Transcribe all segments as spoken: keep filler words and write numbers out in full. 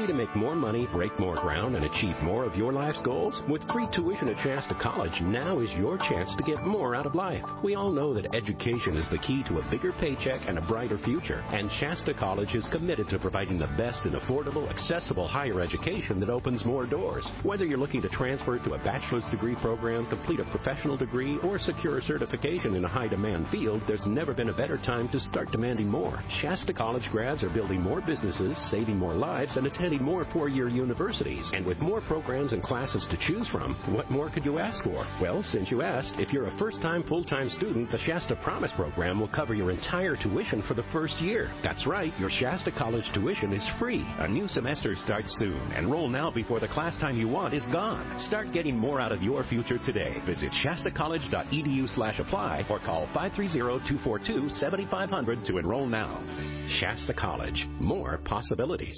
Ready to make more money, break more ground, and achieve more of your life's goals? With free tuition at Shasta College, now is your chance to get more out of life. We all know that education is the key to a bigger paycheck and a brighter future, and Shasta College is committed to providing the best in affordable, accessible higher education that opens more doors. Whether you're looking to transfer to a bachelor's degree program, complete a professional degree, or secure a certification in a high-demand field, there's never been a better time to start demanding more. Shasta College grads are building more businesses, saving more lives, and attending more four-year universities. And with more programs and classes to choose from, what more could you ask for? Well, since you asked, if you're a first-time full-time student, the Shasta Promise program will cover your entire tuition for the first year. That's right, your Shasta College tuition is free. A new semester starts soon. Enroll now before the class time you want is gone. Start getting more out of your future today. Visit shastacollege.edu slash apply or call five three zero, two four two, seven five zero zero to enroll now. Shasta College. More possibilities.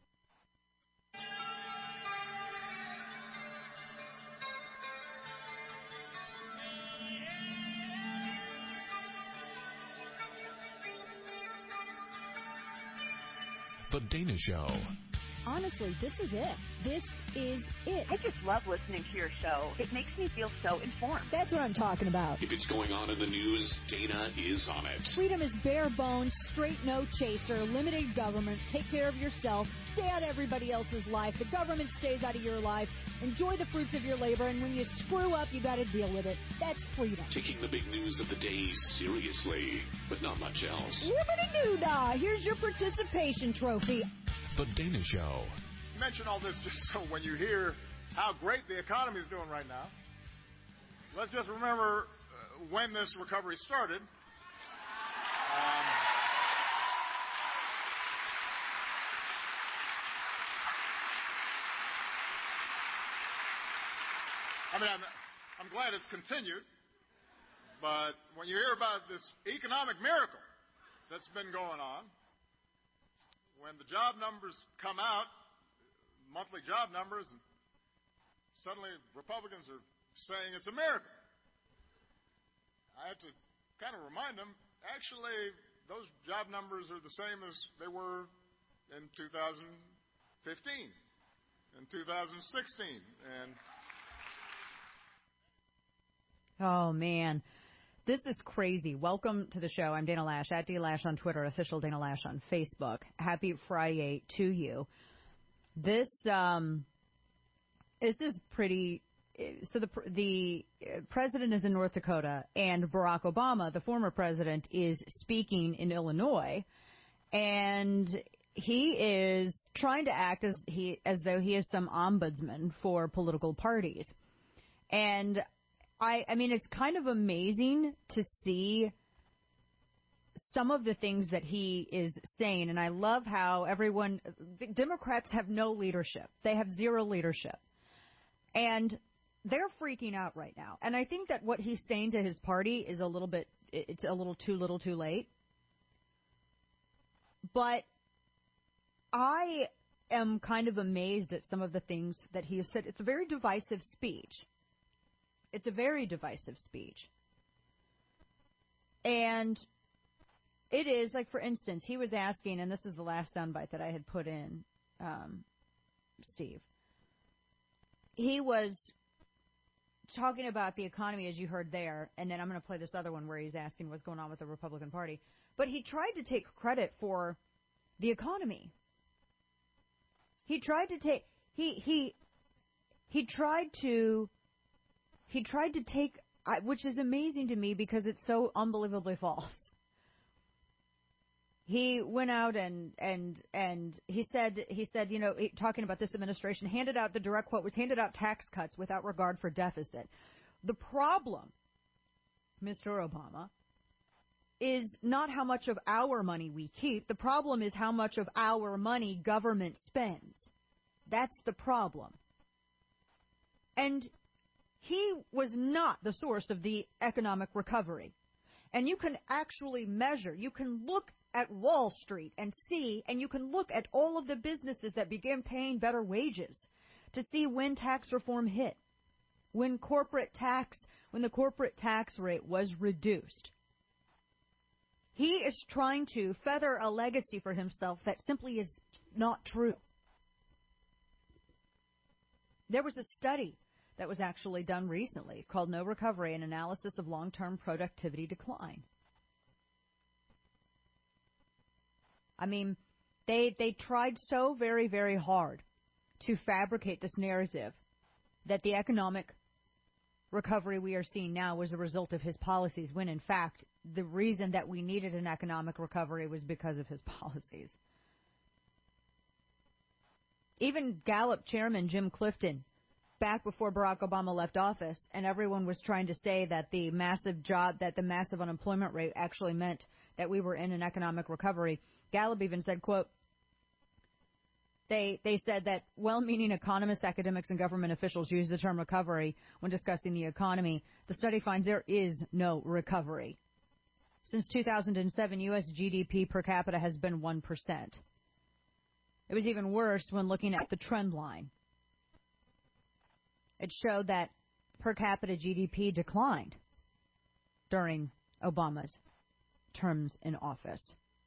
The Dana Show. Honestly, this is it. This is it. I just love listening to your show. It makes me feel so informed. That's what I'm talking about. If it's going on in the news, Dana is on it. Freedom is bare bones, straight no chaser, limited government, take care of yourself, stay out of everybody else's life, the government stays out of your life, enjoy the fruits of your labor, and when you screw up, you got to deal with it. That's freedom. Taking the big news of the day seriously, but not much else. Yibbity-doo-dah! Here's your participation trophy. The Dana Show. Mention all this just so when you hear how great the economy is doing right now, let's just remember uh, when this recovery started. Um, I mean, I'm, I'm glad it's continued, but when you hear about this economic miracle that's been going on, when the job numbers come out, monthly job numbers, and suddenly Republicans are saying it's a miracle. I have to kind of remind them, actually, those job numbers are the same as they were in two thousand fifteen, in two thousand sixteen, and... Oh, man. This is crazy. Welcome to the show. I'm Dana Lash, at D Lash on Twitter, official Dana Lash on Facebook. Happy Friday to you. This um, this is pretty. So the the president is in North Dakota, and Barack Obama, the former president, is speaking in Illinois, and he is trying to act as he as though he is some ombudsman for political parties, and. I, I mean, it's kind of amazing to see some of the things that he is saying, and I love how everyone, Democrats have no leadership. They have zero leadership, and they're freaking out right now. And I think that what he's saying to his party is a little bit, it's a little too little too late. But I am kind of amazed at some of the things that he has said. It's a very divisive speech. It's a very divisive speech. And it is, like, for instance, he was asking, and this is the last soundbite that I had put in, um, Steve. He was talking about the economy, as you heard there, and then I'm going to play this other one where he's asking what's going on with the Republican Party. But he tried to take credit for the economy. He tried to take, he, he, he tried to... He tried to take, which is amazing to me because it's so unbelievably false. He went out and and and he said he said you know talking about this administration handed out, the direct quote was, handed out tax cuts without regard for deficit. The problem, Mister Obama, is not how much of our money we keep. The problem is how much of our money government spends. That's the problem. And he was not the source of the economic recovery. And you can actually measure, you can look at Wall Street and see, and you can look at all of the businesses that began paying better wages to see when tax reform hit, when corporate tax, when the corporate tax rate was reduced. He is trying to feather a legacy for himself that simply is not true. There was a study that was actually done recently called No Recovery, an analysis of long-term productivity decline. I mean, they they tried so very, very hard to fabricate this narrative that the economic recovery we are seeing now was a result of his policies, when in fact the reason that we needed an economic recovery was because of his policies. Even Gallup chairman Jim Clifton, back before Barack Obama left office, and everyone was trying to say that the massive job, that the massive unemployment rate actually meant that we were in an economic recovery. Gallup even said, quote, They they said that well-meaning economists, academics, and government officials use the term recovery when discussing the economy. The study finds there is no recovery. Since two thousand seven, U S G D P per capita has been one percent. It was even worse when looking at the trend line. It showed that per capita G D P declined during Obama's terms in office.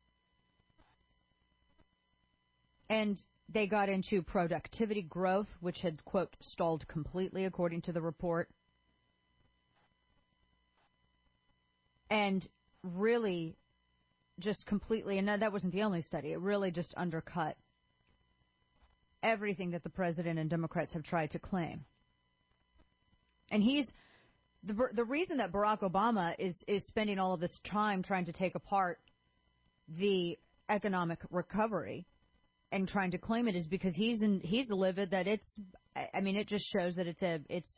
And they got into productivity growth, which had, quote, stalled completely, according to the report. And really just completely, and that wasn't the only study, it really just undercut everything that the president and Democrats have tried to claim. And he's, the, the reason that Barack Obama is, is spending all of this time trying to take apart the economic recovery and trying to claim it is because he's in, he's livid that it's, I mean, it just shows that it's a, it's,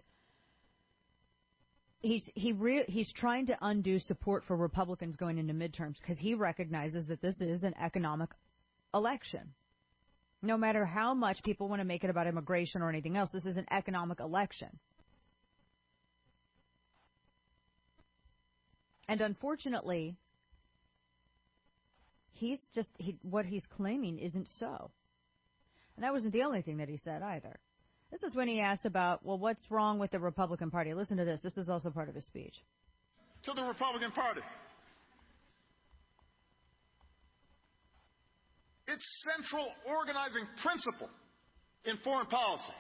he's, he re, he's trying to undo support for Republicans going into midterms because he recognizes that this is an economic election. No matter how much people want to make it about immigration or anything else, this is an economic election. And unfortunately, he's just, he, what he's claiming isn't so. And that wasn't the only thing that he said either. This is when he asked about, well, what's wrong with the Republican Party? Listen to this. This is also part of his speech. To the Republican Party. Its central organizing principle in foreign policy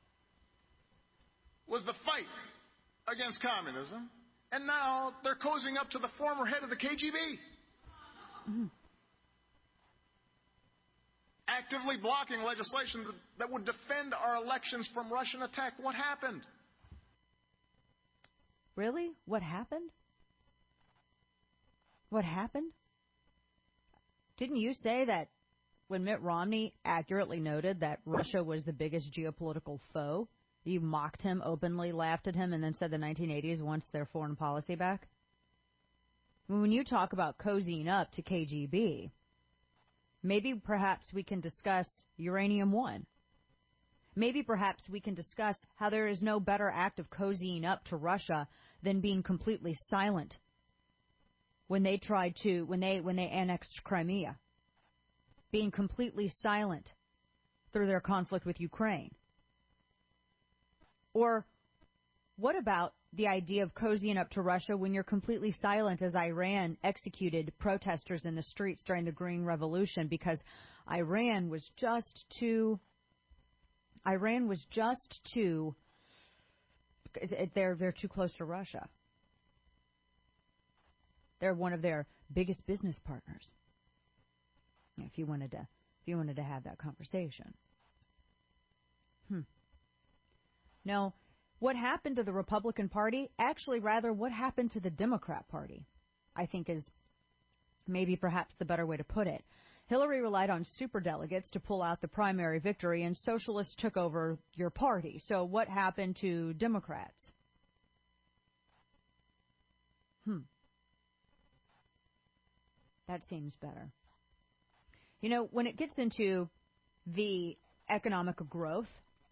was the fight against communism, and now they're cozying up to the former head of the K G B. Mm-hmm. Actively blocking legislation that, that would defend our elections from Russian attack. What happened? Really? What happened? What happened? Didn't you say that when Mitt Romney accurately noted that Russia was the biggest geopolitical foe, you mocked him, openly laughed at him, and then said the nineteen eighties wants their foreign policy back? When you talk about cozying up to K G B, maybe perhaps we can discuss Uranium One. Maybe perhaps we can discuss how there is no better act of cozying up to Russia than being completely silent when they tried to, when they, when they annexed Crimea. Being completely silent through their conflict with Ukraine. Or what about the idea of cozying up to Russia when you're completely silent as Iran executed protesters in the streets during the Green Revolution because Iran was just too, Iran was just too, they're, they're too close to Russia. They're one of their biggest business partners. If you wanted to, if you wanted to have that conversation. Hmm. No. What happened to the Republican Party? Actually, rather, what happened to the Democrat Party, I think is maybe perhaps the better way to put it. Hillary relied on superdelegates to pull out the primary victory, and socialists took over your party. So what happened to Democrats? Hmm. That seems better. You know, when it gets into the economic growth,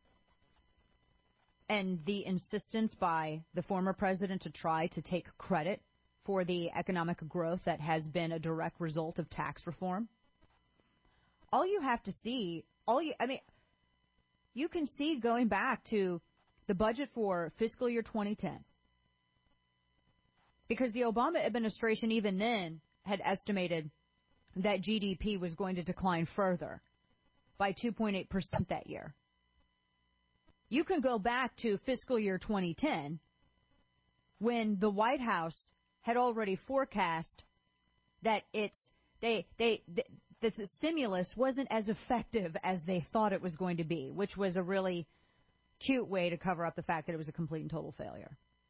and the insistence by the former president to try to take credit for the economic growth that has been a direct result of tax reform. All you have to see, all you, I mean, you can see going back to the budget for fiscal year twenty ten. Because the Obama administration even then had estimated that G D P was going to decline further by two point eight percent that year. You can go back to fiscal year twenty ten when the White House had already forecast that it's they they that the stimulus wasn't as effective as they thought it was going to be, which was a really cute way to cover up the fact that it was a complete and total failure.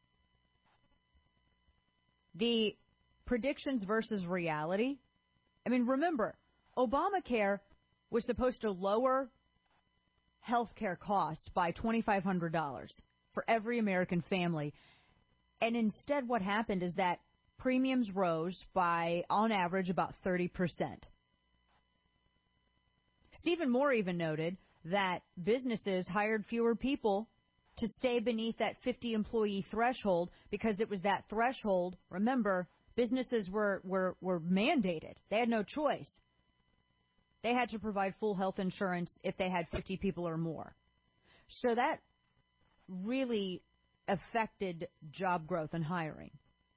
The predictions versus reality. I mean, remember, Obamacare was supposed to lower health care costs by two thousand five hundred dollars for every American family. And instead what happened is that premiums rose by, on average, about thirty percent. Stephen Moore even noted that businesses hired fewer people to stay beneath that fifty employee threshold because it was that threshold. Remember, businesses were, were, were mandated. They had no choice. They had to provide full health insurance if they had fifty people or more. So that really affected job growth and hiring.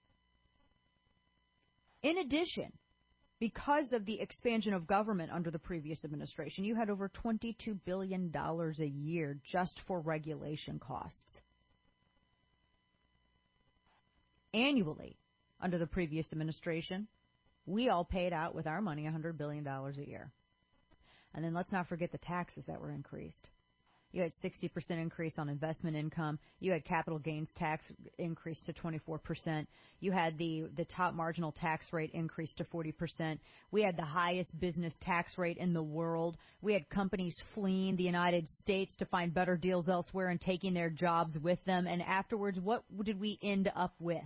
In addition, because of the expansion of government under the previous administration, you had over twenty-two billion dollars a year just for regulation costs. Annually, under the previous administration, we all paid out with our money one hundred billion dollars a year. And then let's not forget the taxes that were increased. You had sixty percent increase on investment income. You had capital gains tax increase to twenty-four percent. You had the, the top marginal tax rate increase to forty percent. We had the highest business tax rate in the world. We had companies fleeing the United States to find better deals elsewhere and taking their jobs with them. And afterwards, what did we end up with?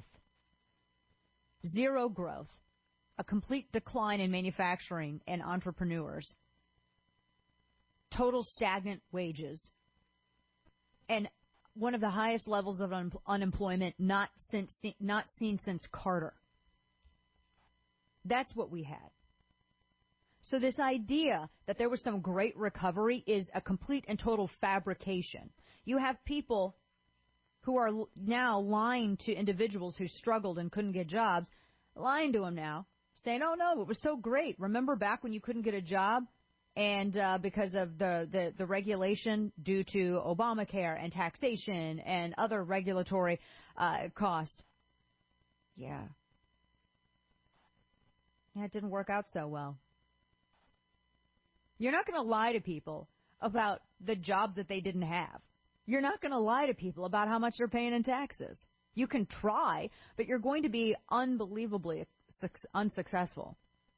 Zero growth, a complete decline in manufacturing and entrepreneurs, total stagnant wages, and one of the highest levels of un- unemployment not since not seen since Carter. That's what we had. So this idea that there was some great recovery is a complete and total fabrication. You have people who are now lying to individuals who struggled and couldn't get jobs, lying to them now, saying, oh, no, it was so great. Remember back when you couldn't get a job? And uh, because of the, the, the regulation due to Obamacare and taxation and other regulatory uh, costs. Yeah. Yeah, it didn't work out so well. You're not going to lie to people about the jobs that they didn't have. You're not going to lie to people about how much they're paying in taxes. You can try, but you're going to be unbelievably unsuccessful.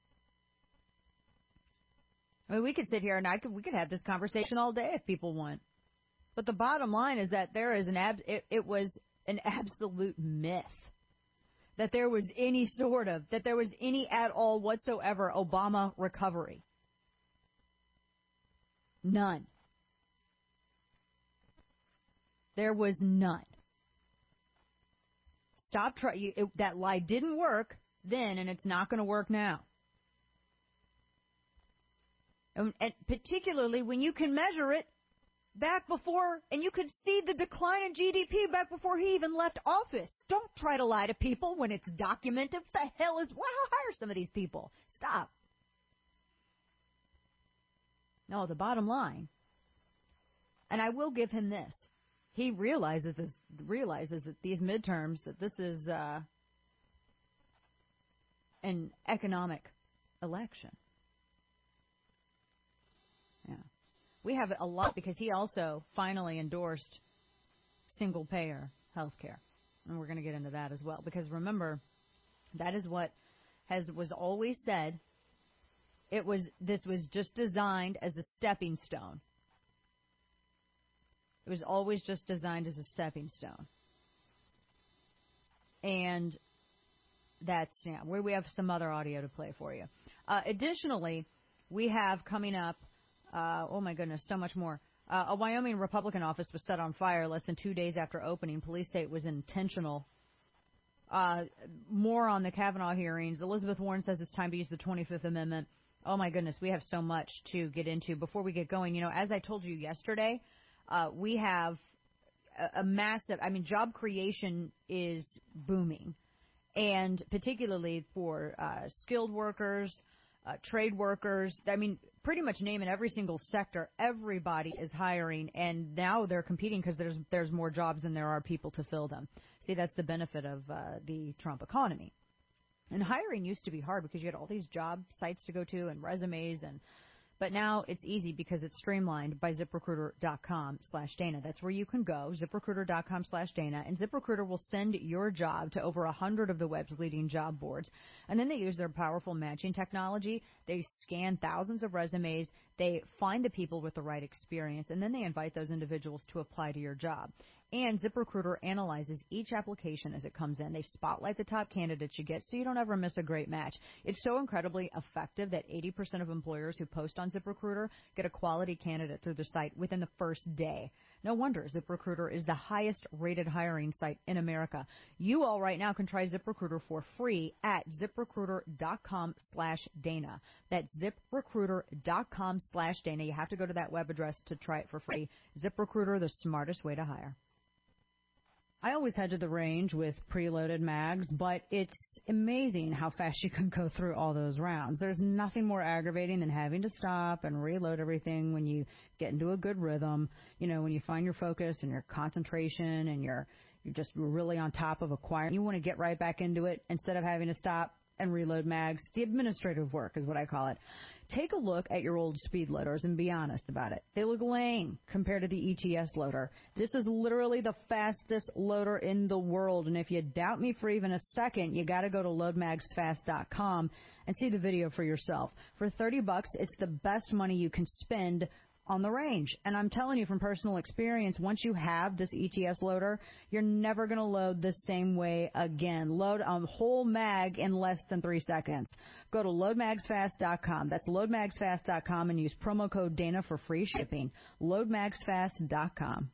I mean, we could sit here and I could, we could have this conversation all day if people want. But the bottom line is that there is an ab, it, it was an absolute myth that there was any sort of, that there was any at all whatsoever Obama recovery. None. There was none. Stop trying. That lie didn't work then, and it's not going to work now. And, and particularly when you can measure it back before, and you could see the decline in G D P back before he even left office. Don't try to lie to people when it's documented. What the hell is, why hire some of these people? Stop. No, the bottom line, and I will give him this, he realizes that, realizes that these midterms, that this is uh, an economic election. Yeah. We have a lot because he also finally endorsed single-payer health care. And we're going to get into that as well. Because remember, that is what has was always said. It was this was just designed as a stepping stone. It was always just designed as a stepping stone. And that's, yeah, where we have some other audio to play for you. Uh, additionally, we have coming up, Uh, oh, my goodness, so much more. Uh, a Wyoming Republican office was set on fire less than two days after opening. Police say it was intentional. Uh, more on the Kavanaugh hearings. Elizabeth Warren says it's time to use the twenty-fifth Amendment. Oh, my goodness, we have so much to get into. Before we get going, you know, as I told you yesterday, uh, we have a, a massive, I mean, job creation is booming. And particularly for uh, skilled workers, uh, trade workers. I mean, pretty much name in every single sector, everybody is hiring, and now they're competing because there's there's more jobs than there are people to fill them. See, that's the benefit of uh, the Trump economy. And hiring used to be hard because you had all these job sites to go to and resumes, and but now it's easy because it's streamlined by ZipRecruiter.com slash Dana. That's where you can go, ZipRecruiter.com slash Dana, and ZipRecruiter will send your job to over one hundred of the web's leading job boards. And then they use their powerful matching technology. They scan thousands of resumes. They find the people with the right experience, and then they invite those individuals to apply to your job. And ZipRecruiter analyzes each application as it comes in. They spotlight the top candidates you get so you don't ever miss a great match. It's so incredibly effective that eighty percent of employers who post on ZipRecruiter get a quality candidate through their site within the first day. No wonder ZipRecruiter is the highest rated hiring site in America. You all right now can try ZipRecruiter for free at ZipRecruiter.com slash Dana. That's ZipRecruiter.com slash Dana. You have to go to that web address to try it for free. ZipRecruiter, the smartest way to hire. I always head to the range with preloaded mags, but it's amazing how fast you can go through all those rounds. There's nothing more aggravating than having to stop and reload everything when you get into a good rhythm. You know, when you find your focus and your concentration and you're, you're just really on top of acquiring. You want to get right back into it instead of having to stop and reload mags. The administrative work is what I call it. Take a look at your old speed loaders and be honest about it. They look lame compared to the E T S loader. This is literally the fastest loader in the world, and if you doubt me for even a second, you got to go to load mags fast dot com and see the video for yourself. For thirty bucks, it's the best money you can spend on the range. And I'm telling you from personal experience, once you have this E T S loader, you're never going to load the same way again. Load a whole mag in less than three seconds. Go to load mags fast dot com. That's load mags fast dot com and use promo code Dana for free shipping. load mags fast dot com.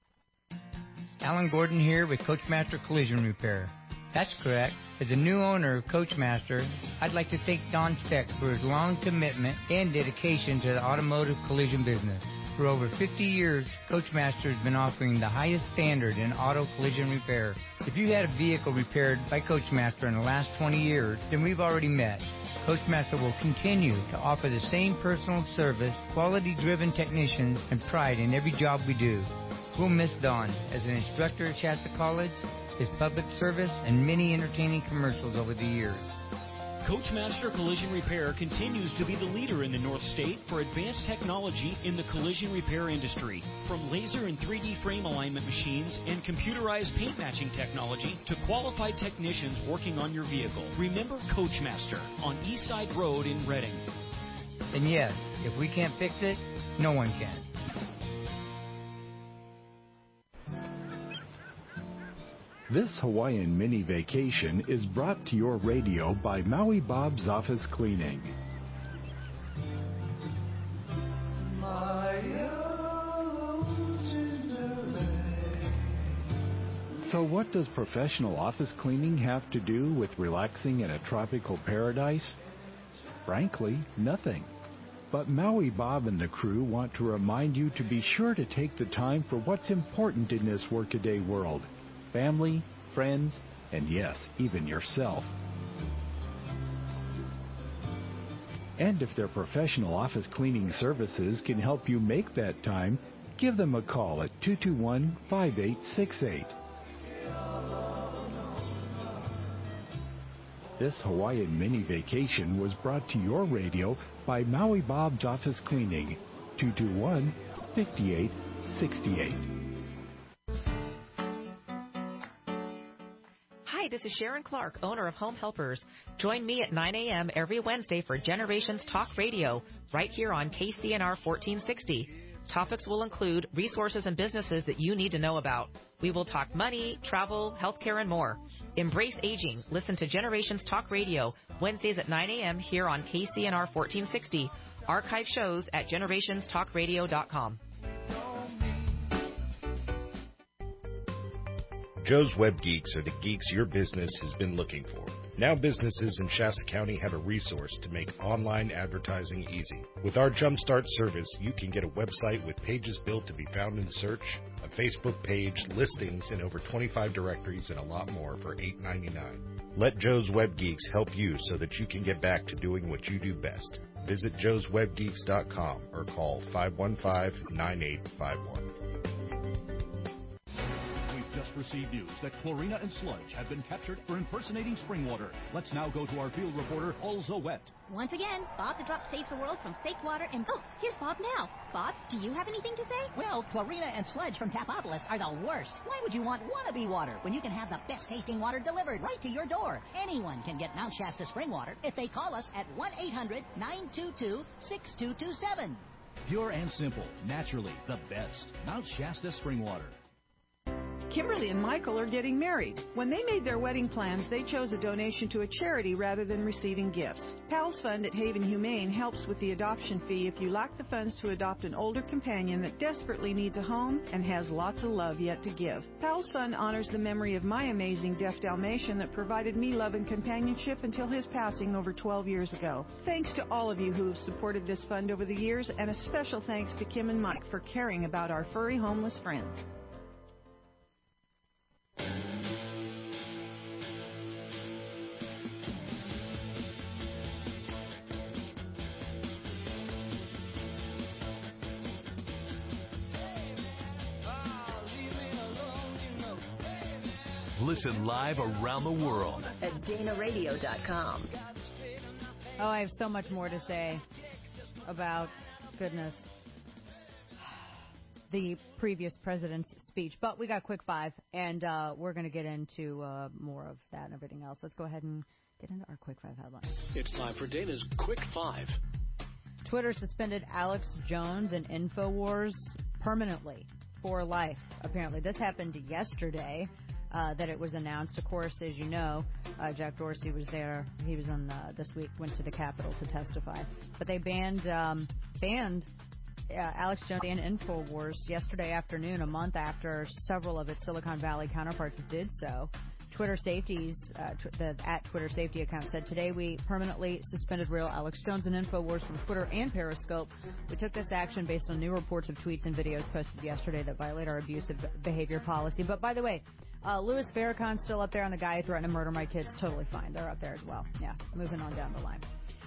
Alan Gordon here with Coachmaster Collision Repair. That's correct. As a new owner of Coachmaster, I'd like to thank Don Steck for his long commitment and dedication to the automotive collision business. For over fifty years, Coachmaster has been offering the highest standard in auto collision repair. If you had a vehicle repaired by Coachmaster in the last twenty years, then we've already met. Coachmaster will continue to offer the same personal service, quality-driven technicians, and pride in every job we do. We'll miss Don as an instructor at Shasta College, his public service, and many entertaining commercials over the years. Coachmaster Collision Repair continues to be the leader in the North State for advanced technology in the collision repair industry. From laser and three D frame alignment machines and computerized paint matching technology to qualified technicians working on your vehicle. Remember Coachmaster on Eastside Road in Reading. And yes, if we can't fix it, no one can. This Hawaiian mini vacation is brought to your radio by Maui Bob's Office Cleaning. So what does professional office cleaning have to do with relaxing in a tropical paradise? Frankly, nothing. But Maui Bob and the crew want to remind you to be sure to take the time for what's important in this workaday world. Family, friends, and yes, even yourself. And if their professional office cleaning services can help you make that time, give them a call at two two one, five eight six eight. This Hawaiian mini vacation was brought to your radio by Maui Bob's Office Cleaning, two two one, five eight six eight. Hi, this is Sharon Clark, owner of Home Helpers. Join me at nine a.m. every Wednesday for Generations Talk Radio, right here on K C N R fourteen sixty. Topics will include resources and businesses that you need to know about. We will talk money, travel, healthcare, and more. Embrace aging. Listen to Generations Talk Radio, Wednesdays at nine a.m. here on K C N R fourteen sixty. Archive shows at generations talk radio dot com. Joe's Web Geeks are the geeks your business has been looking for. Now businesses in Shasta County have a resource to make online advertising easy. With our Jumpstart service, you can get a website with pages built to be found in search, a Facebook page, listings in over twenty-five directories, and a lot more for eight dollars and ninety-nine cents. Let Joe's Web Geeks help you so that you can get back to doing what you do best. Visit joes web geeks dot com or call five one five, nine eight five one. Received news that Chlorina and Sludge have been captured for impersonating spring water. Let's now go to our field reporter, Paul Zowet. Once again, Bob the Drop saves the world from fake water and... Oh, here's Bob now. Bob, do you have anything to say? Well, Chlorina and Sludge from Tapopolis are the worst. Why would you want wannabe water when you can have the best-tasting water delivered right to your door? Anyone can get Mount Shasta spring water if they call us at one eight hundred, nine two two, six two two seven. Pure and simple, naturally the best. Mount Shasta spring water. Kimberly and Michael are getting married. When they made their wedding plans, they chose a donation to a charity rather than receiving gifts. Pals Fund at Haven Humane helps with the adoption fee if you lack the funds to adopt an older companion that desperately needs a home and has lots of love yet to give. Pals Fund honors the memory of my amazing deaf Dalmatian that provided me love and companionship until his passing over twelve years ago. Thanks to all of you who have supported this fund over the years, and a special thanks to Kim and Mike for caring about our furry homeless friends. Listen live around the world at dana radio dot com. Oh, I have so much more to say about, goodness, the previous president's speech. But we got quick five, and uh, we're going to get into uh, more of that and everything else. Let's go ahead and get into our quick five headlines. It's time for Dana's Quick Five. Twitter suspended Alex Jones and InfoWars permanently for life, apparently. This happened yesterday. Uh, that it was announced. Of course, as you know, uh, Jack Dorsey was there. He was on uh, this week, went to the Capitol to testify. But they banned um, banned uh, Alex Jones and InfoWars yesterday afternoon, a month after several of its Silicon Valley counterparts did so. Twitter Safety's uh, tw- the at Twitter Safety account said, "Today we permanently suspended real Alex Jones and InfoWars from Twitter and Periscope. We took this action based on new reports of tweets and videos posted yesterday that violate our abusive behavior policy." But by the way, Uh, Louis Farrakhan's still up there, and the guy who threatened to murder my kids, totally fine. They're up there as well. Yeah, moving on down the line.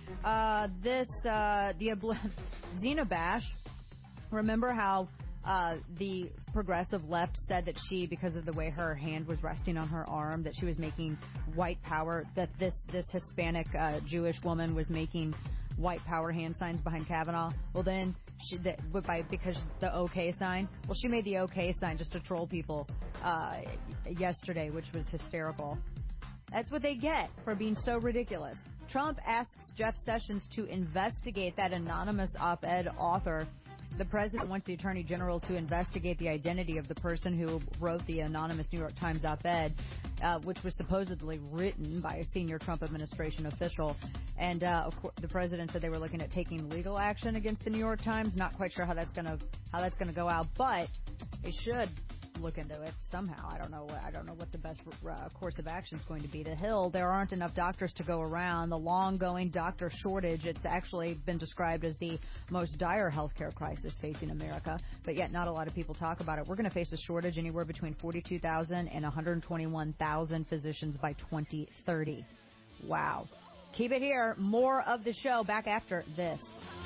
Uh, this, uh, the obl- Zena Bash, remember how uh, the progressive left said that she, because of the way her hand was resting on her arm, that she was making white power, that this, this Hispanic uh, Jewish woman was making white power hand signs behind Kavanaugh? Well, then, she, that, by, because the OK sign, well, she made the OK sign just to troll people uh, yesterday, which was hysterical. That's what they get for being so ridiculous. Trump asks Jeff Sessions to investigate that anonymous op-ed author. The president wants the attorney general to investigate the identity of the person who wrote the anonymous New York Times op-ed, uh, which was supposedly written by a senior Trump administration official. And uh, of course, the president said they were looking at taking legal action against the New York Times. Not quite sure how that's going to how that's going to go out, but they should look into it somehow. I don't know. I don't know what the best uh, course of action is going to be. The Hill, there aren't enough doctors to go around. The long-going doctor shortage, it's actually been described as the most dire healthcare crisis facing America, but yet not a lot of people talk about it. We're going to face a shortage anywhere between forty-two thousand and one hundred twenty-one thousand physicians by twenty thirty. Wow. Keep it here. More of the show back after this.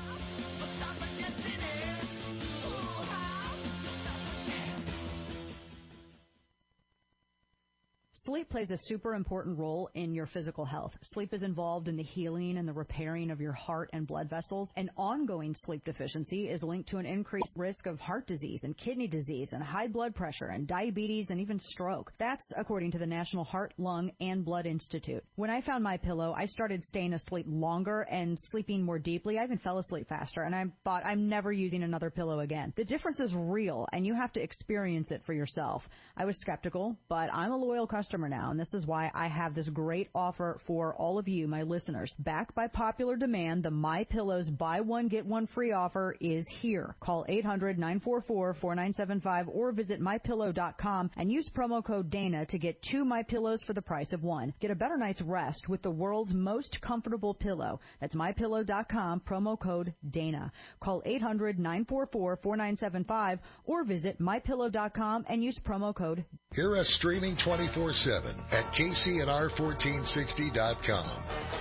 Sleep plays a super important role in your physical health. Sleep is involved in the healing and the repairing of your heart and blood vessels. And ongoing sleep deficiency is linked to an increased risk of heart disease and kidney disease and high blood pressure and diabetes and even stroke. That's according to the National Heart, Lung, and Blood Institute. When I found MyPillow, I started staying asleep longer and sleeping more deeply. I even fell asleep faster, and I thought, I'm never using another pillow again. The difference is real, and you have to experience it for yourself. I was skeptical, but I'm a loyal customer customer now, and this is why I have this great offer for all of you, my listeners. Backed by popular demand, the MyPillow's buy one, get one free offer is here. Call eight hundred, nine four four, four nine seven five or visit my pillow dot com and use promo code Dana to get two MyPillows for the price of one. Get a better night's rest with the world's most comfortable pillow. That's my pillow dot com, promo code Dana. Call eight hundred, nine four four, four nine seven five or visit my pillow dot com and use promo code. Hear us streaming twenty-four seven at K C N R fourteen sixty dot com.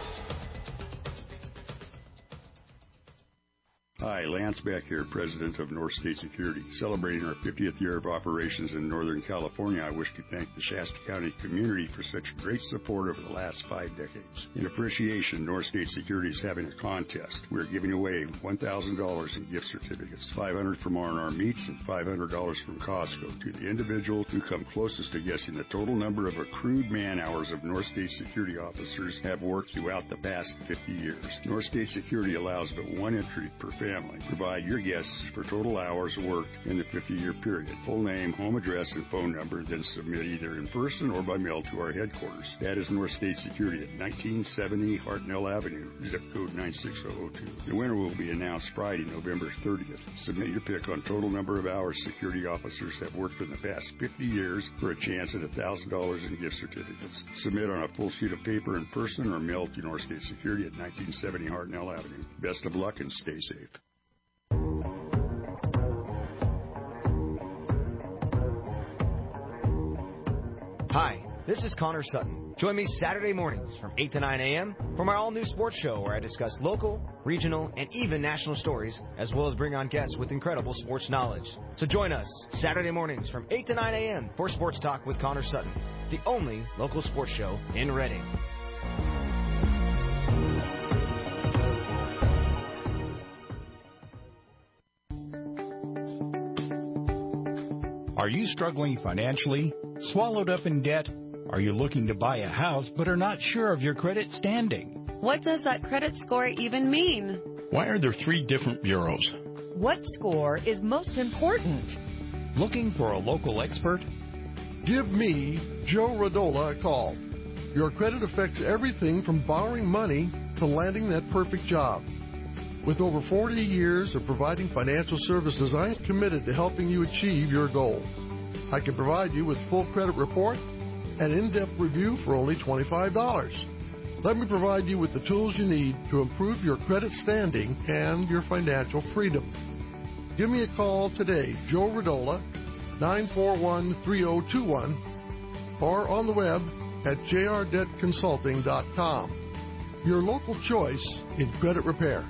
Hi, Lance Beck here, President of North State Security. Celebrating our fiftieth year of operations in Northern California, I wish to thank the Shasta County community for such great support over the last five decades. In appreciation, North State Security is having a contest. We're giving away one thousand dollars in gift certificates, five hundred dollars from R and R Meats and five hundred dollars from Costco to the individual who come closest to guessing the total number of accrued man hours of North State Security officers have worked throughout the past fifty years. North State Security allows but one entry per family. Provide your guesses for total hours worked in the fifty-year period. Full name, home address, and phone number, then submit either in person or by mail to our headquarters. That is North State Security at nineteen seventy Hartnell Avenue, zip code nine six zero zero two. The winner will be announced Friday, November thirtieth. Submit your pick on total number of hours security officers have worked in the past fifty years for a chance at one thousand dollars in gift certificates. Submit on a full sheet of paper in person or mail to North State Security at nineteen seventy Hartnell Avenue. Best of luck and stay safe. Hi, this is Connor Sutton. Join me Saturday mornings from eight to nine a.m. for my all-new sports show where I discuss local, regional, and even national stories, as well as bring on guests with incredible sports knowledge. So join us Saturday mornings from eight to nine a.m. for Sports Talk with Connor Sutton, the only local sports show in Reading. Are you struggling financially? Swallowed up in debt? Are you looking to buy a house but are not sure of your credit standing? What does that credit score even mean? Why are there three different bureaus? What score is most important? Looking for a local expert? Give me, Joe Radola, a call. Your credit affects everything from borrowing money to landing that perfect job. With over forty years of providing financial services, I am committed to helping you achieve your goal. I can provide you with full credit report and in-depth review for only twenty-five dollars. Let me provide you with the tools you need to improve your credit standing and your financial freedom. Give me a call today, Joe Radola, nine four one, three zero two one, or on the web at j r debt consulting dot com. Your local choice in credit repair.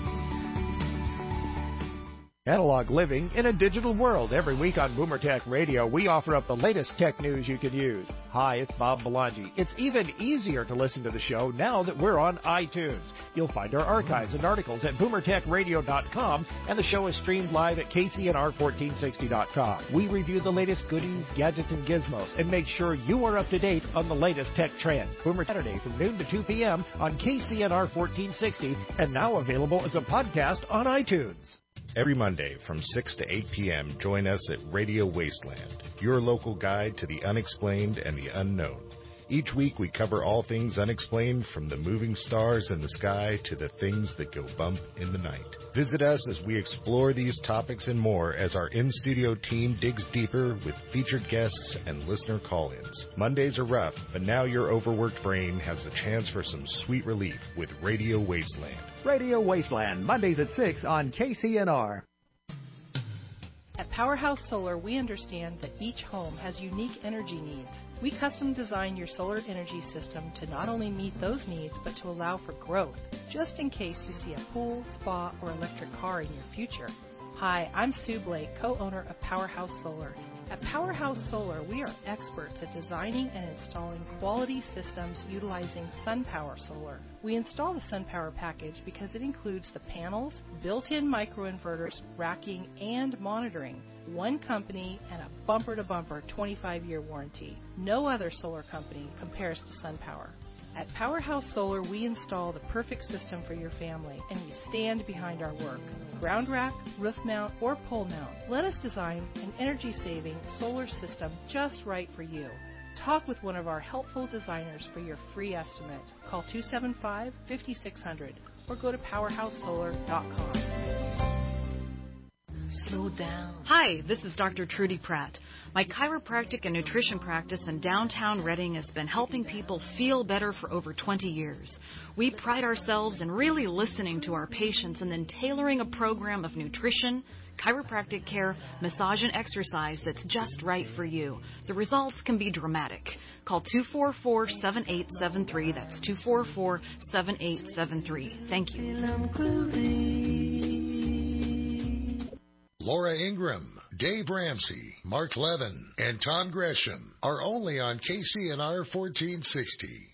Analog living in a digital world. Every week on Boomer Tech Radio, we offer up the latest tech news you can use. Hi, it's Bob Belangi. It's even easier to listen to the show now that we're on iTunes. You'll find our archives and articles at boomer tech radio dot com, and the show is streamed live at k c n r fourteen sixty dot com. We review the latest goodies, gadgets, and gizmos, and make sure you are up to date on the latest tech trends. Boomer Saturday from noon to two p.m. on K C N R fourteen sixty, and now available as a podcast on iTunes. Every Monday from six to eight p.m., join us at Radio Wasteland, your local guide to the unexplained and the unknown. Each week we cover all things unexplained, from the moving stars in the sky to the things that go bump in the night. Visit us as we explore these topics and more as our in-studio team digs deeper with featured guests and listener call-ins. Mondays are rough, but now your overworked brain has a chance for some sweet relief with Radio Wasteland. Radio Wasteland, Mondays at six on K C N R. At Powerhouse Solar, we understand that each home has unique energy needs. We custom design your solar energy system to not only meet those needs, but to allow for growth, just in case you see a pool, spa, or electric car in your future. Hi, I'm Sue Blake, co-owner of Powerhouse Solar. At Powerhouse Solar, we are experts at designing and installing quality systems utilizing SunPower Solar. We install the SunPower package because it includes the panels, built-in microinverters, racking, and monitoring. One company and a bumper-to-bumper twenty-five year warranty. No other solar company compares to SunPower. At Powerhouse Solar, we install the perfect system for your family, and we stand behind our work. Ground rack, roof mount, or pole mount. Let us design an energy-saving solar system just right for you. Talk with one of our helpful designers for your free estimate. Call two seven five, five six zero zero or go to powerhouse solar dot com. Slow down. Hi, this is Doctor Trudy Pratt. My chiropractic and nutrition practice in downtown Reading has been helping people feel better for over twenty years. We pride ourselves in really listening to our patients and then tailoring a program of nutrition, chiropractic care, massage, and exercise that's just right for you. The results can be dramatic. Call two four four, seven eight seven three. That's two four four, seven eight seven three. Thank you. Laura Ingram, Dave Ramsey, Mark Levin, and Tom Gresham are only on K C N R fourteen sixty.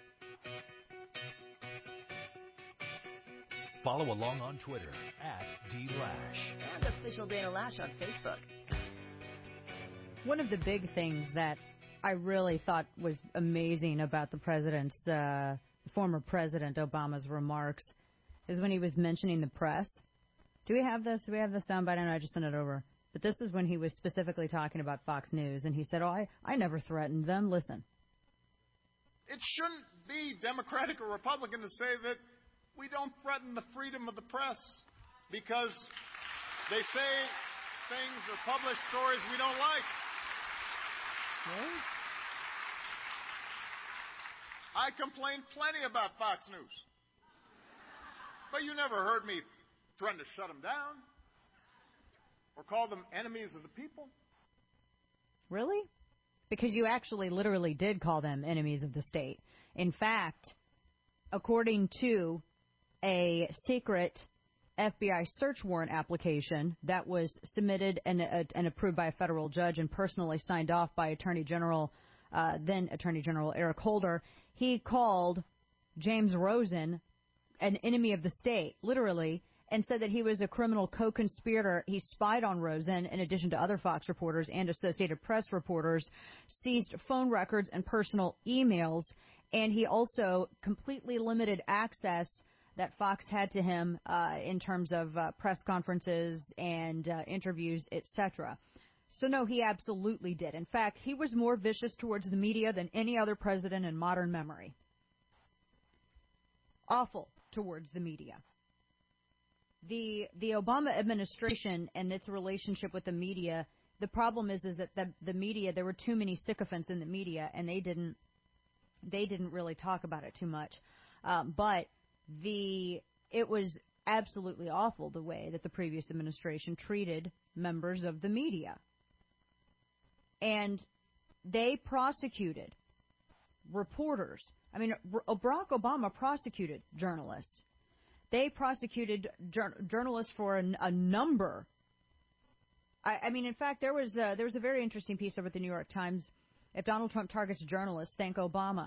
Follow along on Twitter at D Lash. And official Dana Lash on Facebook. One of the big things that I really thought was amazing about the president's, uh, former President Obama's remarks is when he was mentioning the press. Do we have this? Do we have this soundbite? I don't know, I just sent it over. But this is when he was specifically talking about Fox News, and he said, oh, I, I never threatened them. Listen. It shouldn't be Democratic or Republican to say that we don't threaten the freedom of the press because they say things or publish stories we don't like. Really? I complained plenty about Fox News. But you never heard me threaten to shut them down or call them enemies of the people. Really? Because you actually literally did call them enemies of the state. In fact, according to a secret F B I search warrant application that was submitted and, uh, and approved by a federal judge and personally signed off by Attorney General, uh, then Attorney General Eric Holder, he called James Rosen an enemy of the state, literally, and said that he was a criminal co-conspirator. He spied on Rosen, in addition to other Fox reporters and Associated Press reporters, seized phone records and personal emails, and he also completely limited access that Fox had to him uh, in terms of uh, press conferences and uh, interviews, et cetera. So, no, he absolutely did. In fact, he was more vicious towards the media than any other president in modern memory. Awful towards the media. The the Obama administration and its relationship with the media, the problem is is that the, the media, there were too many sycophants in the media, and they didn't they didn't really talk about it too much. Um, but the it was absolutely awful the way that the previous administration treated members of the media. And they prosecuted reporters. I mean, Barack Obama prosecuted journalists. They prosecuted jur- journalists for a, a number. I, I mean, in fact, there was a, there was a very interesting piece over at the New York Times. If Donald Trump targets journalists, thank Obama.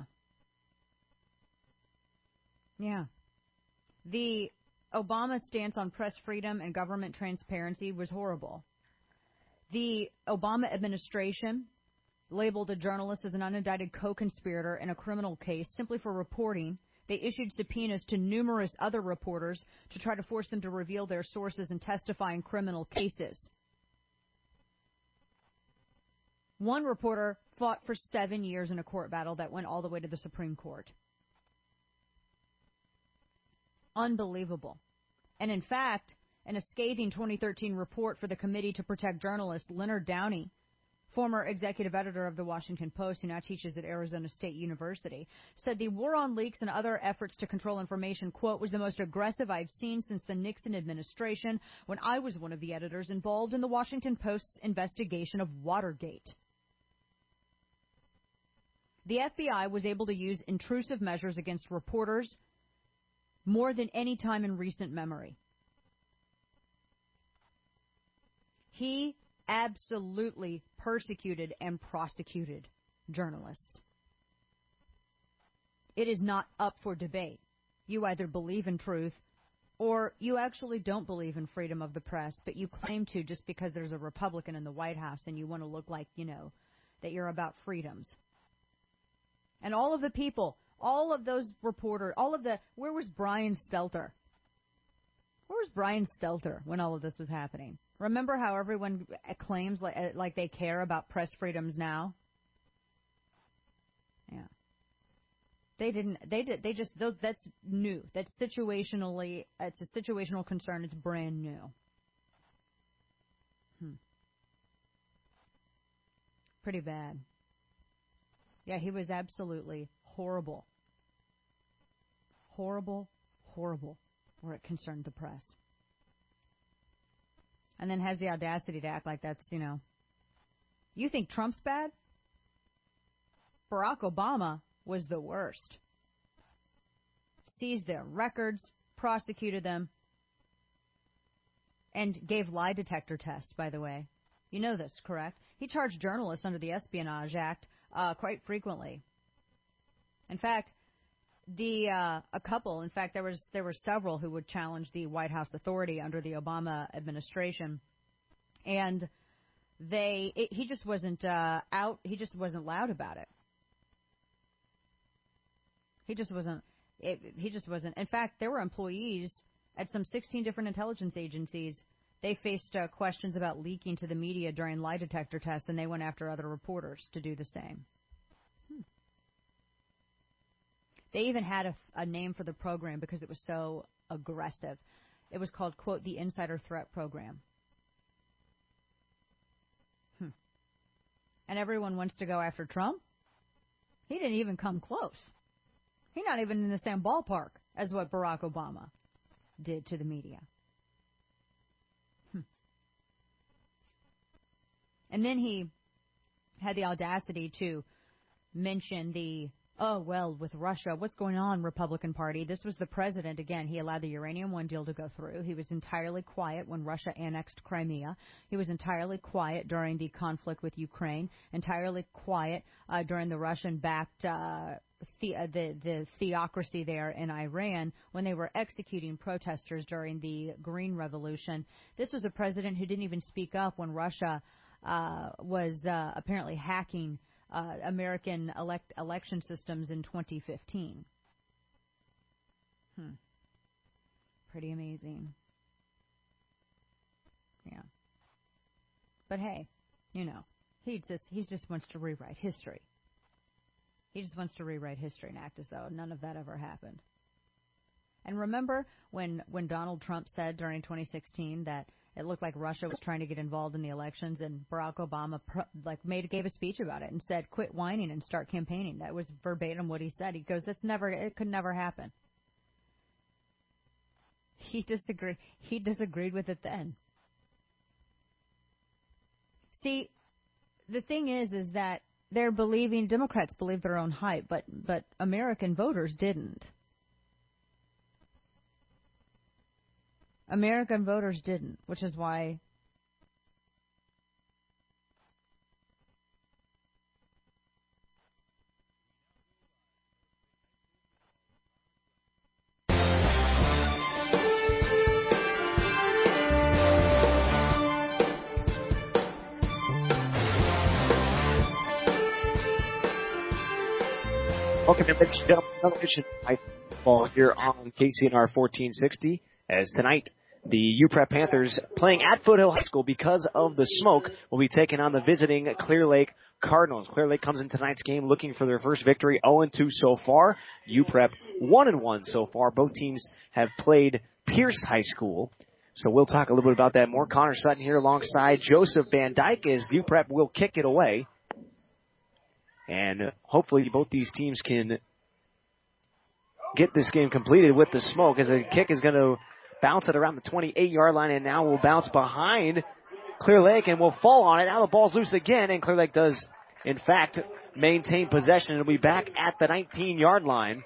Yeah. The Obama stance on press freedom and government transparency was horrible. The Obama administration labeled a journalist as an unindicted co-conspirator in a criminal case simply for reporting. They issued subpoenas to numerous other reporters to try to force them to reveal their sources and testify in criminal cases. One reporter fought for seven years in a court battle that went all the way to the Supreme Court. Unbelievable. And in fact, in a scathing twenty thirteen report for the Committee to Protect Journalists, Leonard Downey, former executive editor of the Washington Post, who now teaches at Arizona State University, said the war on leaks and other efforts to control information, quote, was the most aggressive I've seen since the Nixon administration when I was one of the editors involved in the Washington Post's investigation of Watergate. The F B I was able to use intrusive measures against reporters more than any time in recent memory. He absolutely persecuted and prosecuted journalists. It is not up for debate. You either believe in truth or you actually don't believe in freedom of the press, but you claim to just because there's a Republican in the White House and you want to look like, you know, that you're about freedoms. And all of the people, all of those reporters, all of the, where was Brian Stelter? Where was Brian Stelter when all of this was happening? Remember how everyone claims like, like they care about press freedoms now? Yeah. They didn't. They did. They just. Those. That's new. That's situationally. It's a situational concern. It's brand new. Hmm. Pretty bad. Yeah, he was absolutely horrible. Horrible, horrible, where it concerned the press. And then has the audacity to act like that's, you know. You think Trump's bad? Barack Obama was the worst. Seized their records, prosecuted them, and gave lie detector tests, by the way. You know this, correct? He charged journalists under the Espionage Act uh, quite frequently. In fact, the uh, a couple, in fact, there was there were several who would challenge the White House authority under the Obama administration, and they it, he just wasn't uh, out. He just wasn't loud about it. He just wasn't. It, he just wasn't. In fact, there were employees at some sixteen different intelligence agencies. They faced uh, questions about leaking to the media during lie detector tests, and they went after other reporters to do the same. Hmm. They even had a, a name for the program because it was so aggressive. It was called, quote, the Insider Threat Program. Hmm. And everyone wants to go after Trump? He didn't even come close. He's not even in the same ballpark as what Barack Obama did to the media. Hmm. And then he had the audacity to mention the, oh, well, with Russia, what's going on, Republican Party? This was the president. Again, he allowed the Uranium One deal to go through. He was entirely quiet when Russia annexed Crimea. He was entirely quiet during the conflict with Ukraine, entirely quiet uh, during the Russian-backed uh, the, uh, the, the theocracy there in Iran when they were executing protesters during the Green Revolution. This was a president who didn't even speak up when Russia uh, was uh, apparently hacking Uh, American elect election systems in twenty fifteen. Hmm. Pretty amazing. Yeah. But hey, you know, he just he just wants to rewrite history. He just wants to rewrite history and act as though none of that ever happened. And remember when when Donald Trump said during twenty sixteen that it looked like Russia was trying to get involved in the elections, and Barack Obama pro- like made gave a speech about it and said, "Quit whining and start campaigning." That was verbatim what he said. He goes, "That's never. It could never happen." He disagreed. He disagreed with it then. See, the thing is, is that they're believing Democrats believe their own hype, but but American voters didn't. American voters didn't, which is why Welcome, ladies and gentlemen, another edition of High Football here on K C N R fourteen sixty. As tonight, the U P R E P Panthers, playing at Foothill High School because of the smoke, will be taking on the visiting Clear Lake Cardinals. Clear Lake comes in tonight's game looking for their first victory, oh and two so far. U P R E P one and one so far. Both teams have played Pierce High School. So we'll talk a little bit about that more. Connor Sutton here alongside Joseph Van Dyke as U P R E P will kick it away. And hopefully both these teams can get this game completed with the smoke, as the kick is going to bounce it around the twenty-eight-yard line, and now will bounce behind Clear Lake and will fall on it. Now the ball's loose again, and Clear Lake does, in fact, maintain possession. It'll be back at the nineteen-yard line.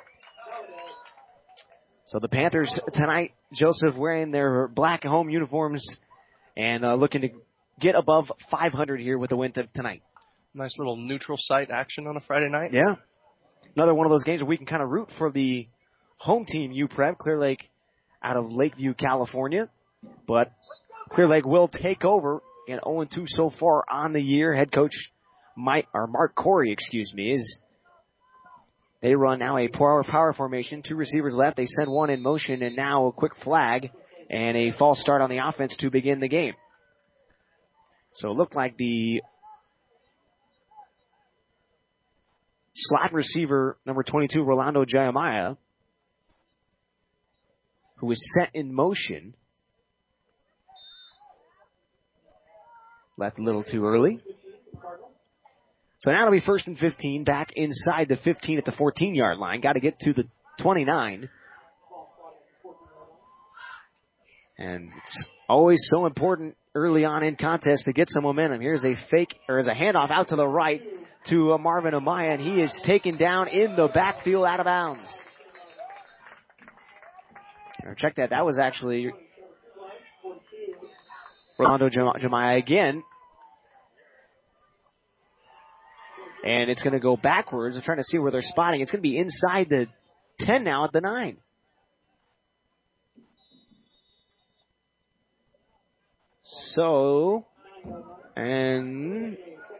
So the Panthers tonight, Joseph, wearing their black home uniforms and uh, looking to get above five hundred here with the win tonight. Nice little neutral site action on a Friday night. Yeah. Another one of those games where we can kind of root for the home team, U P R E P, Clear Lake out of Lakeview, California. But Clear Lake will take over, and oh and two so far on the year. Head coach Mike, or Mark Corey, excuse me, is they run now a power power formation. Two receivers left. They send one in motion, and now a quick flag and a false start on the offense to begin the game. So it looked like the slot receiver number twenty-two, Rolando Jeremiah, who was set in motion. Left a little too early. So now it'll be first and fifteen, back inside the fifteen at the fourteen-yard line. Got to get to the twenty-nine. And it's always so important early on in contests to get some momentum. Here's a fake, or is a handoff out to the right to uh, Marvin Amaya, and he is taken down in the backfield out of bounds. Now check that. That was actually Rolando Jeremiah again. And it's going to go backwards. I'm trying to see where they're spotting. It's going to be inside the ten now at the nine. So, and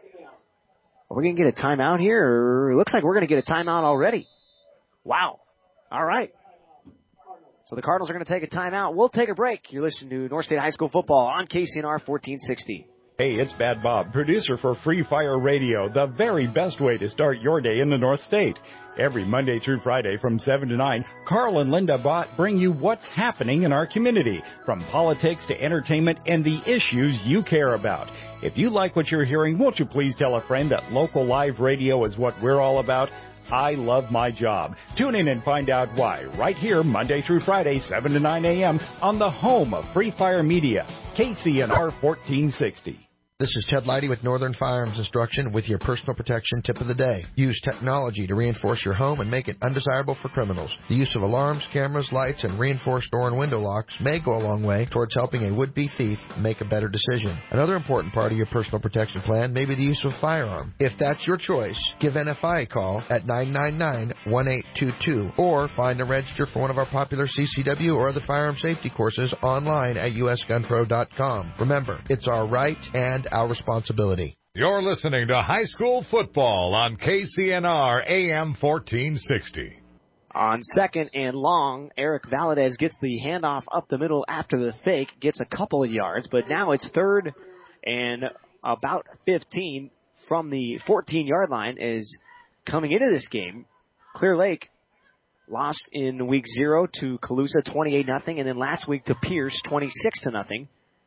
are we going to get a timeout here? Or it looks like we're going to get a timeout already. Wow. All right. So the Cardinals are going to take a timeout. We'll take a break. You're listening to North State High School football on K C N R fourteen sixty. Hey, it's Bad Bob, producer for Free Fire Radio, the very best way to start your day in the North State. Every Monday through Friday from seven to nine, Carl and Linda Bott bring you what's happening in our community, from politics to entertainment and the issues you care about. If you like what you're hearing, won't you please tell a friend that local live radio is what we're all about? I love my job. Tune in and find out why right here Monday through Friday, seven to nine a.m. on the home of Free Fire Media, K C N R fourteen sixty. This is Ted Leidy with Northern Firearms Instruction with your personal protection tip of the day. Use technology to reinforce your home and make it undesirable for criminals. The use of alarms, cameras, lights, and reinforced door and window locks may go a long way towards helping a would-be thief make a better decision. Another important part of your personal protection plan may be the use of a firearm. If that's your choice, give N F I a call at nine nine nine, one eight two two or find and register for one of our popular C C W or other firearm safety courses online at U S gun pro dot com. Remember, it's our right and our responsibility. You're listening to high school football on K C N R A M fourteen sixty. On second and long, Eric Valadez gets the handoff up the middle after the fake, gets a couple of yards, but now it's third and about fifteen from the fourteen-yard line. Is coming into this game, Clear Lake lost in week zero to Colusa twenty-eight nothing, and then last week to Pierce twenty-six to nothing.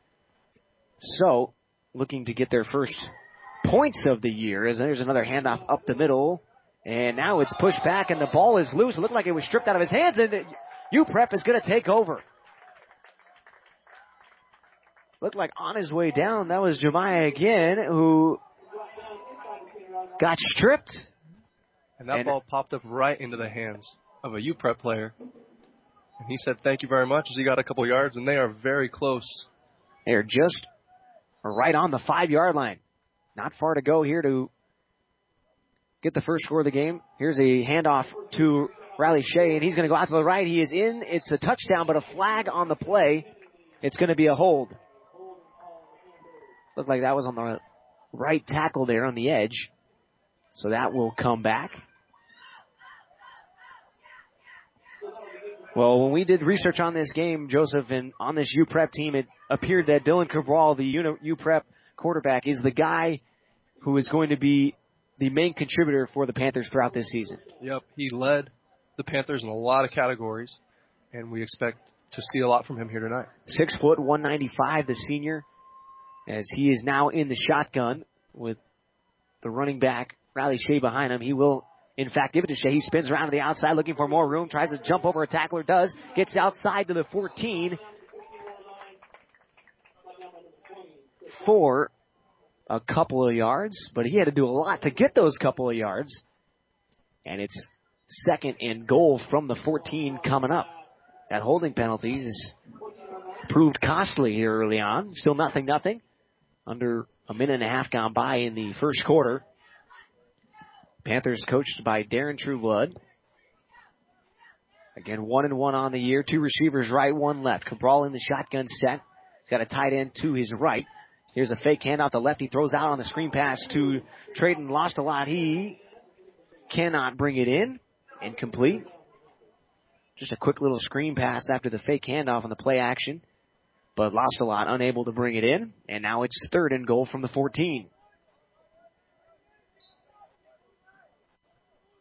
So, looking to get their first points of the year, as there's another handoff up the middle. And now it's pushed back, and the ball is loose. It looked like it was stripped out of his hands, and U P R E P is going to take over. Looked like on his way down, that was Jeremiah again, who got stripped. And that and ball popped up right into the hands of a U P R E P player. And he said, thank you very much, as he got a couple yards, and they are very close. They're just right on the five-yard line. Not far to go here to get the first score of the game. Here's a handoff to Riley Shea, and he's going to go out to the right. He is in. It's a touchdown, but a flag on the play. It's going to be a hold. Looked like that was on the right tackle there on the edge. So that will come back. Well, when we did research on this game, Joseph, and on this U P R E P team, it appeared that Dylan Cabral, the U P R E P quarterback, is the guy who is going to be the main contributor for the Panthers throughout this season. Yep, he led the Panthers in a lot of categories, and we expect to see a lot from him here tonight. Six foot, one ninety-five, the senior, as he is now in the shotgun with the running back, Riley Shea, behind him. He will, in fact, give it to Shea. He spins around to the outside looking for more room, tries to jump over a tackler, does, gets outside to the fourteen for a couple of yards, but he had to do a lot to get those couple of yards. And it's second and goal from the fourteen coming up. That holding penalties proved costly here early on. Still nothing, nothing. Under a minute and a half gone by in the first quarter. Panthers coached by Darren Trueblood. Again, one and one on the year. Two receivers right, one left. Cabral in the shotgun set. He's got a tight end to his right. Here's a fake handoff. The left, he throws out on the screen pass to Traden. Lost a lot. He cannot bring it in. Incomplete. Just a quick little screen pass after the fake handoff on the play action. But lost a lot. Unable to bring it in. And now it's third and goal from the fourteen.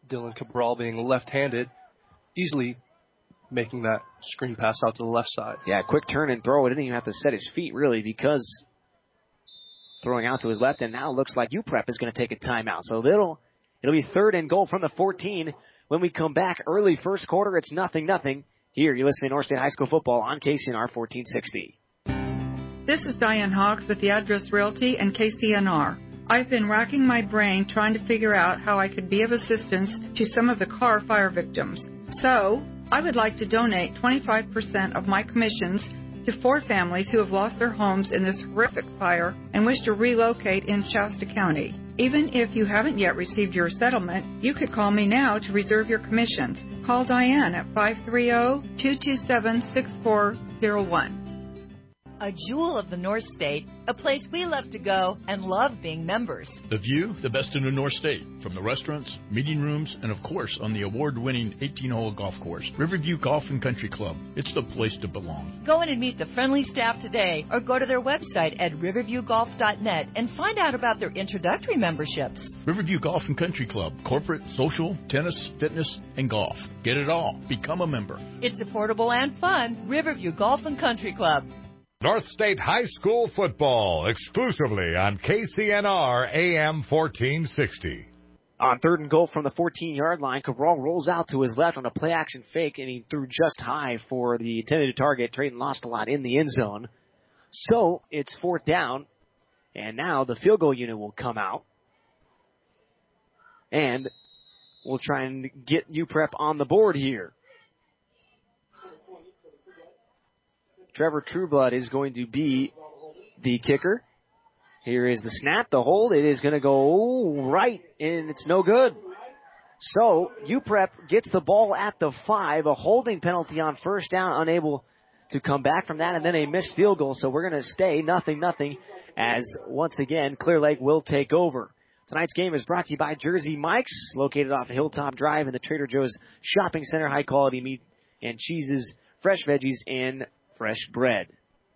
Dylan Cabral being left-handed, easily making that screen pass out to the left side. Yeah, quick turn and throw. It didn't even have to set his feet, really, because throwing out to his left, and now looks like U P R E P is going to take a timeout. So it'll, it'll be third and goal from the fourteen. When we come back early first quarter, it's nothing, nothing. Here, you're listening to North State High School football on K C N R fourteen sixty. This is Diane Hawks with the Address Realty and K C N R. I've been racking my brain trying to figure out how I could be of assistance to some of the Carr fire victims. So, I would like to donate twenty-five percent of my commissions to four families who have lost their homes in this horrific fire and wish to relocate in Shasta County. Even if you haven't yet received your settlement, you could call me now to reserve your commissions. Call Diane at five three zero, two two seven, six four zero one. A jewel of the North State, a place we love to go and love being members. The view, the best in the North State, from the restaurants, meeting rooms, and of course on the award-winning eighteen-hole golf course, Riverview Golf and Country Club. It's the place to belong. Go in and meet the friendly staff today or go to their website at riverview golf dot net and find out about their introductory memberships. Riverview Golf and Country Club, corporate, social, tennis, fitness, and golf. Get it all. Become a member. It's affordable and fun. Riverview Golf and Country Club. North State High School football, exclusively on K C N R A M fourteen sixty. On third and goal from the fourteen-yard line, Cabral rolls out to his left on a play-action fake, and he threw just high for the intended target. Trayton lost a lot in the end zone. So it's fourth down, and now the field goal unit will come out. And we'll try and get U P R E P on the board here. Trevor Trueblood is going to be the kicker. Here is the snap, the hold. It is going to go right, and it's no good. So U P R E P gets the ball at the five, a holding penalty on first down, unable to come back from that, and then a missed field goal. So we're going to stay nothing, nothing, as once again Clear Lake will take over. Tonight's game is brought to you by Jersey Mike's, located off of Hilltop Drive in the Trader Joe's Shopping Center. High quality meat and cheeses, fresh veggies, and fresh bread.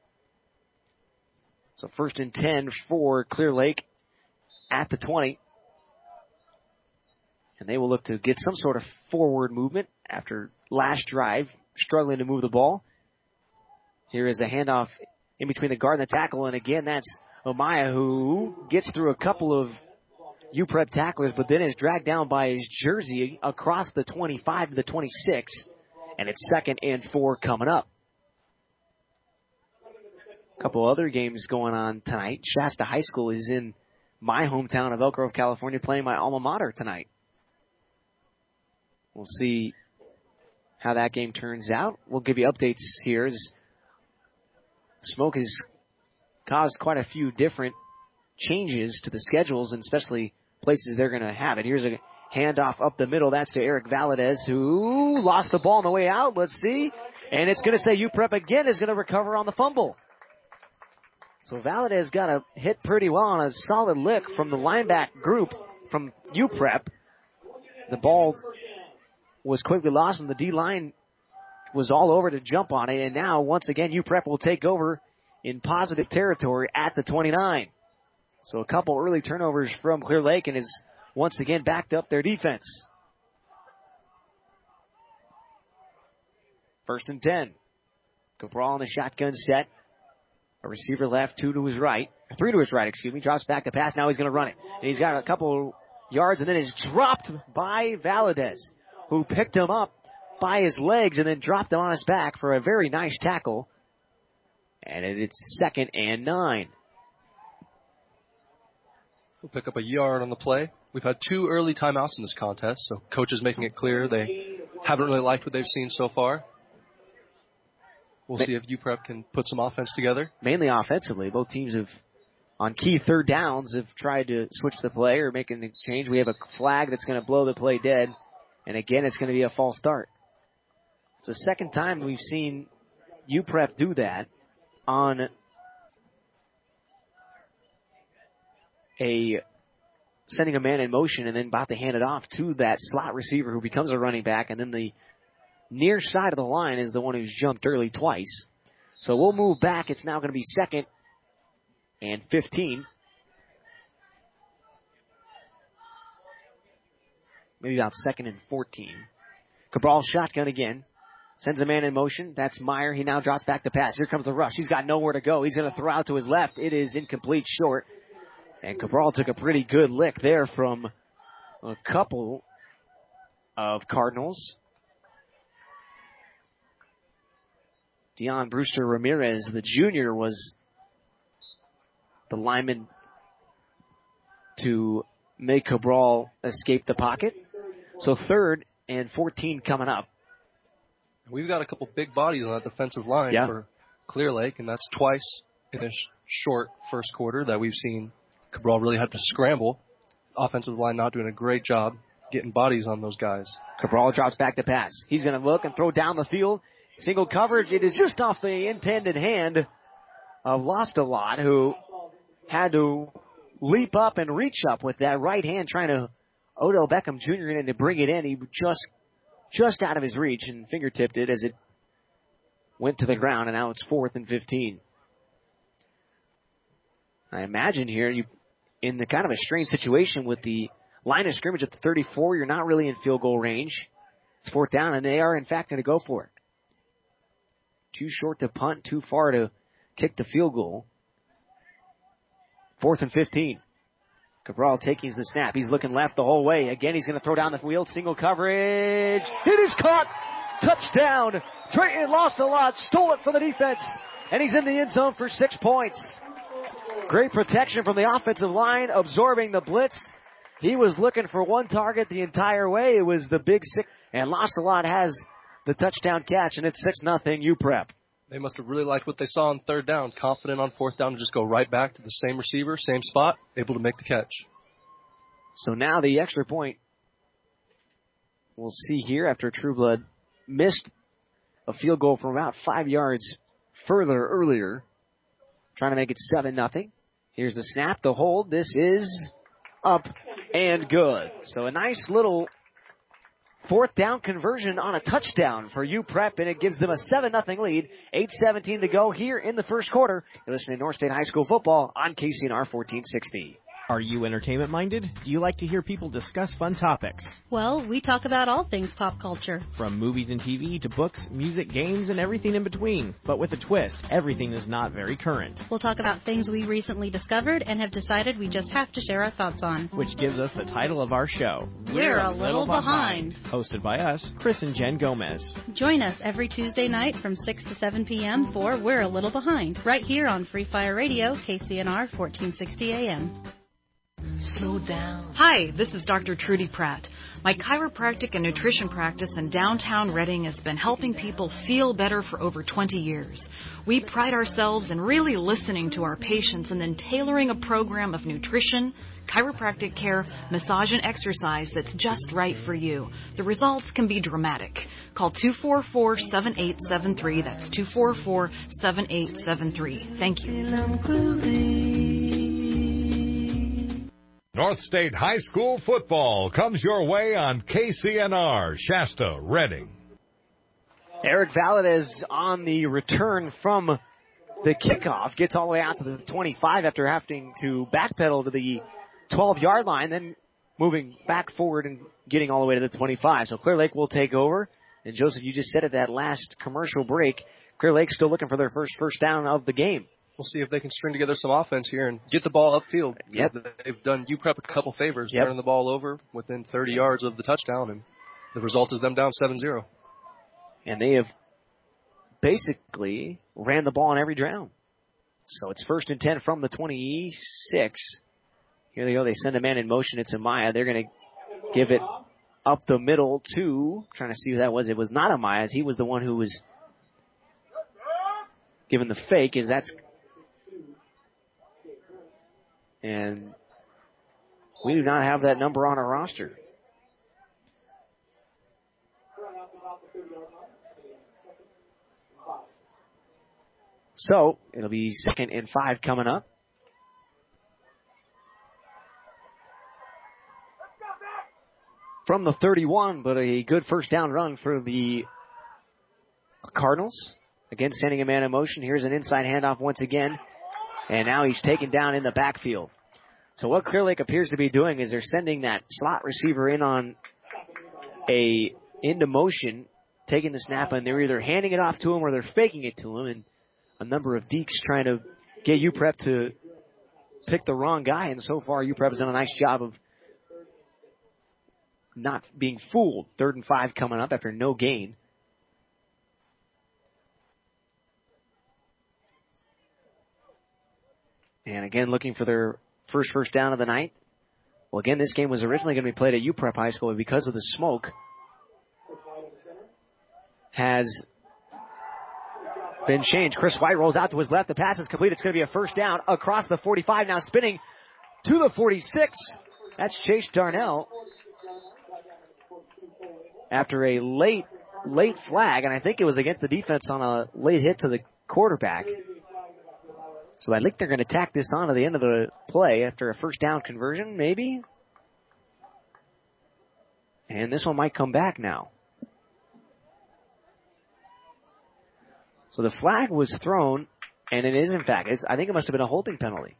So first and ten for Clear Lake at the twenty. And they will look to get some sort of forward movement after last drive, struggling to move the ball. Here is a handoff in between the guard and the tackle, and again that's Omaya, who gets through a couple of U P R E P tacklers, but then is dragged down by his jersey across the twenty-five to the twenty-six, and it's second and four coming up. A couple other games going on tonight. Shasta High School is in my hometown of Elk Grove, California, playing my alma mater tonight. We'll see how that game turns out. We'll give you updates here as smoke has caused quite a few different changes to the schedules, and especially places they're going to have it. Here's a handoff up the middle. That's to Eric Valadez, who lost the ball on the way out. Let's see. And it's going to say U P R E P again is going to recover on the fumble. So Valadez got a hit pretty well on a solid lick from the lineback group from U P R E P. The ball was quickly lost, and the D-line was all over to jump on it. And now, once again, U P R E P will take over in positive territory at the twenty-nine. So a couple early turnovers from Clear Lake, and has once again backed up their defense. First and ten. Cabral in the shotgun set. A receiver left, two to his right, three to his right, excuse me. Drops back to pass. Now he's going to run it. And he's got a couple yards, and then is dropped by Valadez, who picked him up by his legs and then dropped him on his back for a very nice tackle. And it's second and nine. We'll pick up a yard on the play. We've had two early timeouts in this contest, so coaches making it clear they haven't really liked what they've seen so far. We'll see if U P R E P can put some offense together. Mainly offensively. Both teams have, on key third downs, have tried to switch the play or make a change. We have a flag that's going to blow the play dead. And again, it's going to be a false start. It's the second time we've seen U P R E P do that on a sending a man in motion and then about to hand it off to that slot receiver who becomes a running back, and then the near side of the line is the one who's jumped early twice. So we'll move back. It's now going to be second and fifteen. maybe about second and fourteen. Cabral shotgun again. Sends a man in motion. That's Meyer. He now drops back to pass. Here comes the rush. He's got nowhere to go. He's going to throw out to his left. It is incomplete, short. And Cabral took a pretty good lick there from a couple of Cardinals. Dion Brewster Ramirez, the junior, was the lineman to make Cabral escape the pocket. So third and fourteen coming up. We've got a couple big bodies on that defensive line yeah. for Clear Lake, and that's twice in this short first quarter that we've seen Cabral really have to scramble. Offensive line not doing a great job getting bodies on those guys. Cabral drops back to pass. He's going to look and throw down the field. Single coverage. It is just off the intended hand of Lost-A-Lot, who had to leap up and reach up with that right hand, trying to Odell Beckham Junior in to bring it in. He just just out of his reach and fingertipped it as it went to the ground, and now it's fourth and fifteen. I imagine here, you in the kind of a strange situation with the line of scrimmage at the thirty-four, you're not really in field goal range. It's fourth down, and they are, in fact, going to go for it. Too short to punt, too far to kick the field goal. Fourth and fifteen. Cabral taking the snap. He's looking left the whole way. Again, he's going to throw down the field. Single coverage. It is caught. Touchdown. Drayton Lost-A-Lot. Stole it from the defense. And he's in the end zone for six points. Great protection from the offensive line, absorbing the blitz. He was looking for one target the entire way. It was the big six. And Lost-A-Lot has the touchdown catch, and it's six nothing U P R E P. They must have really liked what they saw on third down. Confident on fourth down to just go right back to the same receiver, same spot, able to make the catch. So now the extra point, we'll see here after Trueblood missed a field goal from about five yards further earlier, trying to make it seven nothing. Here's the snap, the hold. This is up and good. So a nice little fourth down conversion on a touchdown for U P R E P, and it gives them a seven nothing lead. eight seventeen to go here in the first quarter. You're listening to North State High School football on K C N R fourteen sixty. Are you entertainment-minded? Do you like to hear people discuss fun topics? Well, we talk about all things pop culture. From movies and T V to books, music, games, and everything in between. But with a twist, everything is not very current. We'll talk about things we recently discovered and have decided we just have to share our thoughts on. Which gives us the title of our show, We're, We're a, a Little, little behind. behind. Hosted by us, Chris and Jen Gomez. Join us every Tuesday night from six to seven p.m. for We're a Little Behind, right here on Free Fire Radio, K C N R fourteen sixty A M. Slow down. Hi, this is Doctor Trudy Pratt. My chiropractic and nutrition practice in downtown Reading has been helping people feel better for over twenty years. We pride ourselves in really listening to our patients and then tailoring a program of nutrition, chiropractic care, massage, and exercise that's just right for you. The results can be dramatic. Call two four four, seven eight seven three. That's two four four, seven eight seven three. Thank you. North State High School football comes your way on K C N R, Shasta, Reading. Eric Valadez on the return from the kickoff. Gets all the way out to the twenty-five after having to backpedal to the twelve-yard line, then moving back forward and getting all the way to the twenty-five. So Clear Lake will take over. And, Joseph, you just said at that last commercial break, Clear Lake's still looking for their first first down of the game. We'll see if they can string together some offense here and get the ball upfield. Yep. They've done U P R E P a couple favors, yep. turning the ball over within thirty yards of the touchdown, and the result is them down seven zero. And they have basically ran the ball on every down. So it's first and ten from the twenty-six. Here they go. They send a man in motion. It's Amaya. They're going to give it up the middle to, trying to see who that was. It was not Amaya. He was the one who was given the fake, as that's and we do not have that number on our roster. So it'll be second and five coming up. From the thirty-one, but a good first down run for the Cardinals. Again, sending a man in motion. Here's an inside handoff once again. And now he's taken down in the backfield. So what Clear Lake appears to be doing is they're sending that slot receiver in on a into motion, taking the snap, and they're either handing it off to him or they're faking it to him. And a number of Deeks trying to get U P R E P to pick the wrong guy. And so far, U P R E P has done a nice job of not being fooled. Third and five coming up after no gain. And again, looking for their first first down of the night. Well, again, this game was originally going to be played at U P R E P High School, but because of the smoke, has been changed. Chris White rolls out to his left. The pass is complete. It's going to be a first down across the forty-five. Now spinning to the forty-six. That's Chase Darnell. After a late, late flag, and I think it was against the defense on a late hit to the quarterback. So I think they're going to tack this on to the end of the play after a first down conversion, maybe. And this one might come back now. So the flag was thrown, and it is, in fact, it's, I think it must have been a holding penalty.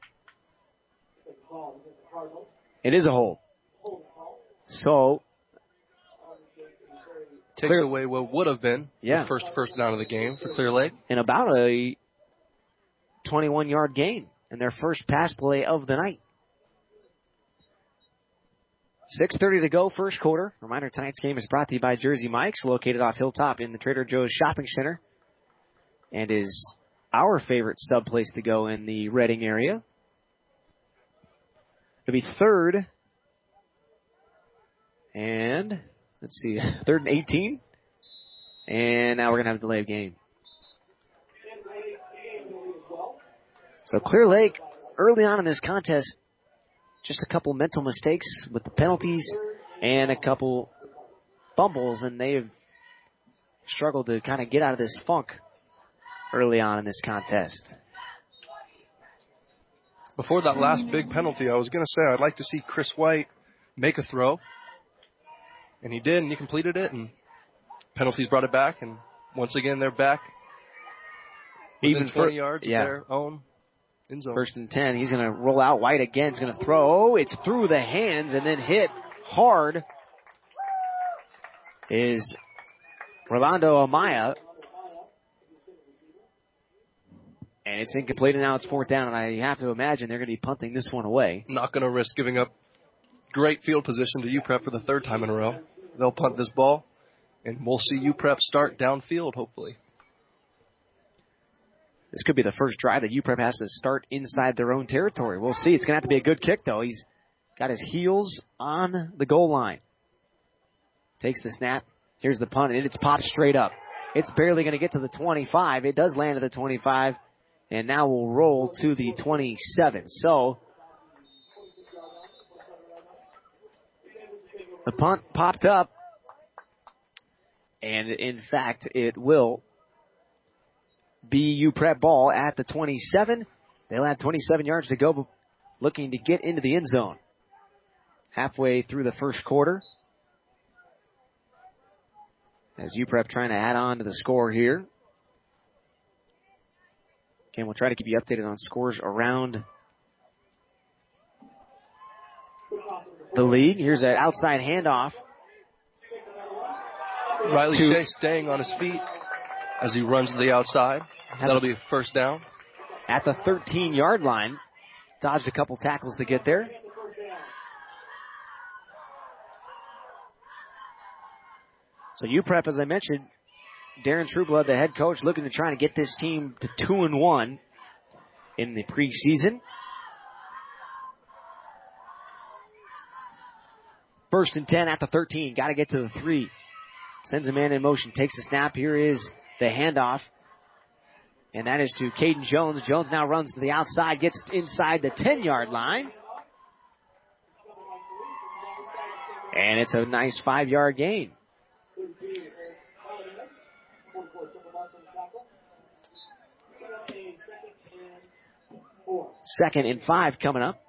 It is a hold. So takes Clear, away what would have been yeah. the first first down of the game for Clear Lake. And about a twenty-one-yard gain and their first pass play of the night. six thirty to go, first quarter. Reminder, tonight's game is brought to you by Jersey Mike's, located off Hilltop in the Trader Joe's Shopping Center, and is our favorite sub place to go in the Reading area. It'll be third and, let's see, third and eighteen. And now we're going to have a delay of game. So Clear Lake, early on in this contest, just a couple mental mistakes with the penalties and a couple fumbles, and they have struggled to kind of get out of this funk early on in this contest. Before that last big penalty, I was going to say I'd like to see Chris White make a throw, and he did, and he completed it, and penalties brought it back, and once again they're back within Even twenty for, yards yeah. of their own. First and ten. He's going to roll out. White again is going to throw. It's through the hands and then hit hard is Rolando Amaya. And it's incomplete, and now it's fourth down, and I have to imagine they're going to be punting this one away. Not going to risk giving up great field position to U P R E P for the third time in a row. They'll punt this ball, and we'll see U P R E P start downfield, hopefully. This could be the first drive that U P R E P has to start inside their own territory. We'll see. It's going to have to be a good kick, though. He's got his heels on the goal line. Takes the snap. Here's the punt, and it's popped straight up. It's barely going to get to the twenty-five. It does land at the twenty-five, and now we'll roll to the twenty-seven. So the punt popped up, and in fact, it will be U P R E P ball at the twenty-seven. They'll have twenty-seven yards to go, looking to get into the end zone. Halfway through the first quarter, as U P R E P trying to add on to the score here. Again, we'll try to keep you updated on scores around the league. Here's an outside handoff. Riley Shea staying on his feet as he runs to the outside. That'll be a first down. At the thirteen-yard line. Dodged a couple tackles to get there. So U P R E P, as I mentioned, Darren Trueblood, the head coach, looking to try to get this team to two and one in the preseason. First and ten at the thirteen. Got to get to the three. Sends a man in motion. Takes the snap. Here is the handoff. And that is to Caden Jones. Jones now runs to the outside. Gets inside the ten-yard line. And it's a nice five-yard gain. Second and five coming up.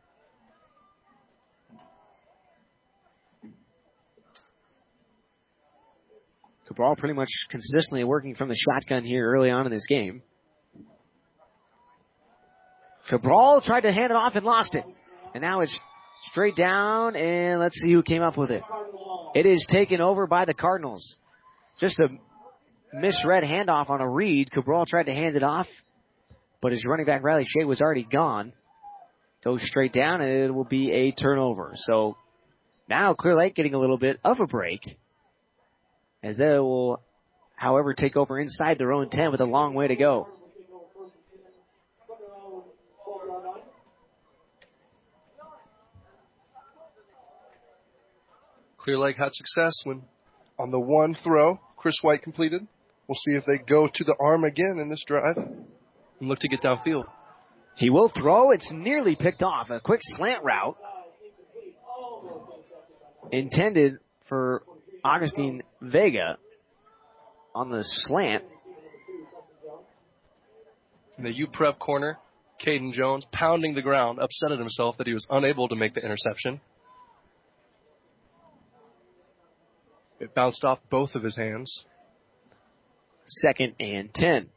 Cabral pretty much consistently working from the shotgun here early on in this game. Cabral tried to hand it off and lost it. And now it's Straight down, and let's see who came up with it. It is taken over by the Cardinals. Just a misread handoff on a read. Cabral tried to hand it off, but his running back, Riley Shea, was already gone. Goes straight down, and it will be a turnover. So now Clear Lake getting a little bit of a break, as they will, however, take over inside their own ten with a long way to go. Clear Lake had success when on the one throw Chris White completed. We'll see if they go to the arm again in this drive and look to get downfield. He will throw. It's nearly picked off. A quick slant route intended for Augustine Vega on the slant. In the U Prep corner, Caden Jones pounding the ground, upset at himself that he was unable to make the interception. It bounced off both of his hands. Second and ten.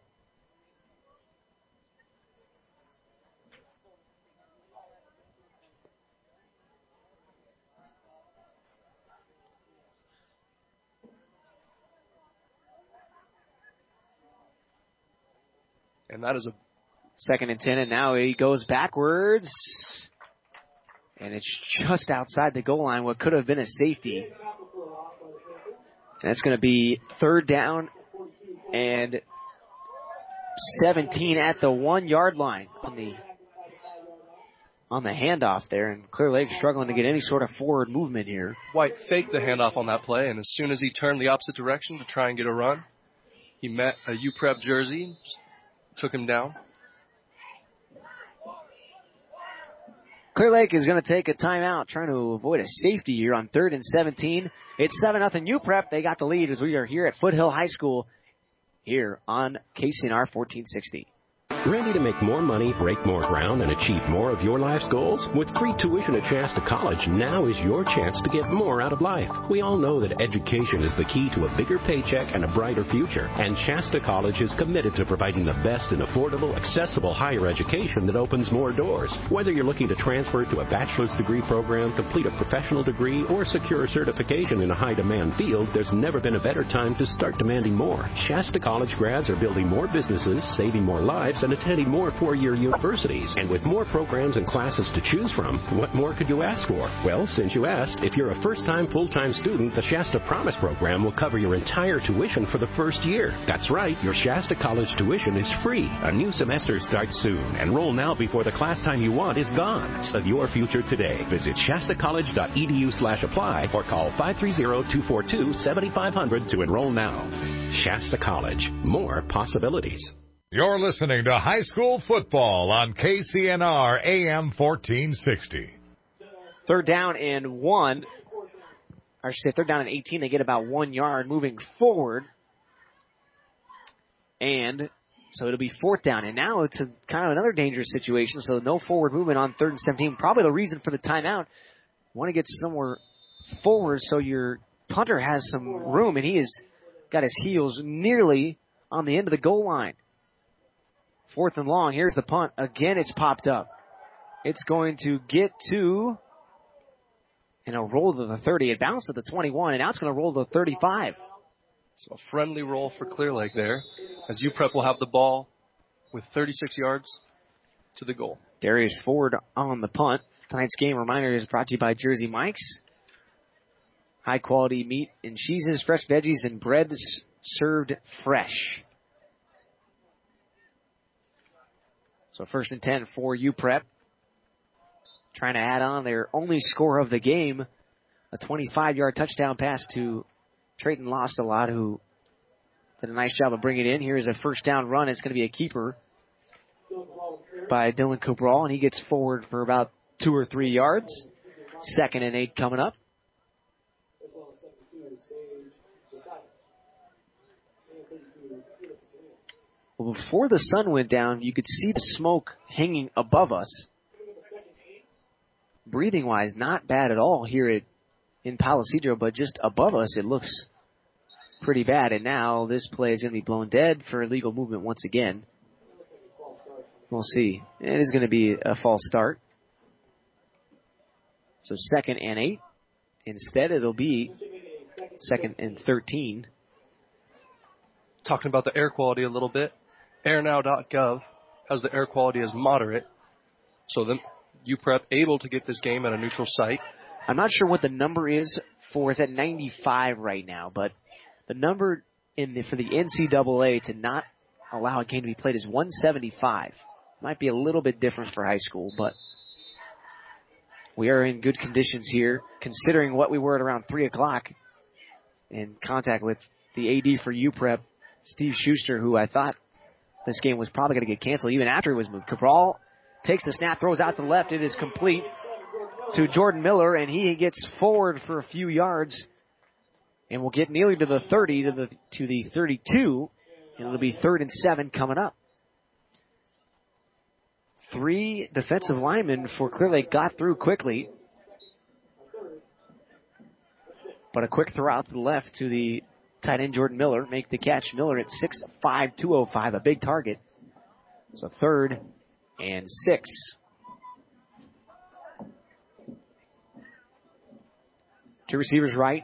And that is a second and ten, and now he goes backwards. And it's just outside the goal line, what could have been a safety. And that's going to be third down and seventeen at the one-yard line on the on the handoff there. And Clear Lake struggling to get any sort of forward movement here. White faked the handoff on that play, and as soon as he turned the opposite direction to try and get a run, he met a U Prep jersey, just took him down. Clear Lake is going to take a timeout, trying to avoid a safety here on third and seventeen. It's seven nothing U Prep. They got the lead as we are here at Foothill High School here on K C N R fourteen sixty. Ready to make more money, break more ground, and achieve more of your life's goals? With free tuition at Shasta College, now is your chance to get more out of life. We all know that education is the key to a bigger paycheck and a brighter future, and Shasta College is committed to providing the best in affordable, accessible higher education that opens more doors. Whether you're looking to transfer to a bachelor's degree program, complete a professional degree, or secure a certification in a high-demand field, there's never been a better time to start demanding more. Shasta College grads are building more businesses, saving more lives, and attending more four-year universities. And with more programs and classes to choose from, what more could you ask for? Well, since you asked, if you're a first-time full-time student, the Shasta Promise program will cover your entire tuition for the first year. That's right, your Shasta College tuition is free. A new semester starts soon. Enroll now before the class time you want is gone. Study your future today. Visit shastacollege.edu slash apply or call five three zero, two four two, seven five zero zero to enroll now. Shasta College. More possibilities. You're listening to high school football on K C N R A M fourteen sixty. Third down and one. I should say third down and eighteen. They get about one yard moving forward. And so it'll be fourth down. And now it's a, kind of another dangerous situation. So no forward movement on third and seventeen. Probably the reason for the timeout. You want to get somewhere forward so your punter has some room. And he has got his heels nearly on the end of the goal line. Fourth and long. Here's the punt. Again, it's popped up. It's going to get to, and a roll to the thirty. It bounced to the twenty-one, and now it's going to roll to the thirty-five. So a friendly roll for Clear Lake there, as U Prep will have the ball with thirty-six yards to the goal. Darius Ford on the punt. Tonight's game reminder is brought to you by Jersey Mike's. High quality meat and cheeses, fresh veggies, and breads served fresh. So first and ten for U Prep. Trying to add on their only score of the game. A twenty-five-yard touchdown pass to Trayton Lost-A-Lot, who did a nice job of bringing it in. Here's a first down run. It's going to be a keeper by Dylan Cabral, and he gets forward for about two or three yards. Second and eight coming up. Well, before the sun went down, you could see the smoke hanging above us. Breathing-wise, not bad at all here at, in Palo Cedro, but just above us, it looks pretty bad. And now this play is going to be blown dead for illegal movement once again. We'll see. It is going to be a false start. So second and eight. Instead, it'll be second and thirteen. Talking about the air quality a little bit, air now dot gov has the air quality as moderate. So then U P R E P able to get this game at a neutral site. I'm not sure what the number is for. It's at ninety-five right now, but the number in the, for the N C double A to not allow a game to be played is one seventy-five. Might be a little bit different for high school, but we are in good conditions here, considering what we were at around three o'clock in contact with the A D for U P R E P, Steve Schuster, who I thought this game was probably going to get canceled even after it was moved. Cabral takes the snap, throws out to the left. It is complete to Jordan Miller, and he gets forward for a few yards and will get nearly to the thirty, to the to the thirty-two, and it'll be third and seven coming up. Three defensive linemen for Clear Lake got through quickly, but a quick throw out to the left to the tight end Jordan Miller. Make the catch. Miller at six five, two oh five, a big target. It's a third and six. Two receivers right.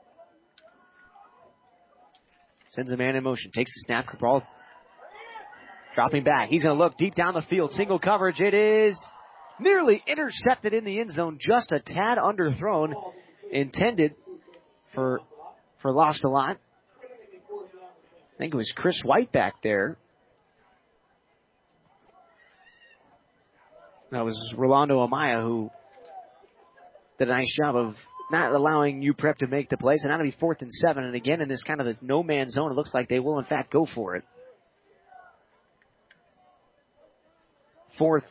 Sends a man in motion. Takes the snap. Cabral dropping back. He's going to look deep down the field. Single coverage. It is nearly intercepted in the end zone. Just a tad underthrown. Intended for, for lost a lot. I think it was Chris White back there. That was Rolando Amaya who did a nice job of not allowing U P R E P to make the plays. And now it'll be fourth and seven. And again, in this kind of the no-man zone, it looks like they will, in fact, go for it. Fourth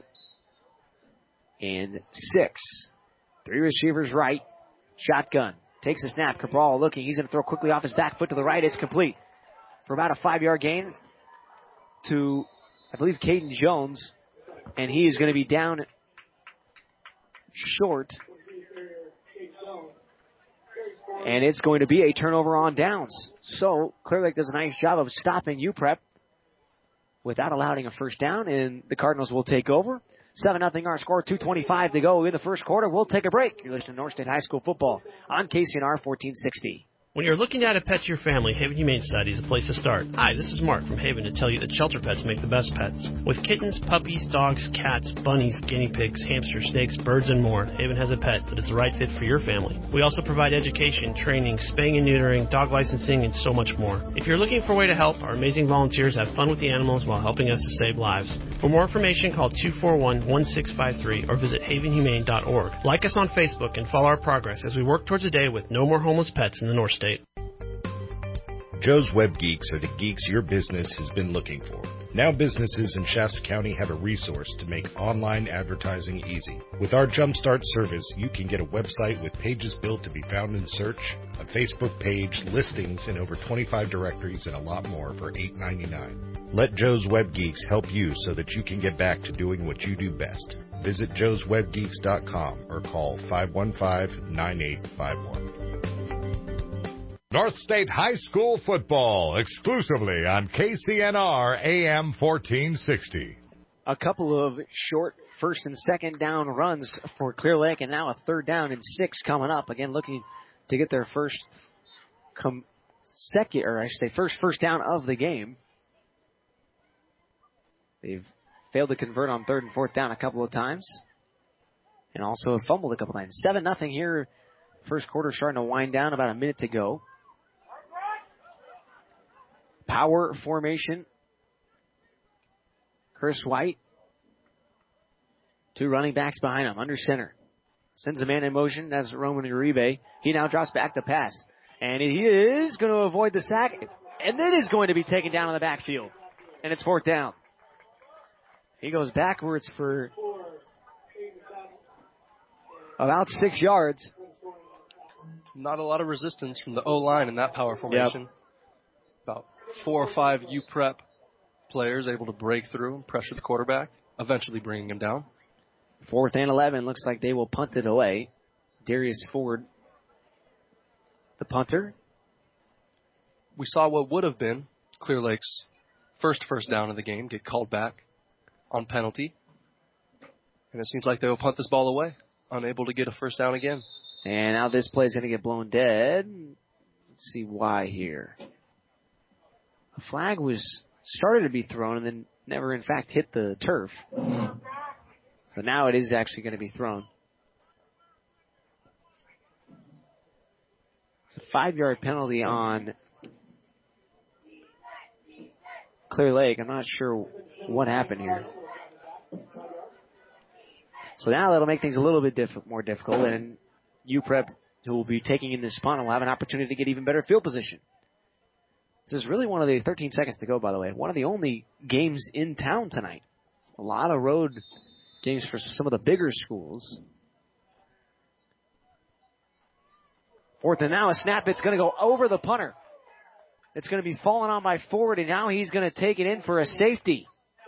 and six. Three receivers right. Shotgun. Takes a snap. Cabral looking. He's going to throw quickly off his back foot to the right. It's complete for about a five-yard gain to, I believe, Caden Jones. And he is going to be down short. And it's going to be a turnover on downs. So Clear Lake does a nice job of stopping U P R E P without allowing a first down, and the Cardinals will take over. seven nothing our score, two twenty-five to go in the first quarter. We'll take a break. You're listening to North State High School football on K C N R fourteen sixty. When you're looking to add a pet to your family, Haven Humane Society is the place to start. Hi, this is Mark from Haven to tell you that shelter pets make the best pets. With kittens, puppies, dogs, cats, bunnies, guinea pigs, hamsters, snakes, birds, and more, Haven has a pet that is the right fit for your family. We also provide education, training, spaying and neutering, dog licensing, and so much more. If you're looking for a way to help, our amazing volunteers have fun with the animals while helping us to save lives. For more information, call two four one, one six five three or visit haven humane dot org. Like us on Facebook and follow our progress as we work towards a day with no more homeless pets in the North State. Joe's Web Geeks are the geeks your business has been looking for. Now businesses in Shasta County have a resource to make online advertising easy. With our Jumpstart service, you can get a website with pages built to be found in search, a Facebook page, listings in over twenty-five directories, and a lot more for eight ninety-nine. Let Joe's Web Geeks help you so that you can get back to doing what you do best. Visit joes web geeks dot com or call five one five, nine eight five one. North State High School football, exclusively on K C N R A M fourteen sixty. A couple of short first and second down runs for Clear Lake, and now a third down and six coming up. Again, looking to get their first com- second, or I should say first first down of the game. They've failed to convert on third and fourth down a couple of times, and also have fumbled a couple times. seven nothing here. First quarter starting to wind down, about a minute to go. Power formation. Chris White. Two running backs behind him, under center. Sends a man in motion. That's Roman Uribe. He now drops back to pass. And he is going to avoid the sack. And then is going to be taken down in the backfield. And it's fourth down. He goes backwards for about six yards. Not a lot of resistance from the O-line in that power formation. Yep. About four or five U P R E P players able to break through and pressure the quarterback, eventually bringing him down. Fourth and eleven. Looks like they will punt it away. Darius Ford, the punter. We saw what would have been Clear Lake's first first down of the game get called back on penalty. And it seems like they will punt this ball away. unable to get a first down again. And now this play is going to get blown dead. Let's see why here. A flag was started to be thrown and then never, in fact, hit the turf. So now it is actually going to be thrown. It's a five-yard penalty on Clear Lake. I'm not sure what happened here. So now that'll make things a little bit diff- more difficult, and U P R E P, who will be taking in this punt, will have an opportunity to get even better field position. This is really one of the thirteen seconds to go, by the way. One of the only games in town tonight. A lot of road games for some of the bigger schools. Fourth and now a snap. It's going to go over the punter. It's going to be falling on by Ford, and now he's going to take it in for a safety.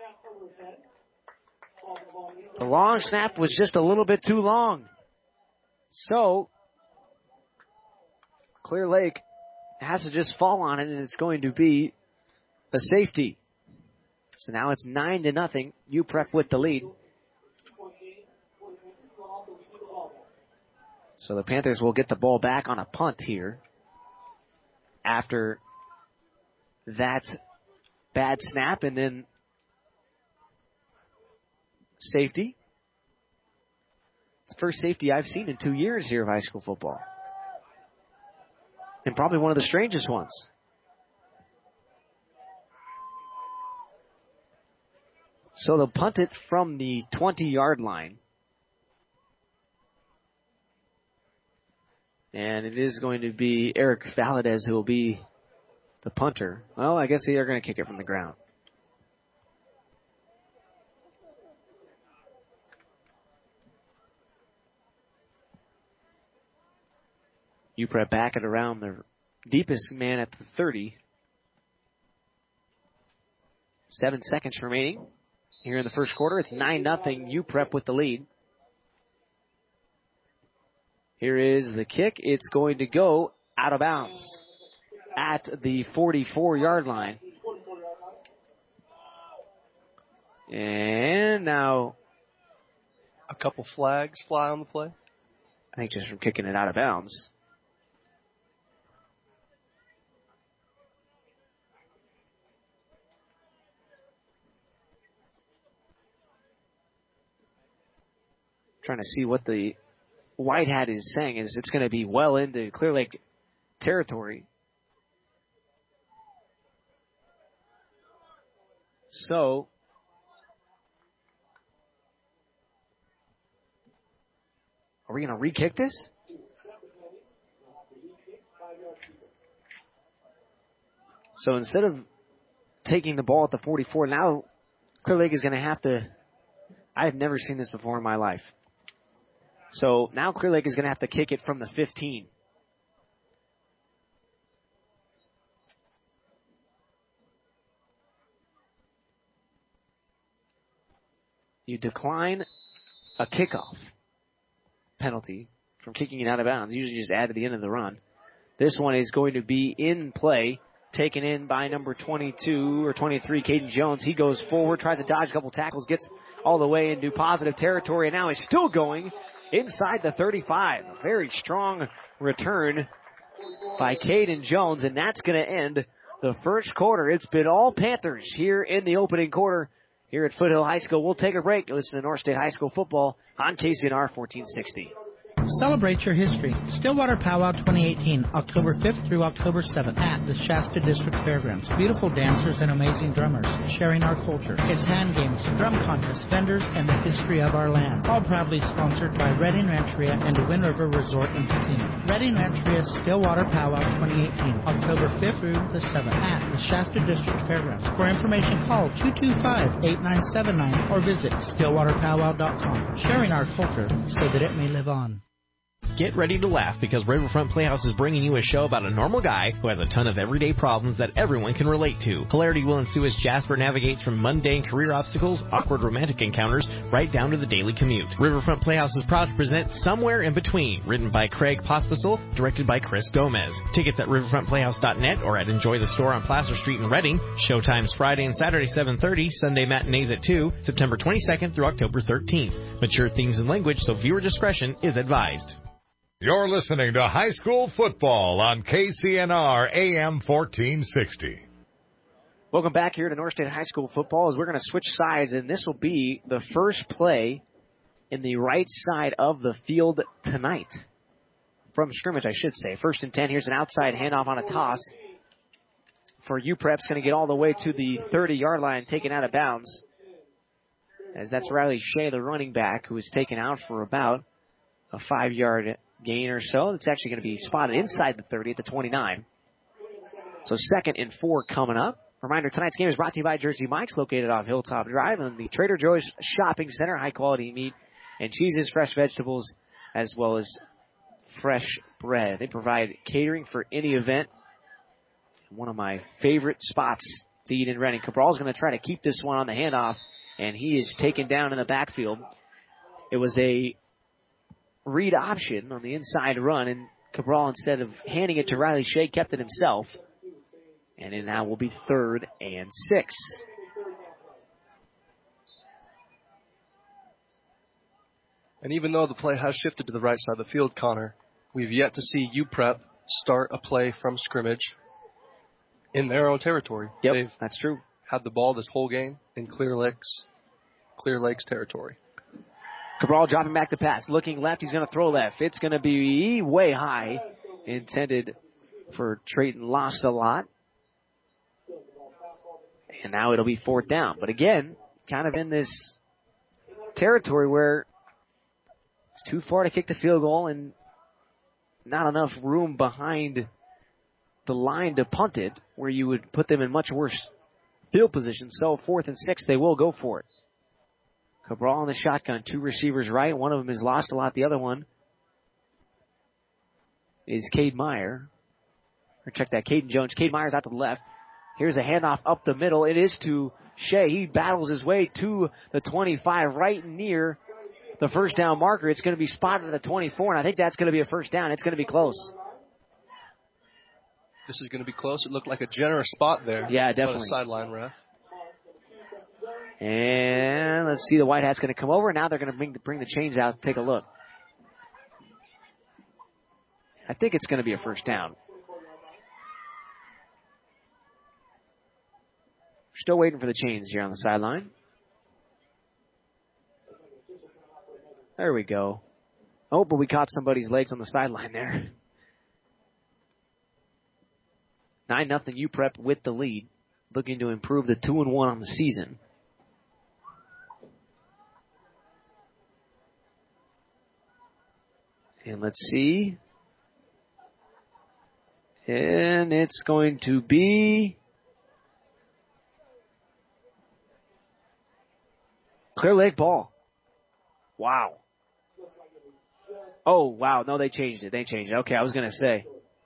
The long snap was just a little bit too long. So, Clear Lake has to just fall on it, and it's going to be a safety. So now it's nine to nothing. U P R E P with the lead. So the Panthers will get the ball back on a punt here after that bad snap and then safety. It's the first safety I've seen in two years here of high school football. And probably one of the strangest ones. So they'll punt it from the twenty-yard line. And it is going to be Eric Valadez who will be the punter. Well, I guess they are going to kick it from the ground. U P R E P back at around the deepest man at the thirty. Seven seconds remaining here in the first quarter. It's nine nothing U P R E P with the lead. Here is the kick. It's going to go out of bounds at the forty-four-yard line. And now a couple flags fly on the play. I think just from kicking it out of bounds. Trying to see what the White Hat is saying is it's going to be well into Clear Lake territory. So, are we going to re-kick this? So instead of taking the ball at the forty-four, now Clear Lake is going to have to, I have never seen this before in my life. So now Clear Lake is going to have to kick it from the fifteen. You decline a kickoff penalty from kicking it out of bounds. Usually just add to the end of the run. This one is going to be in play, taken in by number twenty-two or twenty-three, Caden Jones. He goes forward, tries to dodge a couple tackles, gets all the way into positive territory, and now he's still going inside the thirty-five. A very strong return by Caden Jones, and that's going to end the first quarter. It's been all Panthers here in the opening quarter here at Foothill High School. We'll take a break. You listen to North State High School football on K C N R fourteen sixty. Celebrate your history. Stillwater Powwow twenty eighteen, October fifth through October seventh at the Shasta District Fairgrounds. Beautiful dancers and amazing drummers sharing our culture. It's hand games, drum contests, vendors, and the history of our land. All proudly sponsored by Redding Rancheria and Wind River Resort and Casino. Redding Rancheria Stillwater Powwow twenty eighteen, October fifth through the seventh at the Shasta District Fairgrounds. For information, call two two five, eight nine seven nine or visit stillwater powwow dot com. Sharing our culture so that it may live on. Get ready to laugh because Riverfront Playhouse is bringing you a show about a normal guy who has a ton of everyday problems that everyone can relate to. Hilarity will ensue as Jasper navigates from mundane career obstacles, awkward romantic encounters, right down to the daily commute. Riverfront Playhouse is proud to present Somewhere in Between, written by Craig Pospisil, directed by Chris Gomez. Tickets at riverfront playhouse dot net or at Enjoy the Store on Placer Street in Reading. Showtimes Friday and Saturday seven thirty, Sunday matinees at two, September twenty-second through October thirteenth. Mature themes and language, so viewer discretion is advised. You're listening to High School Football on K C N R A M fourteen sixty. Welcome back here to North State High School Football as we're going to switch sides, and this will be the first play in the right side of the field tonight. From scrimmage, I should say. First and ten. Here's an outside handoff on a toss for U P R E P's going to get all the way to the thirty-yard line, taken out of bounds. As that's Riley Shea, the running back, who is taken out for about a five-yard gain or so. It's actually going to be spotted inside the thirty at the twenty-nine. So second and four coming up. Reminder, tonight's game is brought to you by Jersey Mike's, located off Hilltop Drive, and the Trader Joe's Shopping Center. High-quality meat and cheeses, fresh vegetables, as well as fresh bread. They provide catering for any event. One of my favorite spots to eat in Reading. Cabral's going to try to keep this one on the handoff, and he is taken down in the backfield. It was a read option on the inside run, and Cabral, instead of handing it to Riley Shea, kept it himself. And it now will be third and six. And even though the play has shifted to the right side of the field, Connor, we've yet to see U P R E P start a play from scrimmage in their own territory. Yep, They've that's true. Had the ball this whole game in Clear Lakes, Clear Lakes territory. Cabral dropping back the pass. Looking left, he's going to throw left. It's going to be way high. Intended for Trayton Lost a lot. And now it'll be fourth down. But again, kind of in this territory where it's too far to kick the field goal and not enough room behind the line to punt it, where you would put them in much worse field position. So fourth and six, they will go for it. Cabral in the shotgun, two receivers right. One of them is Lost a lot. The other one is Cade Meyer. Or check that, Caden Jones. Cade Meyer's out to the left. Here's a handoff up the middle. It is to Shea. He battles his way to the twenty-five, right near the first down marker. It's going to be spotted at the twenty-four, and I think that's going to be a first down. It's going to be close. This is going to be close. It looked like a generous spot there. Yeah, by definitely. the sideline ref. And let's see, the White Hat's going to come over. Now they're going to bring, bring the chains out to take a look. I think it's going to be a first down. Still waiting for the chains here on the sideline. There we go. Oh, but we caught somebody's legs on the sideline there. nine nothing U P R E P with the lead. Looking to improve the two and one on the season. And let's see. And it's going to be Clear Lake ball. Wow. Oh, wow. No, they changed it. They changed it. Okay, I was going to say.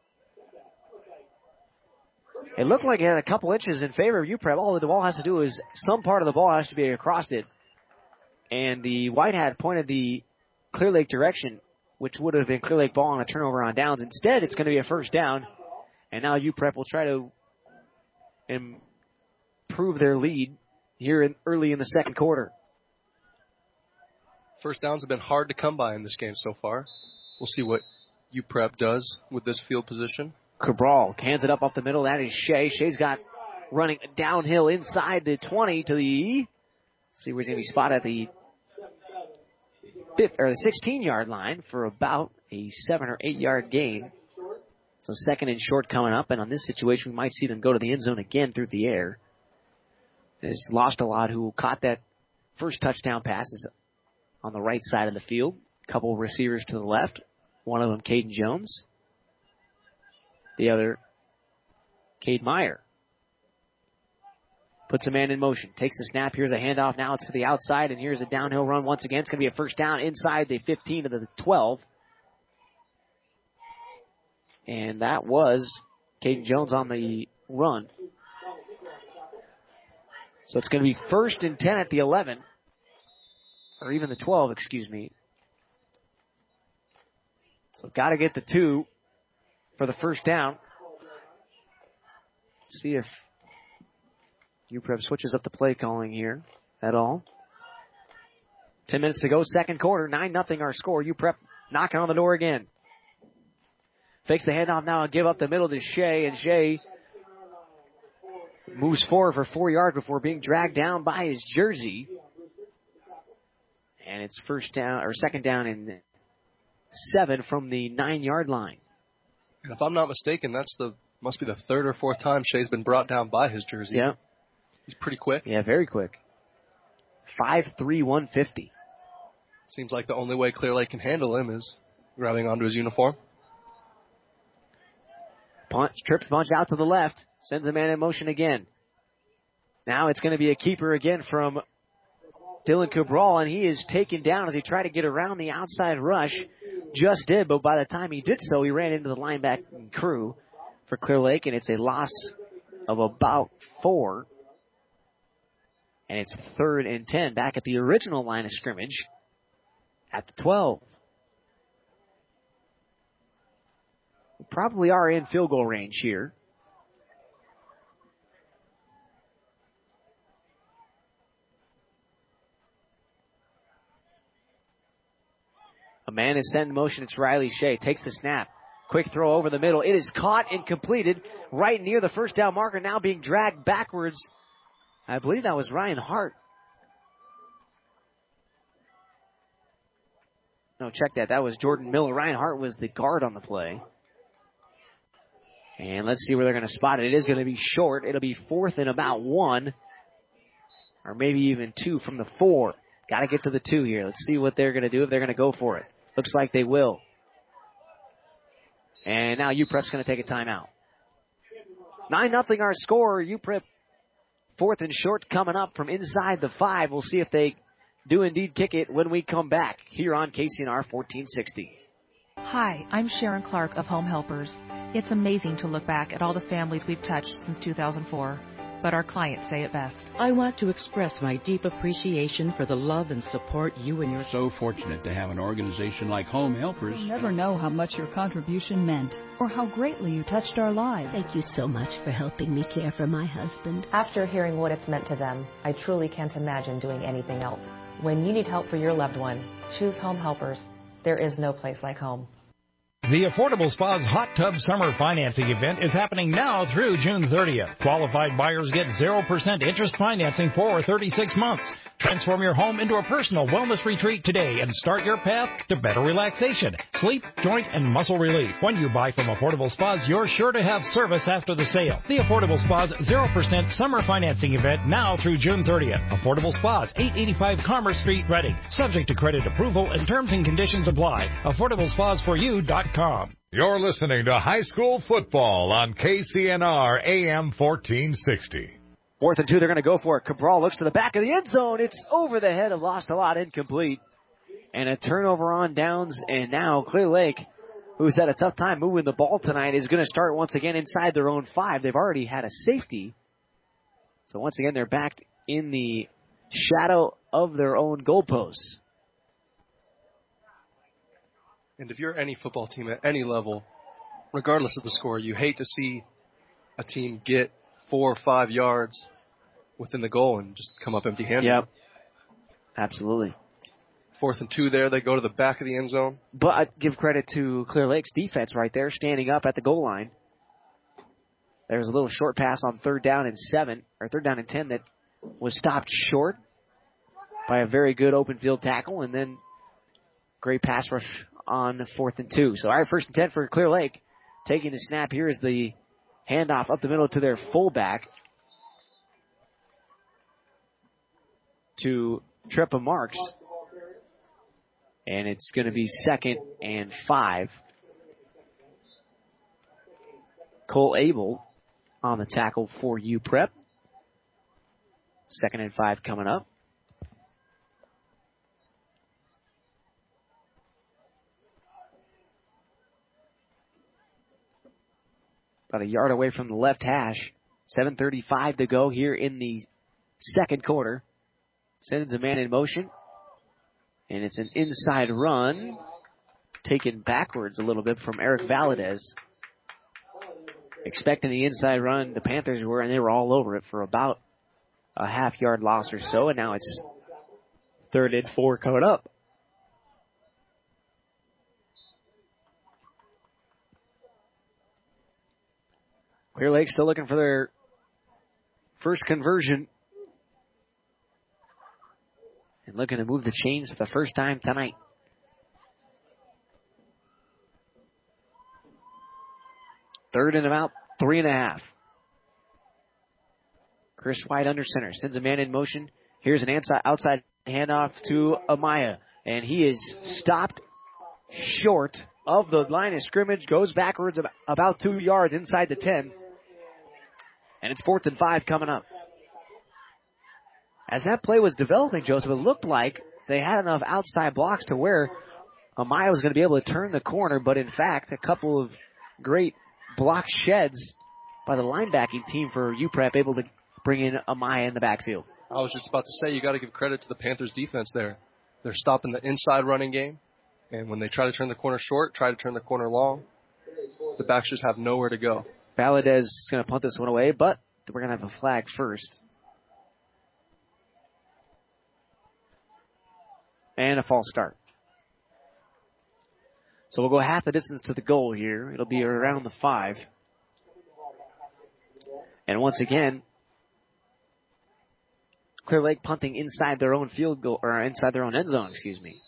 It looked like it had a couple inches in favor of U P R E P. All the ball has to do is some part of the ball has to be across it. And the White Hat pointed the Clear Lake direction, which would have been Clear Lake ball on a turnover on downs. Instead, it's going to be a first down. And now U P R E P will try to improve their lead here in, early in the second quarter. First downs have been hard to come by in this game so far. We'll see what U P R E P does with this field position. Cabral hands it up up the middle. That is Shea. Shea's got running downhill inside the twenty to the, see where he's going to be spotted at the fifth, or the sixteen-yard line for about a seven or eight-yard gain. So second and short coming up, and on this situation, we might see them go to the end zone again through the air. There's Lost a lot who caught that first touchdown passes on the right side of the field. A couple receivers to the left. One of them, Caden Jones. The other, Cade Meyer. Puts a man in motion. Takes the snap. Here's a handoff. Now it's to the outside, and here's a downhill run once again. It's going to be a first down inside the fifteen to the twelve. And that was Caden Jones on the run. So it's going to be first and ten at the eleven. Or even the twelve, excuse me. So got to get the two for the first down. See if U P R E P switches up the play calling here at all. Ten minutes to go, second quarter, nine nothing our score. U P R E P knocking on the door again. Fakes the handoff now and give up the middle to Shea, and Shea moves forward for four yards before being dragged down by his jersey. And it's first down, or second down and seven from the nine-yard line. And if I'm not mistaken, that's the must be the third or fourth time Shea's been brought down by his jersey. Yeah. He's pretty quick. Yeah, very quick. five three, one fifty. Seems like the only way Clear Lake can handle him is grabbing onto his uniform. Punch, trips, punch out to the left. Sends a man in motion again. Now it's going to be a keeper again from Dylan Cabral, and he is taken down as he tried to get around the outside rush. Just did, but by the time he did so, he ran into the linebacking crew for Clear Lake, and it's a loss of about four. And it's third and ten back at the original line of scrimmage at the twelve. We probably are in field goal range here. A man is sent in motion. It's Riley Shea. Takes the snap. Quick throw over the middle. It is caught and completed right near the first down marker, now being dragged backwards. I believe that was Ryan Hart. No, check that. That was Jordan Miller. Ryan Hart was the guard on the play. And let's see where they're going to spot it. It is going to be short. It'll be fourth and about one, or maybe even two from the four. Got to get to the two here. Let's see what they're going to do, if they're going to go for it. Looks like they will. And now U P R E P's going to take a timeout. nine nothing our score. U P R E P fourth and short coming up from inside the five. We'll see if they do indeed kick it when we come back here on K C N R fourteen sixty. Hi, I'm Sharon Clark of Home Helpers. It's amazing to look back at all the families we've touched since two thousand four. But our clients say it best. I want to express my deep appreciation for the love and support you and your... So fortunate to have an organization like Home Helpers. You'll never know how much your contribution meant or how greatly you touched our lives. Thank you so much for helping me care for my husband. After hearing what it's meant to them, I truly can't imagine doing anything else. When you need help for your loved one, choose Home Helpers. There is no place like home. The Affordable Spa's Hot Tub Summer Financing event is happening now through June thirtieth. Qualified buyers get zero percent interest financing for thirty-six months. Transform your home into a personal wellness retreat today and start your path to better relaxation, sleep, joint, and muscle relief. When you buy from Affordable Spas, you're sure to have service after the sale. The Affordable Spas zero percent Summer Financing event now through June thirtieth. Affordable Spas, eight eighty-five Commerce Street, Reading. Subject to credit approval and terms and conditions apply. affordable spas for you dot com. You're listening to high school football on K C N R A M fourteen sixty. Fourth and two, they're going to go for it. Cabral looks to the back of the end zone. It's over the head of Lost a Lot, incomplete. And a turnover on downs, and now Clear Lake, who's had a tough time moving the ball tonight, is going to start once again inside their own five. They've already had a safety. So once again, they're back in the shadow of their own goalposts. And if you're any football team at any level, regardless of the score, you hate to see a team get four or five yards within the goal and just come up empty-handed. Yep, absolutely. Fourth and two there, they go to the back of the end zone. But I give credit to Clear Lake's defense right there, standing up at the goal line. There's a little short pass on third down and seven, or third down and ten that was stopped short by a very good open field tackle, and then great pass rush on fourth and two. So, all right, first and ten for Clear Lake. Taking the snap here is the handoff up the middle to their fullback, to Treppa Marks. And it's going to be second and five. Cole Abel on the tackle for U P R E P. Second and five coming up. about a yard away from the left hash. seven thirty-five to go here in the second quarter. Sends a man in motion. And it's an inside run. Taken backwards a little bit from Eric Valadez. Expecting the inside run, the Panthers were, and they were all over it for about a half yard loss or so. And now it's third and four coming up. Clear Lake still looking for their first conversion. And looking to move the chains for the first time tonight. Third and about three and a half. Chris White under center. Sends a man in motion. Here's an outside handoff to Amaya. And he is stopped short of the line of scrimmage. Goes backwards about two yards inside the ten. And it's fourth and five coming up. As that play was developing, Joseph, it looked like they had enough outside blocks to where Amaya was going to be able to turn the corner. But in fact, a couple of great block sheds by the linebacking team for U P R E P, able to bring in Amaya in the backfield. I was just about to say, you got to give credit to the Panthers defense there. They're stopping the inside running game. And when they try to turn the corner short, try to turn the corner long, the backs just have nowhere to go. Valadez is going to punt this one away, but we're going to have a flag first. And a false start. So we'll go half the distance to the goal here. It'll be around the five. And once again, Clear Lake punting inside their own field goal, or inside their own end zone, excuse me.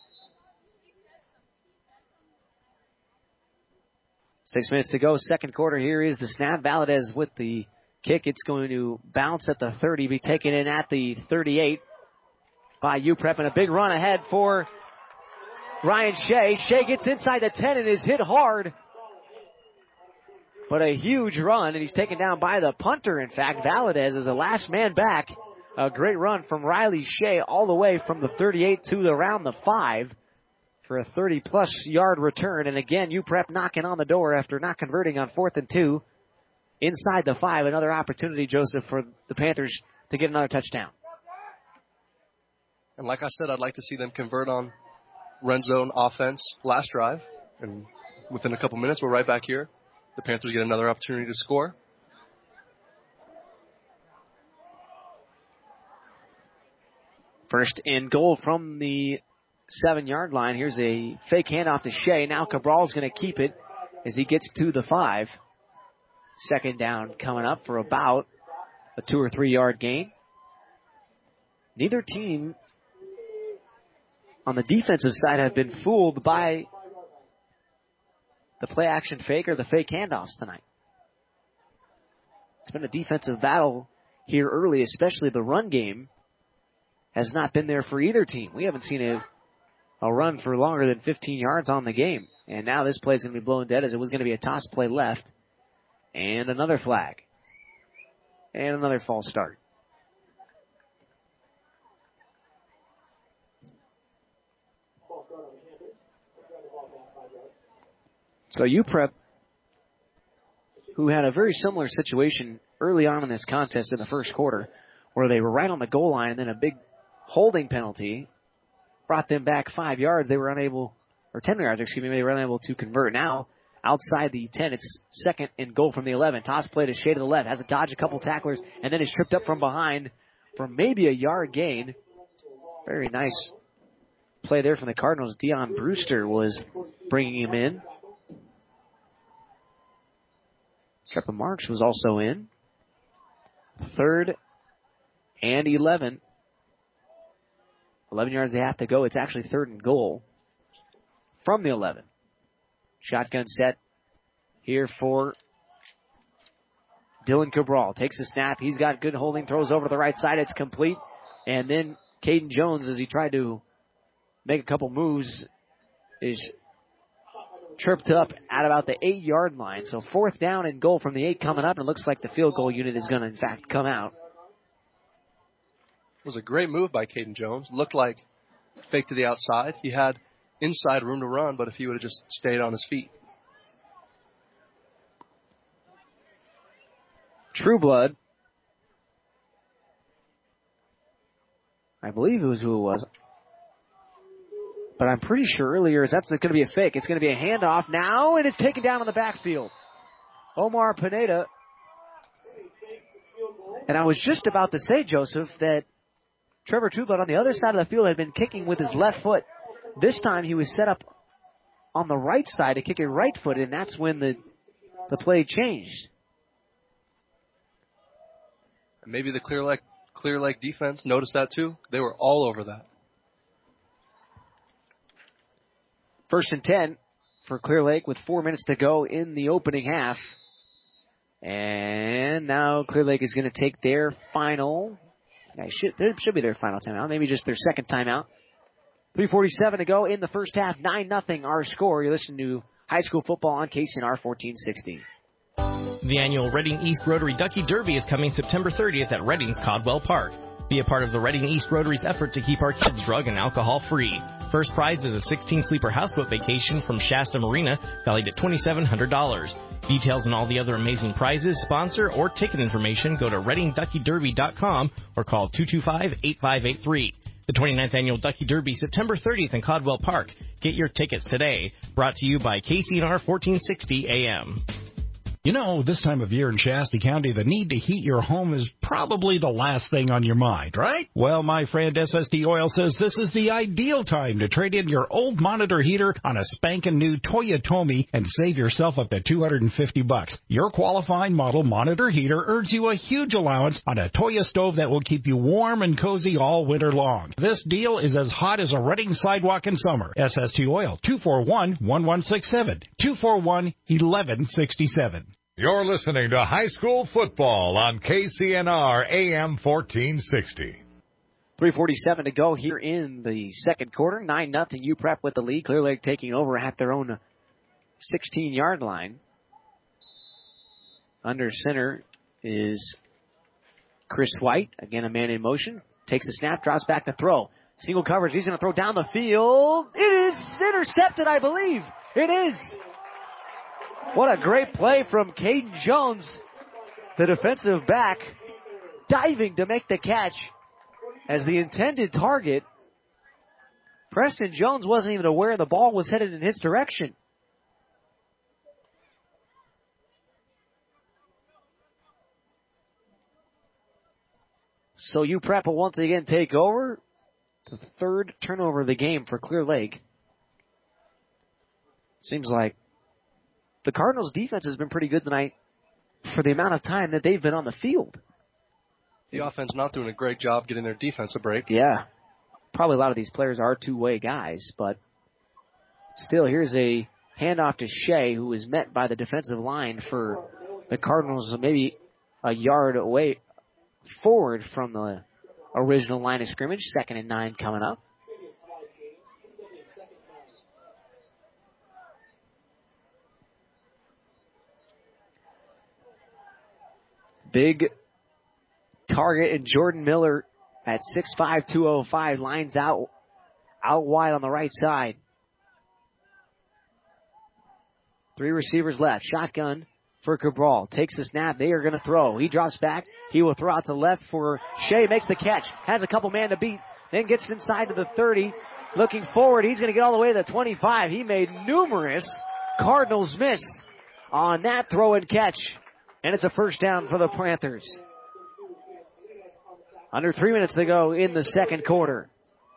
Six minutes to go, second quarter. Here is the snap. Valadez with the kick. It's going to bounce at the thirty, be taken in at the thirty-eight by U P R E P, and a big run ahead for Ryan Shea. Shea gets inside the ten and is hit hard. But a huge run, and he's taken down by the punter, in fact. Valadez is the last man back. A great run from Riley Shea all the way from the thirty-eight to around the five for a thirty-plus yard return. And again, U P R E P knocking on the door after not converting on fourth and two. Inside the five, another opportunity, Joseph, for the Panthers to get another touchdown. And like I said, I'd like to see them convert on red zone offense last drive. And within a couple minutes, we're right back here. The Panthers get another opportunity to score. First and goal from the seven-yard line. Here's a fake handoff to Shea. Now Cabral's going to keep it as he gets to the five. Second down coming up for about a two or three-yard gain. Neither team on the defensive side have been fooled by the play-action fake or the fake handoffs tonight. It's been a defensive battle here early, especially the run game has not been there for either team. We haven't seen a, a run for longer than fifteen yards on the game. And now this play is going to be blown dead as it was going to be a toss play left. And another flag. And another false start. So U P R E P, who had a very similar situation early on in this contest in the first quarter, where they were right on the goal line and then a big holding penalty brought them back five yards. They were unable, or ten yards, excuse me, they were unable to convert. Now, outside the ten, it's second and goal from the eleven. Toss play to Shea to the left, has to dodge a couple tacklers, and then is tripped up from behind for maybe a yard gain. Very nice play there from the Cardinals. Deion Brewster was bringing him in. Trevor Marks was also in. Third and eleven. eleven yards they have to go. It's actually third and goal from the eleven. Shotgun set here for Dylan Cabral. Takes the snap. He's got good holding. Throws over to the right side. It's complete. And then Caden Jones, as he tried to make a couple moves, is tripped up at about the eight-yard line. So fourth down and goal from the eight coming up. And it looks like the field goal unit is going to, in fact, come out. It was a great move by Caden Jones. Looked like fake to the outside. He had inside room to run, but if he would have just stayed on his feet. Trueblood. I believe it was who it was. But I'm pretty sure earlier that's going to be a fake. It's going to be a handoff now, and it's taken down on the backfield. Omar Pineda. And I was just about to say, Joseph, that Trevor Trueblood on the other side of the field had been kicking with his left foot. This time he was set up on the right side to kick it right foot, and that's when the, the play changed. Maybe the Clear Lake, Clear Lake defense noticed that too. They were all over that. First and ten for Clear Lake with four minutes to go in the opening half. And now Clear Lake is going to take their final, I should, there should be their final timeout, maybe just their second timeout. three forty-seven to go in the first half, nine nothing our score. You're listening to high school football on K C N R fourteen sixty. The annual Reading East Rotary Ducky Derby is coming September thirtieth at Reading's Caldwell Park. Be a part of the Reading East Rotary's effort to keep our kids drug and alcohol free. First prize is a sixteen-sleeper houseboat vacation from Shasta Marina, valued at twenty-seven hundred dollars. Details and all the other amazing prizes, sponsor, or ticket information go to reading ducky derby dot com or call two two five, eight five eight three. The twenty-ninth Annual Ducky Derby, September thirtieth in Caldwell Park. Get your tickets today. Brought to you by K C N R fourteen sixty A M. You know, this time of year in Shasta County, the need to heat your home is probably the last thing on your mind, right? Well, my friend S S T Oil says this is the ideal time to trade in your old monitor heater on a spanking new Toyotomi and save yourself up to two hundred fifty bucks. Your qualifying model monitor heater earns you a huge allowance on a Toyo stove that will keep you warm and cozy all winter long. This deal is as hot as a Reading sidewalk in summer. S S T Oil, two four one, one one six seven, two four one, one one six seven. You're listening to high school football on K C N R A M fourteen sixty. three forty-seven to go here in the second quarter. nine nothing U P R E P with the lead. Clear Lake taking over at their own sixteen-yard line. Under center is Chris White. Again, a man in motion. Takes a snap, drops back to throw. Single coverage. He's going to throw down the field. It is intercepted, I believe. It is. What a great play from Caden Jones, the defensive back, diving to make the catch as the intended target. Preston Jones wasn't even aware the ball was headed in his direction. So U P R E P will once again take over. The third turnover of the game for Clear Lake. Seems like the Cardinals' defense has been pretty good tonight for the amount of time that they've been on the field. The offense not doing a great job getting their defense a break. Yeah. Probably a lot of these players are two-way guys, but still, here's a handoff to Shea, who is met by the defensive line for the Cardinals, maybe a yard away forward from the original line of scrimmage. Second and nine coming up. Big target, and Jordan Miller at six five, two oh five lines out, out wide on the right side. Three receivers left. Shotgun for Cabral. Takes the snap. They are going to throw. He drops back. He will throw out to the left for Shea. Makes the catch. Has a couple man to beat. Then gets inside to the thirty. Looking forward. He's going to get all the way to the twenty-five. He made numerous Cardinals miss on that throw and catch. And it's a first down for the Panthers. Under three minutes to go in the second quarter.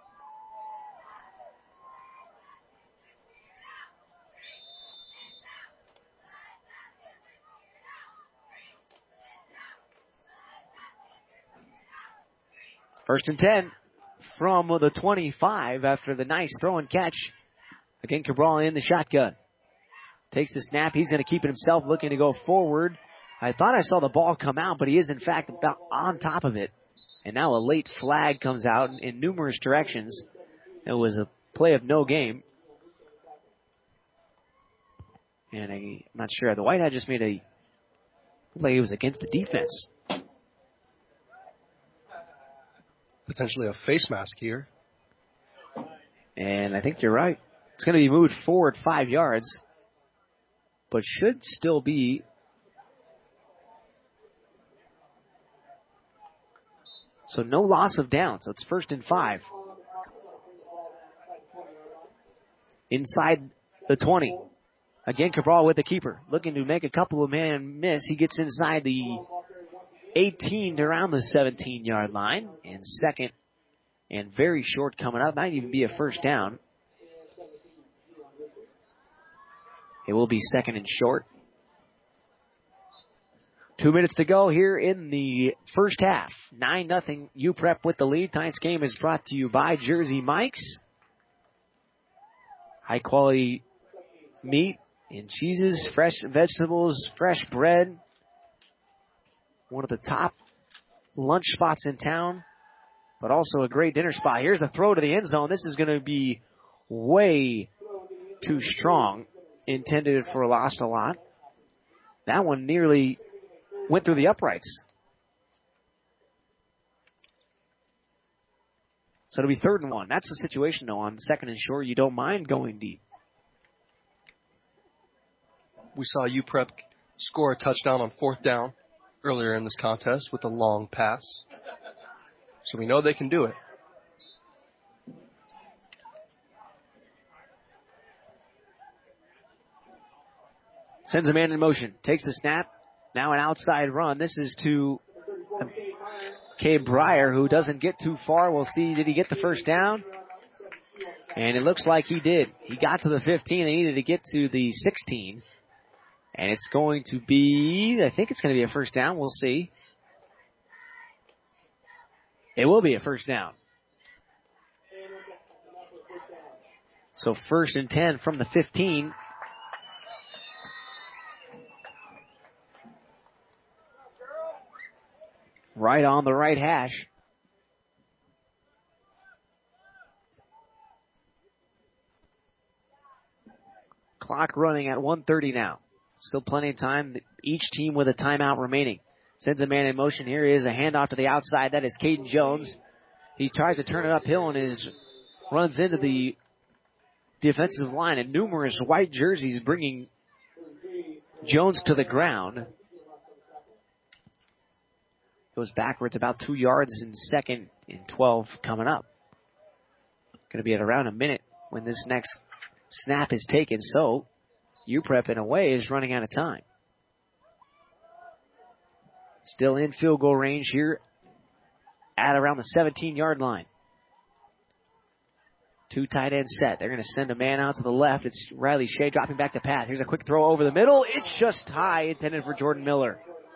First and ten from the twenty-five after the nice throw and catch. Again, Cabral in the shotgun. Takes the snap. He's going to keep it himself, looking to go forward. I thought I saw the ball come out, but he is, in fact, about on top of it. And now a late flag comes out in, in numerous directions. It was a play of no game. And I, I'm not sure. The Whitehead just made a play. It was against the defense. Potentially a face mask here. And I think you're right. It's going to be moved forward five yards, but should still be So no loss of down. So it's first and five. Inside the twenty. Again, Cabral with the keeper. Looking to make a couple of man miss. He gets inside the eighteen to around the seventeen-yard line. And second and very short coming up. Might even be a first down. It will be second and short. Two minutes to go here in the first half. nine nothing U P R E P with the lead. Tonight's game is brought to you by Jersey Mike's. High quality meat and cheeses, fresh vegetables, fresh bread. One of the top lunch spots in town, but also a great dinner spot. Here's a throw to the end zone. This is going to be way too strong. Intended for a loss a lot. That one nearly went through the uprights. So it'll be third and one. That's the situation, though. On second and short, you don't mind going deep. We saw U P R E P score a touchdown on fourth down earlier in this contest with a long pass. So we know they can do it. Sends a man in motion. Takes the snap. Now an outside run. This is to Cade Breyer, who doesn't get too far. We'll see. Did he get the first down? And it looks like he did. He got to the fifteen. They needed to get to the sixteen. And it's going to be, I think it's going to be a first down. We'll see. It will be a first down. So first and ten from the fifteen. Right on the right hash. Clock running at one thirty now. Still plenty of time. Each team with a timeout remaining. Sends a man in motion. Here is a handoff to the outside. That is Caden Jones. He tries to turn it uphill and is runs into the defensive line. And numerous white jerseys bringing Jones to the ground. Goes backwards about two yards in second and twelve coming up. Going to be at around a minute when this next snap is taken. So U P R E P in a way is running out of time. Still in field goal range here at around the seventeen-yard line. Two tight ends set. They're going to send a man out to the left. It's Riley Shea dropping back to pass. Here's a quick throw over the middle. It's just high, intended for Jordan Miller.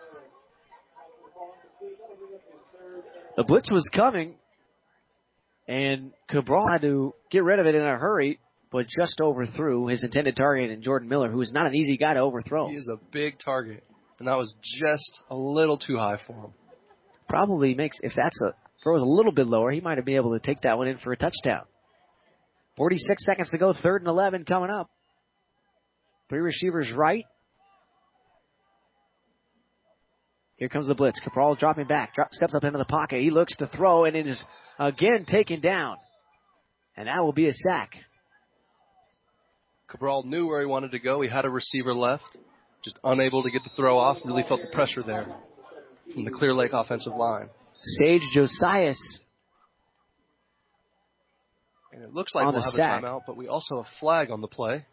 The blitz was coming, and Cabral had to get rid of it in a hurry, but just overthrew his intended target in Jordan Miller, who is not an easy guy to overthrow. He is a big target, and that was just a little too high for him. Probably makes, if that's a throw is a little bit lower, he might have been able to take that one in for a touchdown. forty-six seconds to go, third and eleven coming up. Three receivers right. Here comes the blitz. Cabral dropping back, drop, steps up into the pocket. He looks to throw, and it is again taken down. And that will be a sack. Cabral knew where he wanted to go. He had a receiver left, just unable to get the throw off. Really felt the pressure there from the Clear Lake offensive line. Sage Josias. And it looks like we'll have sack. a timeout, but we also have a flag on the play.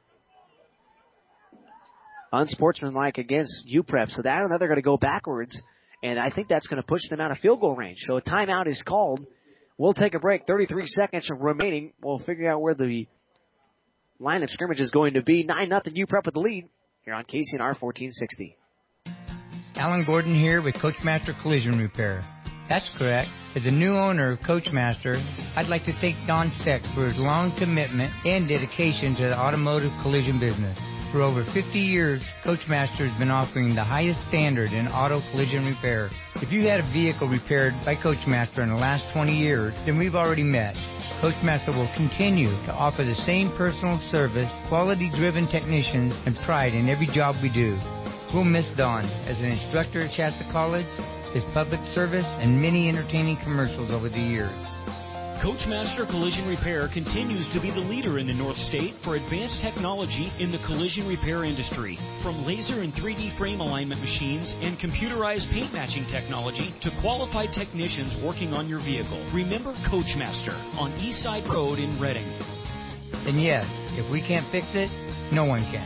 Unsportsmanlike against U P R E P. So that they're going to go backwards, and I think that's going to push them out of field goal range. So a timeout is called. We'll take a break. thirty-three seconds remaining. We'll figure out where the line of scrimmage is going to be. nine nothing U P R E P with the lead here on K C N R fourteen sixty. Alan Gordon here with Coachmaster Collision Repair. That's correct. As a new owner of Coachmaster, I'd like to thank Don Steck for his long commitment and dedication to the automotive collision business. For over fifty years, Coachmaster has been offering the highest standard in auto collision repair. If you had a vehicle repaired by Coachmaster in the last twenty years, then we've already met. Coachmaster will continue to offer the same personal service, quality-driven technicians, and pride in every job we do. We'll miss Don as an instructor at Shasta College, his public service, and many entertaining commercials over the years. Coachmaster Collision Repair continues to be the leader in the North State for advanced technology in the collision repair industry. From laser and three D frame alignment machines and computerized paint matching technology to qualified technicians working on your vehicle. Remember Coachmaster on Eastside Road in Reading. And yes, if we can't fix it, no one can.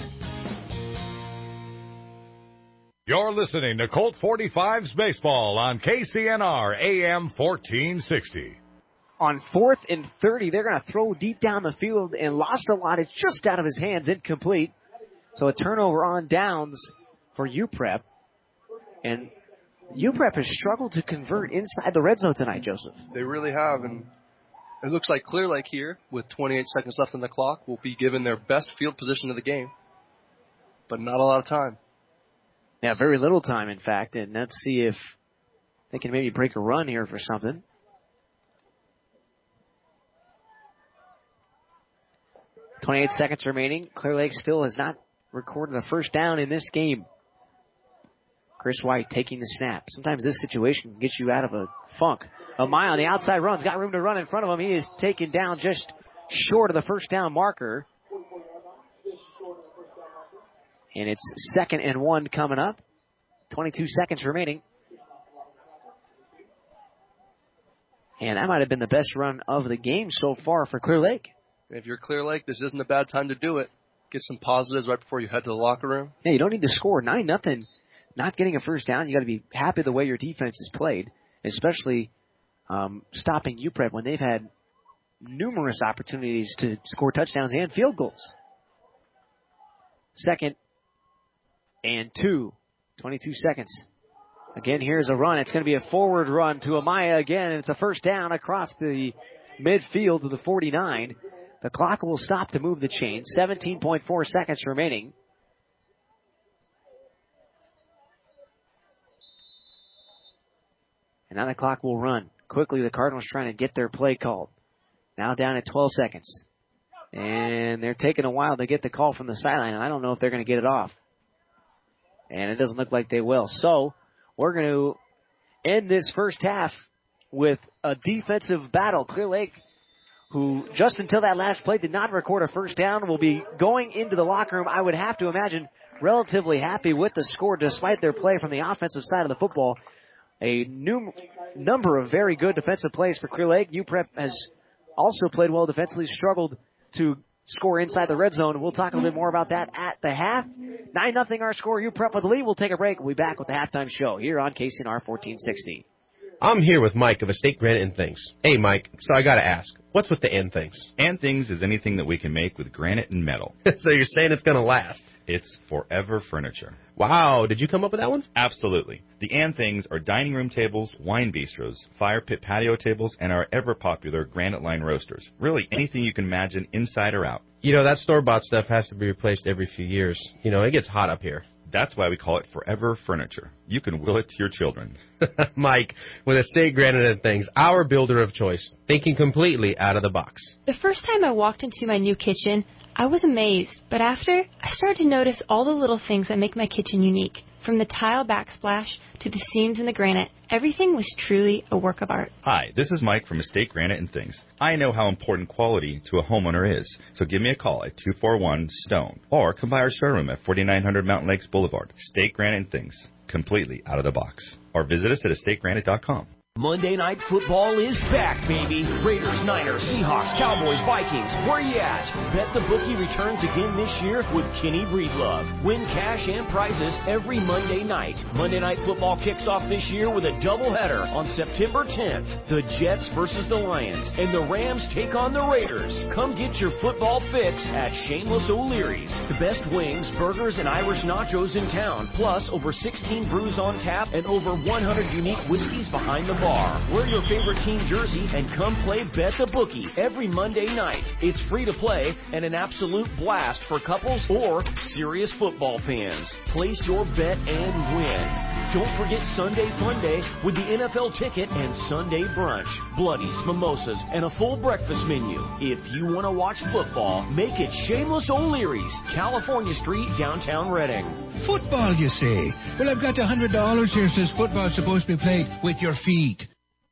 You're listening to Colt forty-fives Baseball on K C N R A M fourteen sixty. On fourth and thirty, they're going to throw deep down the field, and lost a lot. It's just out of his hands, incomplete. So a turnover on downs for U P R E P. And U P R E P has struggled to convert inside the red zone tonight, Joseph. They really have, and it looks like Clear Lake here, with twenty-eight seconds left on the clock, will be given their best field position of the game. But not a lot of time. Yeah, very little time, in fact. And let's see if they can maybe break a run here for something. twenty-eight seconds remaining. Clear Lake still has not recorded a first down in this game. Chris White taking the snap. Sometimes this situation can get you out of a funk. Amaya on the outside runs. Got room to run in front of him. He is taken down just short of the first down marker. And it's second and one coming up. twenty-two seconds remaining. And that might have been the best run of the game so far for Clear Lake. If you're Clear Lake, this isn't a bad time to do it. Get some positives right before you head to the locker room. Yeah, you don't need to score nine nothing. Not getting a first down. You got to be happy the way your defense is played, especially um, stopping U P R E P when they've had numerous opportunities to score touchdowns and field goals. Second and two. twenty-two seconds. Again, here's a run. It's going to be a forward run to Amaya again, and it's a first down across the midfield to the forty-nine. The clock will stop to move the chain. seventeen point four seconds remaining. And now the clock will run. Quickly, the Cardinals trying to get their play called. Now down at twelve seconds. And they're taking a while to get the call from the sideline, and I don't know if they're going to get it off. And it doesn't look like they will. So we're going to end this first half with a defensive battle. Clear Lake, who just until that last play did not record a first down, will be going into the locker room, I would have to imagine, relatively happy with the score despite their play from the offensive side of the football. A new number of very good defensive plays for Clear Lake. U P R E P has also played well defensively, struggled to score inside the red zone. We'll talk a little bit more about that at the half. nine nothing our score. U P R E P with the lead. We'll take a break. We'll be back with the halftime show here on K C N R fourteen sixty. I'm here with Mike of Estate Granite and Things. Hey, Mike, so I got to ask, what's with the and things? And things is anything that we can make with granite and metal. So you're saying it's going to last? It's Forever Furniture. Wow, did you come up with that one? Absolutely. The and things are dining room tables, wine bistros, fire pit patio tables, and our ever-popular granite line roasters. Really anything you can imagine inside or out. You know, that store-bought stuff has to be replaced every few years. You know, it gets hot up here. That's why we call it Forever Furniture. You can will it to your children. Mike, with Estate Granite and Things, our builder of choice, thinking completely out of the box. The first time I walked into my new kitchen, I was amazed, but after, I started to notice all the little things that make my kitchen unique. From the tile backsplash to the seams in the granite, everything was truly a work of art. Hi, this is Mike from Estate Granite and Things. I know how important quality to a homeowner is, so give me a call at two four one STONE or come by our showroom at forty-nine hundred Mountain Lakes Boulevard. Estate Granite and Things, completely out of the box. Or visit us at estate granite dot com. Monday Night Football is back, baby. Raiders, Niners, Seahawks, Cowboys, Vikings, where you at? Bet the Bookie returns again this year with Kenny Breedlove. Win cash and prizes every Monday night. Monday Night Football kicks off this year with a doubleheader on September tenth. The Jets versus the Lions, and the Rams take on the Raiders. Come get your football fix at Shameless O'Leary's. The best wings, burgers, and Irish nachos in town, plus over sixteen brews on tap and over one hundred unique whiskeys behind the bar. Wear your favorite team jersey and come play Bet the Bookie every Monday night. It's free to play and an absolute blast for couples or serious football fans. Place your bet and win. Don't forget Sunday Fun Day with the N F L ticket and Sunday brunch, bloodies, mimosas, and a full breakfast menu. If you want to watch football, make it Shameless O'Leary's, California Street, downtown Reading. Football, you say? Well, I've got a hundred dollars here. Says football's supposed to be played with your feet.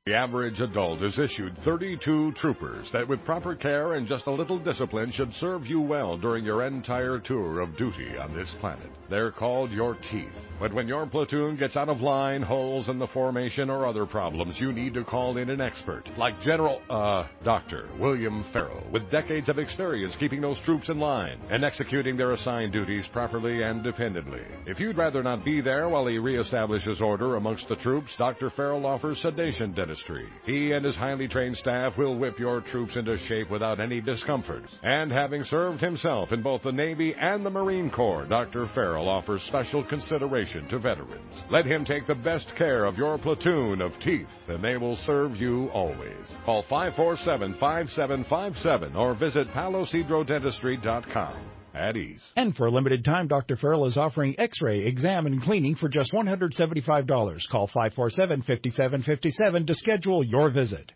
The average adult is issued thirty-two troopers that with proper care and just a little discipline should serve you well during your entire tour of duty on this planet. They're called your teeth. But when your platoon gets out of line, holes in the formation, or other problems, you need to call in an expert, like General, uh, Doctor William Farrell, with decades of experience keeping those troops in line and executing their assigned duties properly and dependably. If you'd rather not be there while he reestablishes order amongst the troops, Doctor Farrell offers sedation dentistry. He and his highly trained staff will whip your troops into shape without any discomfort. And having served himself in both the Navy and the Marine Corps, Doctor Farrell offers special consideration to veterans. Let him take the best care of your platoon of teeth, and they will serve you always. Call five four seven, five seven five seven or visit palo cedro dentistry dot com. At ease. And for a limited time, Doctor Farrell is offering x-ray, exam, and cleaning for just one hundred seventy-five dollars. Call five four seven, five seven five seven to schedule your visit.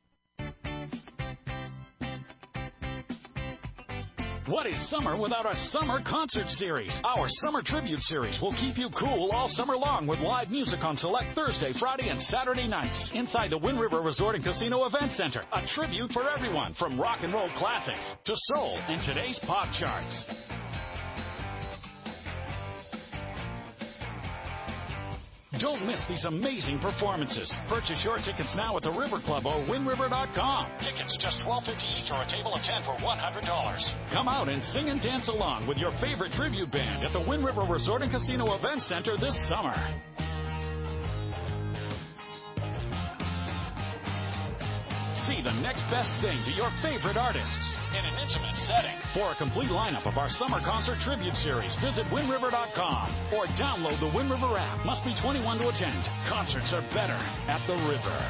What is summer without a summer concert series? Our Summer Tribute Series will keep you cool all summer long with live music on select Thursday, Friday, and Saturday nights inside the Wind River Resort and Casino Event Center. A tribute for everyone, from rock and roll classics to soul and today's pop charts. Don't miss these amazing performances. Purchase your tickets now at the River Club or wind river dot com. Tickets just twelve fifty each or a table of ten for one hundred dollars. Come out and sing and dance along with your favorite tribute band at the Wind River Resort and Casino Event Center this summer. See the next best thing to your favorite artists in an intimate setting. For a complete lineup of our summer concert tribute series, visit wind river dot com or download the Wind River app. Must be twenty-one to attend. Concerts are better at the river.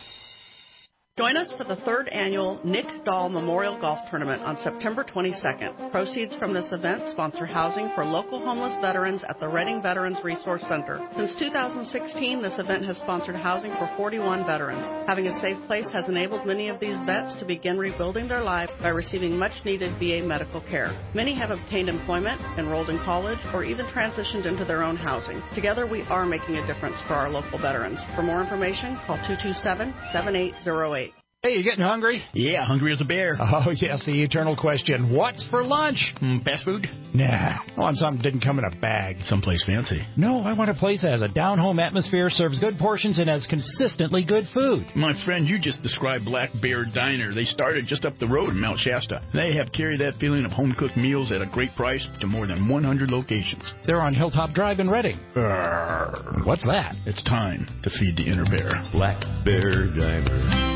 Join us for the third annual Nick Dahl Memorial Golf Tournament on September twenty-second. Proceeds from this event sponsor housing for local homeless veterans at the Reading Veterans Resource Center. Since two thousand sixteen, this event has sponsored housing for forty-one veterans. Having a safe place has enabled many of these vets to begin rebuilding their lives by receiving much-needed V A medical care. Many have obtained employment, enrolled in college, or even transitioned into their own housing. Together, we are making a difference for our local veterans. For more information, call two two seven, seven eight zero eight. Hey, you getting hungry? Yeah, hungry as a bear. Oh, yes, the eternal question. What's for lunch? Mm, fast food? Nah, I want something that didn't come in a bag. Someplace fancy. No, I want a place that has a down-home atmosphere, serves good portions, and has consistently good food. My friend, you just described Black Bear Diner. They started just up the road in Mount Shasta. They have carried that feeling of home-cooked meals at a great price to more than one hundred locations. They're on Hilltop Drive in Reading. Arrgh. What's that? It's time to feed the inner bear. Black Bear Diner.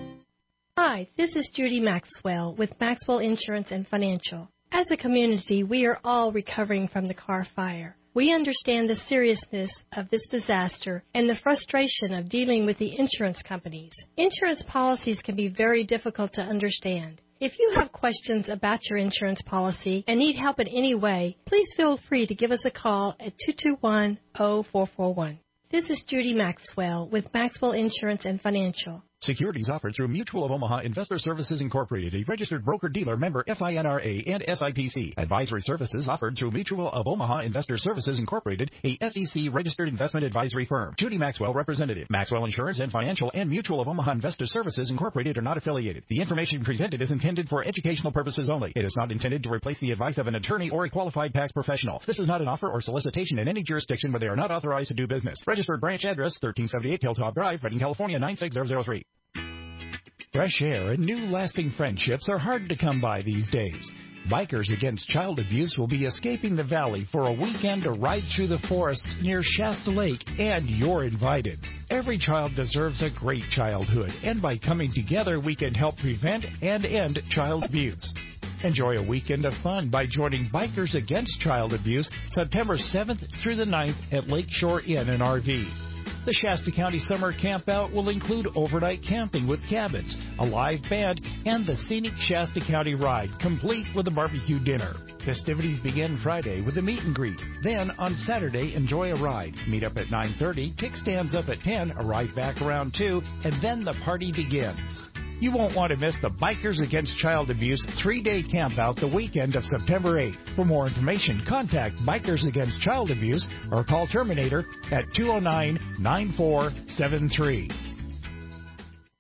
Hi, this is Judy Maxwell with Maxwell Insurance and Financial. As a community, we are all recovering from the Carr fire. We understand the seriousness of this disaster and the frustration of dealing with the insurance companies. Insurance policies can be very difficult to understand. If you have questions about your insurance policy and need help in any way, please feel free to give us a call at two two one, zero four four one. This is Judy Maxwell with Maxwell Insurance and Financial. Securities offered through Mutual of Omaha Investor Services Incorporated, a registered broker-dealer member F I N R A and S I P C. Advisory services offered through Mutual of Omaha Investor Services Incorporated, a S E C-registered investment advisory firm. Judy Maxwell, representative. Maxwell Insurance and Financial and Mutual of Omaha Investor Services Incorporated are not affiliated. The information presented is intended for educational purposes only. It is not intended to replace the advice of an attorney or a qualified tax professional. This is not an offer or solicitation in any jurisdiction where they are not authorized to do business. Registered branch address, thirteen seventy-eight Hilltop Drive, Reading, California, nine six zero zero three. Fresh air and new lasting friendships are hard to come by these days. Bikers Against Child Abuse will be escaping the valley for a weekend to ride through the forests near Shasta Lake, and you're invited. Every child deserves a great childhood, and by coming together, we can help prevent and end child abuse. Enjoy a weekend of fun by joining Bikers Against Child Abuse September seventh through the ninth at Lakeshore Inn and R V. The Shasta County Summer Campout will include overnight camping with cabins, a live band, and the scenic Shasta County Ride, complete with a barbecue dinner. Festivities begin Friday with a meet and greet. Then, on Saturday, enjoy a ride. Meet up at nine thirty, kickstands up at ten, arrive back around two, and then the party begins. You won't want to miss the Bikers Against Child Abuse three-day campout the weekend of September eighth. For more information, contact Bikers Against Child Abuse or call Terminator at two oh nine, nine four seven three.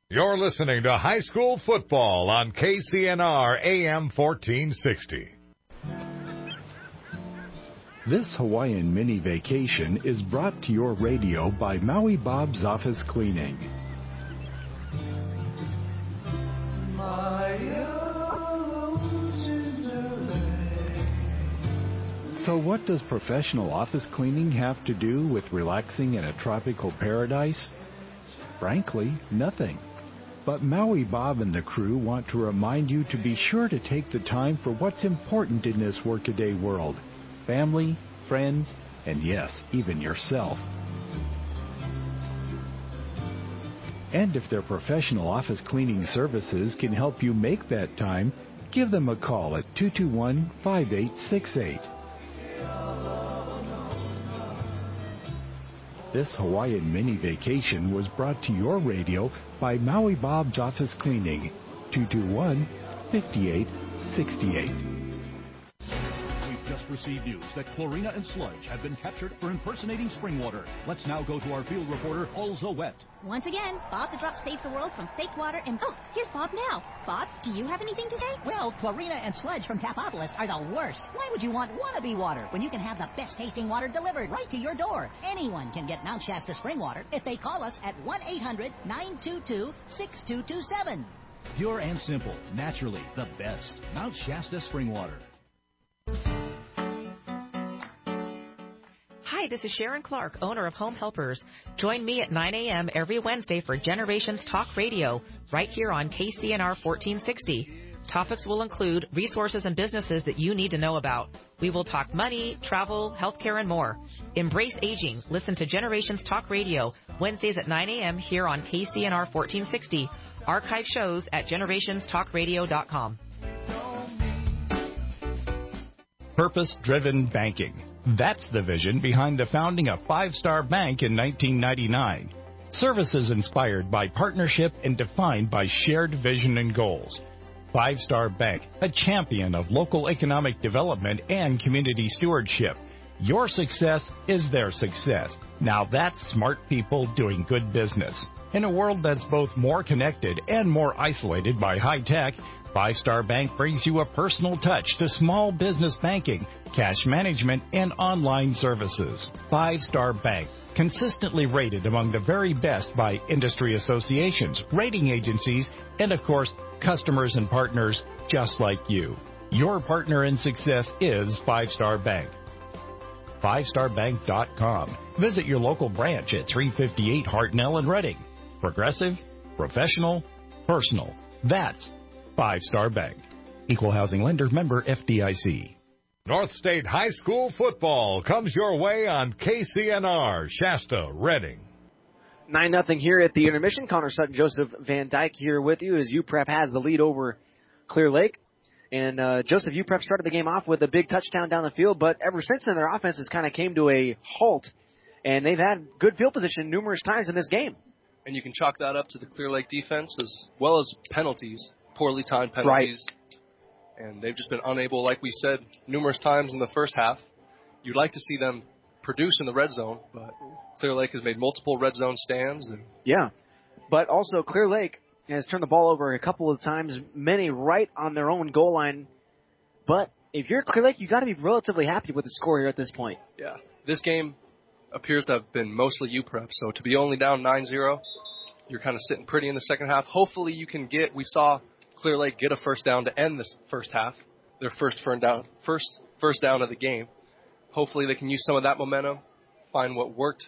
You're listening to High School Football on K C N R A M fourteen sixty. This Hawaiian mini vacation is brought to your radio by Maui Bob's Office Cleaning. So what does professional office cleaning have to do with relaxing in a tropical paradise? Frankly, nothing. But Maui Bob and the crew want to remind you to be sure to take the time for what's important in this workaday world. Family, friends, and yes, even yourself. And if their professional office cleaning services can help you make that time, give them a call at two two one, five eight six eight. This Hawaiian mini vacation was brought to your radio by Maui Bob's Office Cleaning, two two one, five eight six eight. We've just received news that Chlorina and Sludge have been captured for impersonating spring water. Let's now go to our field reporter, Olza Wet. Once again, Bob the Drop saves the world from fake water and... Oh, here's Bob now. Bob, do you have anything to say? Well, Chlorina and Sludge from Tapopolis are the worst. Why would you want wannabe water when you can have the best-tasting water delivered right to your door? Anyone can get Mount Shasta spring water if they call us at one eight hundred, nine two two, six two two seven. Pure and simple, naturally the best. Mount Shasta spring water. Hi, this is Sharon Clark, owner of Home Helpers. Join me at nine a.m. every Wednesday for Generations Talk Radio, right here on K C N R fourteen sixty. Topics will include resources and businesses that you need to know about. We will talk money, travel, healthcare, and more. Embrace aging. Listen to Generations Talk Radio, Wednesdays at nine a.m. here on K C N R fourteen sixty. Archive shows at generations talk radio dot com. Purpose-driven banking. That's the vision behind the founding of Five Star Bank in nineteen ninety-nine. Services inspired by partnership and defined by shared vision and goals. Five Star Bank, a champion of local economic development and community stewardship. Your success is their success. Now that's smart people doing good business. In a world that's both more connected and more isolated by high tech, Five Star Bank brings you a personal touch to small business banking, cash management, and online services. Five Star Bank, consistently rated among the very best by industry associations, rating agencies, and of course, customers and partners just like you. Your partner in success is Five Star Bank. five star bank dot com. Visit your local branch at three fifty-eight Hartnell in Reading. Progressive, professional, personal. That's Five Star Bank. Equal housing lender, member F D I C. North State High School football comes your way on K C N R, Shasta, Reading. nine nothing here at the intermission. Connor Sutton, Joseph Van Dyke here with you as U P R E P has the lead over Clear Lake. And uh, Joseph, U P R E P started the game off with a big touchdown down the field, but ever since then their offense has kind of came to a halt, and they've had good field position numerous times in this game. And you can chalk that up to the Clear Lake defense as well as penalties, poorly timed penalties. Right. And they've just been unable, like we said, numerous times in the first half. You'd like to see them produce in the red zone, but Clear Lake has made multiple red zone stands. And yeah, but also Clear Lake has turned the ball over a couple of times, many right on their own goal line. But if you're Clear Lake, you got to be relatively happy with the score here at this point. Yeah, this game appears to have been mostly U P R E P, so to be only down nine zero, you're kind of sitting pretty in the second half. Hopefully you can get, we saw Clear Lake get a first down to end this first half, their first first down, first first down of the game. Hopefully they can use some of that momentum, find what worked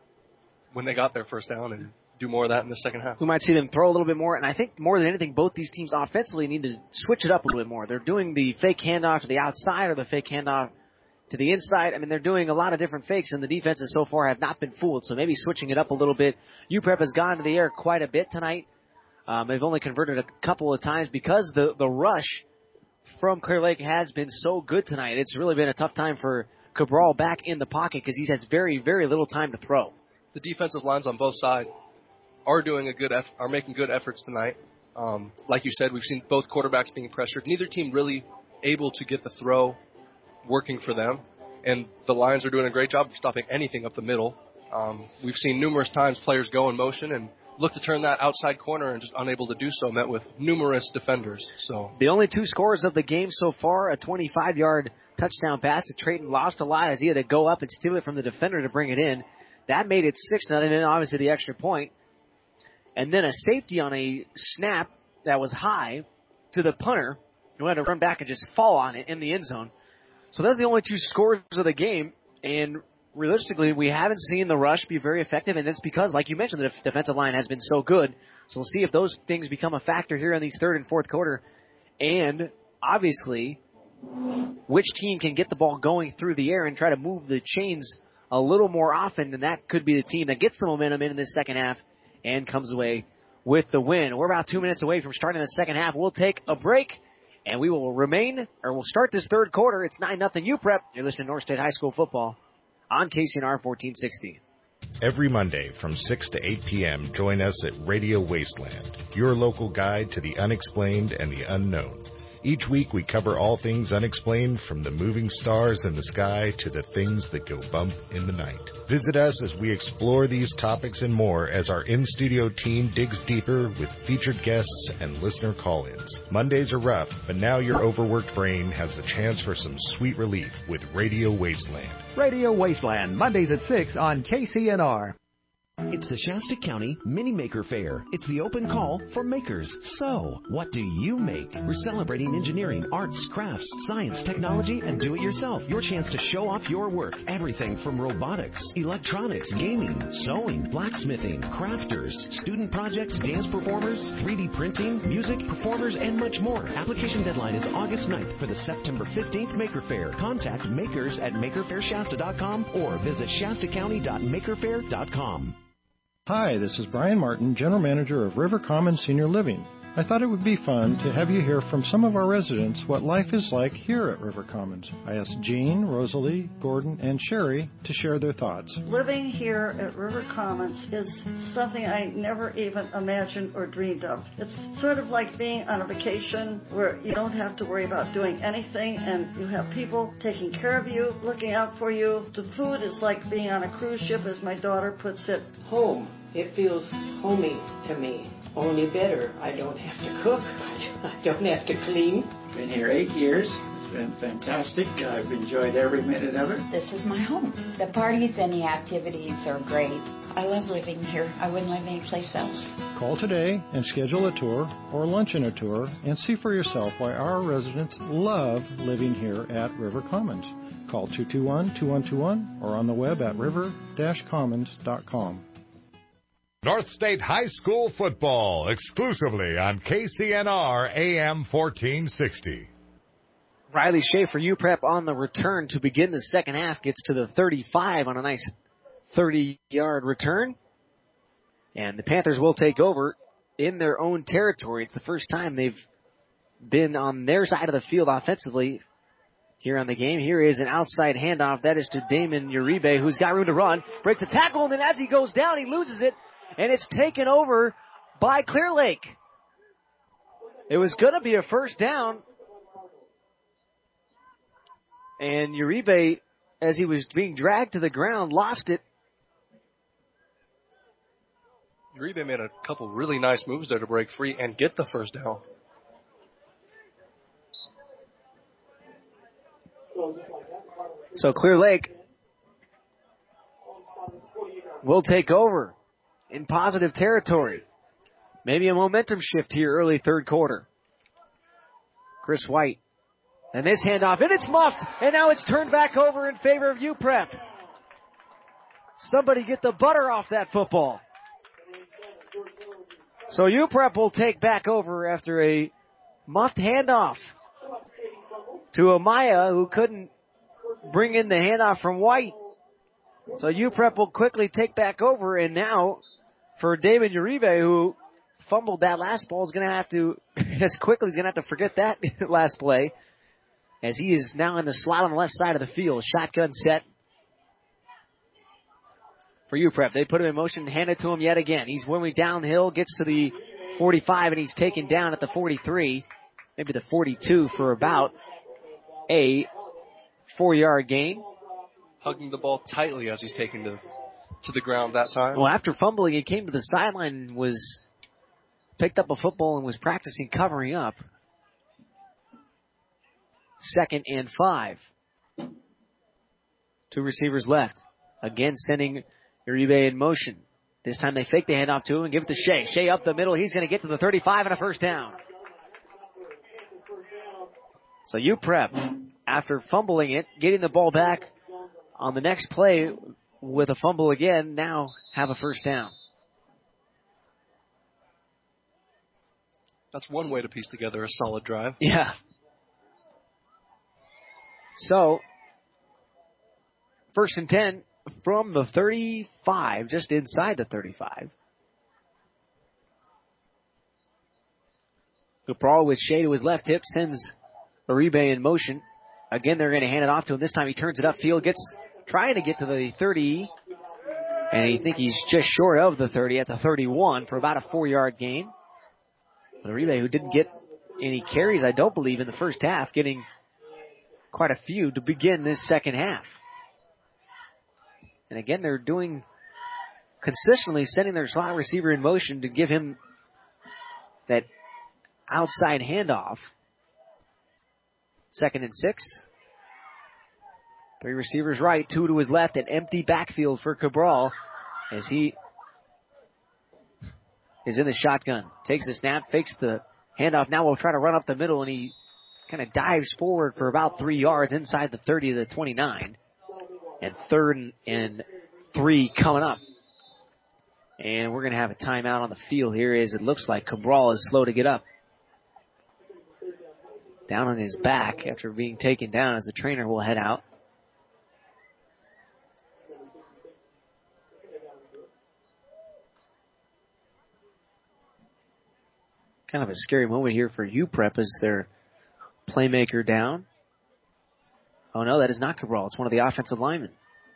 when they got their first down, and do more of that in the second half. We might see them throw a little bit more, and I think more than anything, both these teams offensively need to switch it up a little bit more. They're doing the fake handoff to the outside or the fake handoff to the inside. I mean, they're doing a lot of different fakes, and the defenses so far have not been fooled, so maybe switching it up a little bit. U P R E P has gone to the air quite a bit tonight. Um, they've only converted a couple of times because the, the rush from Clear Lake has been so good tonight. It's really been a tough time for Cabral back in the pocket because he has very, very little time to throw. The defensive lines on both sides are doing a good eff- are making good efforts tonight. Um, like you said, we've seen both quarterbacks being pressured. Neither team really able to get the throw working for them, and the Lions are doing a great job of stopping anything up the middle. Um, we've seen numerous times players go in motion and looked to turn that outside corner and just unable to do so, met with numerous defenders. So the only two scores of the game so far, a twenty-five-yard touchdown pass that Trayton lost a lot as he had to go up and steal it from the defender to bring it in. That made it six nothing, and then obviously the extra point. And then a safety on a snap that was high to the punter, who had to run back and just fall on it in the end zone. So those are the only two scores of the game, and realistically, we haven't seen the rush be very effective, and it's because, like you mentioned, the def- defensive line has been so good. So we'll see if those things become a factor here in these third and fourth quarter. And obviously, which team can get the ball going through the air and try to move the chains a little more often, and that could be the team that gets the momentum in this second half and comes away with the win. We're about two minutes away from starting the second half. We'll take a break, and we will remain, or we'll start this third quarter. It's nine nothing U P R E P. You're listening to North State High School football on K C N R fourteen sixty. Every Monday from six to eight p.m., join us at Radio Wasteland, your local guide to the unexplained and the unknown. Each week we cover all things unexplained, from the moving stars in the sky to the things that go bump in the night. Visit us as we explore these topics and more as our in-studio team digs deeper with featured guests and listener call-ins. Mondays are rough, but now your overworked brain has the chance for some sweet relief with Radio Wasteland. Radio Wasteland, Mondays at six on K C N R. It's the Shasta County Mini Maker Fair. It's the open call for makers. So, what do you make? We're celebrating engineering, arts, crafts, science, technology, and do-it-yourself. Your chance to show off your work. Everything from robotics, electronics, gaming, sewing, blacksmithing, crafters, student projects, dance performers, three D printing, music, performers, and much more. Application deadline is August ninth for the September fifteenth Maker Fair. Contact makers at maker fair shasta dot com or visit shasta county dot maker fair dot com. Hi, this is Brian Martin, General Manager of River Commons Senior Living. I thought it would be fun to have you hear from some of our residents what life is like here at River Commons. I asked Jean, Rosalie, Gordon, and Sherry to share their thoughts. Living here at River Commons is something I never even imagined or dreamed of. It's sort of like being on a vacation where you don't have to worry about doing anything, and you have people taking care of you, looking out for you. The food is like being on a cruise ship, as my daughter puts it. Home. It feels homey to me. Only better. I don't have to cook. I don't have to clean. Been here eight years. It's been fantastic. I've enjoyed every minute of it. This is my home. The parties and the activities are great. I love living here. I wouldn't live anyplace else. Call today and schedule a tour or lunch and a tour and see for yourself why our residents love living here at River Commons. Call two two one, two one two one or on the web at river dash commons dot com. North State High School football, exclusively on K C N R A M fourteen sixty. Riley Schaefer, U P R E P on the return to begin the second half, gets to the thirty-five on a nice thirty-yard return. And the Panthers will take over in their own territory. It's the first time they've been on their side of the field offensively here on the game. Here is an outside handoff. That is to Damon Uribe, who's got room to run. Breaks a tackle, and then as he goes down, he loses it. And it's taken over by Clear Lake. It was going to be a first down. And Uribe, as he was being dragged to the ground, lost it. Uribe made a couple really nice moves there to break free and get the first down. So Clear Lake will take over in positive territory. Maybe a momentum shift here early third quarter. Chris White. And this handoff, and it's muffed, and now it's turned back over in favor of U P R E P. Somebody get the butter off that football. So U P R E P will take back over after a muffed handoff to Amaya, who couldn't bring in the handoff from White. So U P R E P will quickly take back over, and now for David Uribe, who fumbled that last ball, is going to have to, as quickly, he's going to have to forget that last play, as he is now in the slot on the left side of the field. Shotgun set for U P R E P. They put him in motion, hand it to him yet again. He's moving downhill, gets to the forty-five, and he's taken down at the forty-three, maybe the forty-two, for about a four-yard gain. Hugging the ball tightly as he's taken to to the ground that time. Well, after fumbling, he came to the sideline and was picked up a football and was practicing covering up. Second and five. Two receivers left. Again, sending Uribe in motion. This time they fake the handoff to him and give it to Shea. Shea up the middle. He's going to get to the thirty-five and a first down. So U P R E P, after fumbling it, getting the ball back on the next play with a fumble again, now have a first down. That's one way to piece together a solid drive. Yeah. So, first and ten from the thirty-five, just inside the thirty-five. Cabral with Shea to his left hip sends Uribe in motion. Again, they're going to hand it off to him. This time he turns it upfield, gets trying to get to the thirty, and I think he's just short of the thirty at the thirty-one for about a four-yard gain. But Uribe, who didn't get any carries, I don't believe, in the first half, getting quite a few to begin this second half. And again, they're doing consistently sending their slot receiver in motion to give him that outside handoff. Second and six. Three receivers right, two to his left, an empty backfield for Cabral as he is in the shotgun. Takes the snap, fakes the handoff. Now we'll try to run up the middle, and he kind of dives forward for about three yards inside the thirty to the twenty-nine. And third and, and three coming up. And we're going to have a timeout on the field here as it looks like Cabral is slow to get up. Down on his back after being taken down as the trainer will head out. Kind of a scary moment here for U P R E P as their playmaker down. Oh no, that is not Cabral. It's one of the offensive linemen.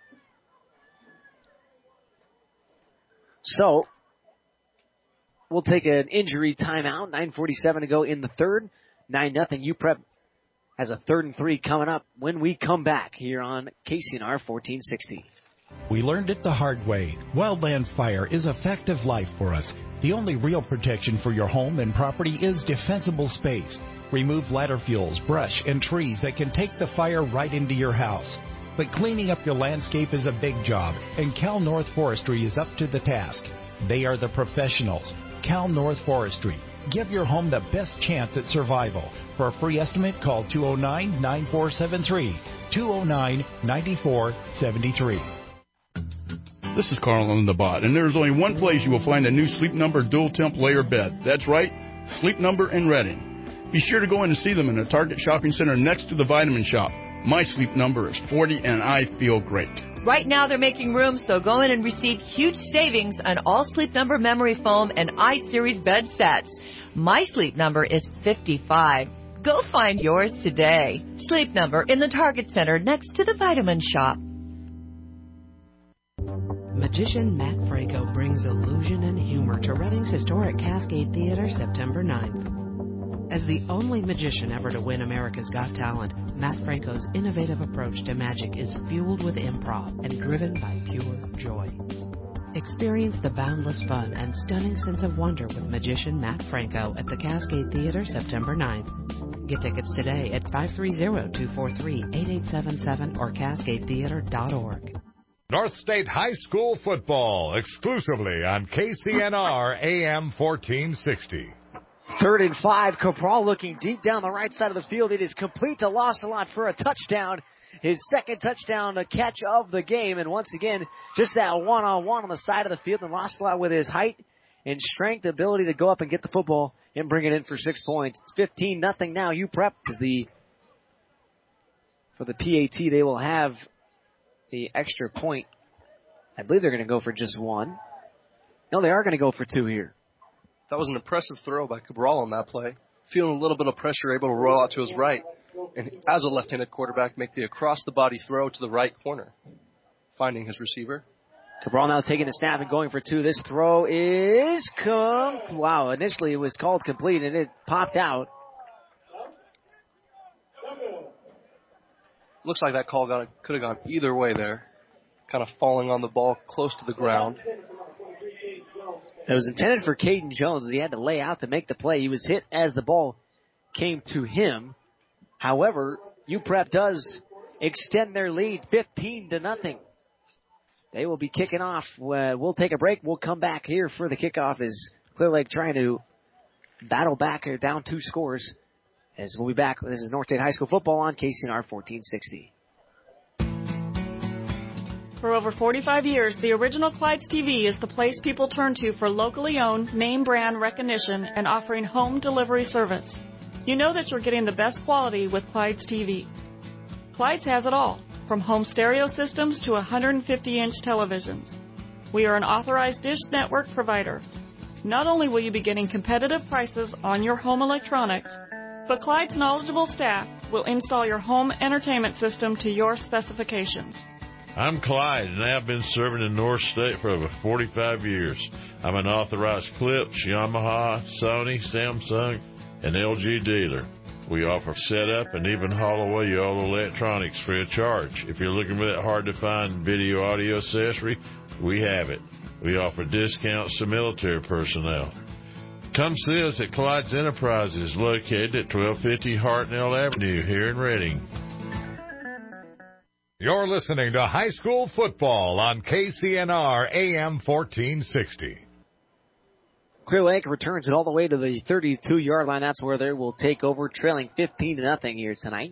So, we'll take an injury timeout. nine forty-seven to go in the third. nine nothing. U P R E P has a third and three coming up when we come back here on K C N R fourteen sixty. We learned it the hard way. Wildland fire is a fact of life for us. The only real protection for your home and property is defensible space. Remove ladder fuels, brush, and trees that can take the fire right into your house. But cleaning up your landscape is a big job, and Cal North Forestry is up to the task. They are the professionals. Cal North Forestry. Give your home the best chance at survival. For a free estimate, call two oh nine, nine four seven three, two oh nine, nine four seven three. This is Carl on the Bot, and there's only one place you will find a new Sleep Number dual temp layer bed. That's right, Sleep Number in Reading. Be sure to go in and see them in the Target Shopping Center next to the Vitamin Shop. My Sleep Number is forty, and I feel great. Right now they're making room, so go in and receive huge savings on all Sleep Number memory foam and I-Series bed sets. My Sleep Number is fifty-five. Go find yours today. Sleep Number in the Target Center next to the Vitamin Shop. Magician Matt Franco brings illusion and humor to Reading's historic Cascade Theater September ninth. As the only magician ever to win America's Got Talent, Matt Franco's innovative approach to magic is fueled with improv and driven by pure joy. Experience the boundless fun and stunning sense of wonder with magician Matt Franco at the Cascade Theater September ninth. Get tickets today at five three zero, two four three, eight eight seven seven or cascade theater dot org. North State High School football, exclusively on K C N R A M fourteen sixty. Third and five. Cabral looking deep down the right side of the field. It is complete to Lost-A-Lot for a touchdown. His second touchdown, a catch of the game. And once again, just that one-on-one on the side of the field. And Lost-A-Lot with his height and strength, ability to go up and get the football and bring it in for six points. It's fifteen nothing now. U P R E P is the, for the P A T, they will have the extra point. I believe they're going to go for just one. No, they are going to go for two here. That was an impressive throw by Cabral on that play. Feeling a little bit of pressure, able to roll out to his right. And as a left-handed quarterback, make the across-the-body throw to the right corner. Finding his receiver. Cabral now taking the snap and going for two. This throw is come. Wow, initially it was called complete and it popped out. Looks like that call got, could have gone either way there. kind of falling on the ball close to the ground. It was intended for Caden Jones. He had to lay out to make the play. He was hit as the ball came to him. However, U P R E P does extend their lead fifteen to nothing. They will be kicking off. Uh, we'll take a break. We'll come back here for the kickoff as Clear Lake trying to battle back here down two scores. As we'll be back. This is North State High School football on K C N R fourteen sixty. For over forty-five years, the original Clyde's T V is the place people turn to for locally owned, name brand recognition and offering home delivery service. You know that you're getting the best quality with Clyde's T V. Clyde's has it all, from home stereo systems to one hundred fifty inch televisions. We are an authorized dish network provider. Not only will you be getting competitive prices on your home electronics, but Clyde's knowledgeable staff will install your home entertainment system to your specifications. I'm Clyde, and I've been serving in North State for over forty-five years. I'm an authorized Philips, Yamaha, Sony, Samsung, and L G dealer. We offer setup and even haul away all electronics free of charge. If you're looking for that hard-to-find video audio accessory, we have it. We offer discounts to military personnel. Come see us at Clyde's Enterprises, located at twelve fifty Hartnell Avenue here in Reading. You're listening to high school football on K C N R A M fourteen sixty. Clear Lake returns it all the way to the thirty-two yard line. That's where they will take over, trailing fifteen to nothing here tonight.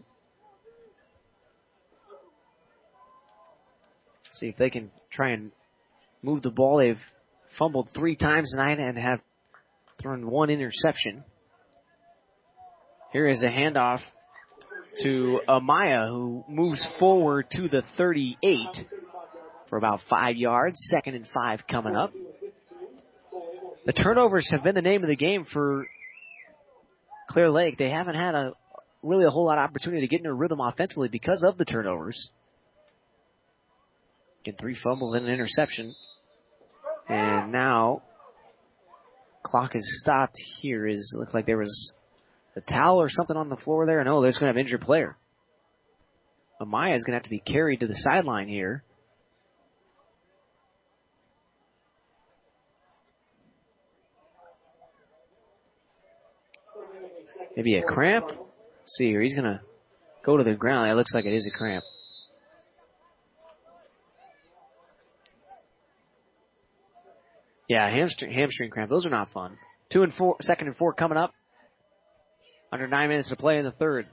See if they can try and move the ball. They've fumbled three times tonight and have thrown one interception. Here is a handoff to Amaya, who moves forward to the thirty-eight for about five yards. Second and five coming up. The turnovers have been the name of the game for Clear Lake. They haven't had a really a whole lot of opportunity to get in a rhythm offensively because of the turnovers. Get three fumbles and an interception. And now clock is stopped here. Is looks like there was a towel or something on the floor there. No, there's going to have an injured player. Amaya is going to have to be carried to the sideline here. Maybe a cramp. Let's see here. He's going to go to the ground. It looks like it is a cramp. Yeah, hamstring, hamstring cramp. Those are not fun. Two and four, second and four coming up. Under nine minutes to play in the third.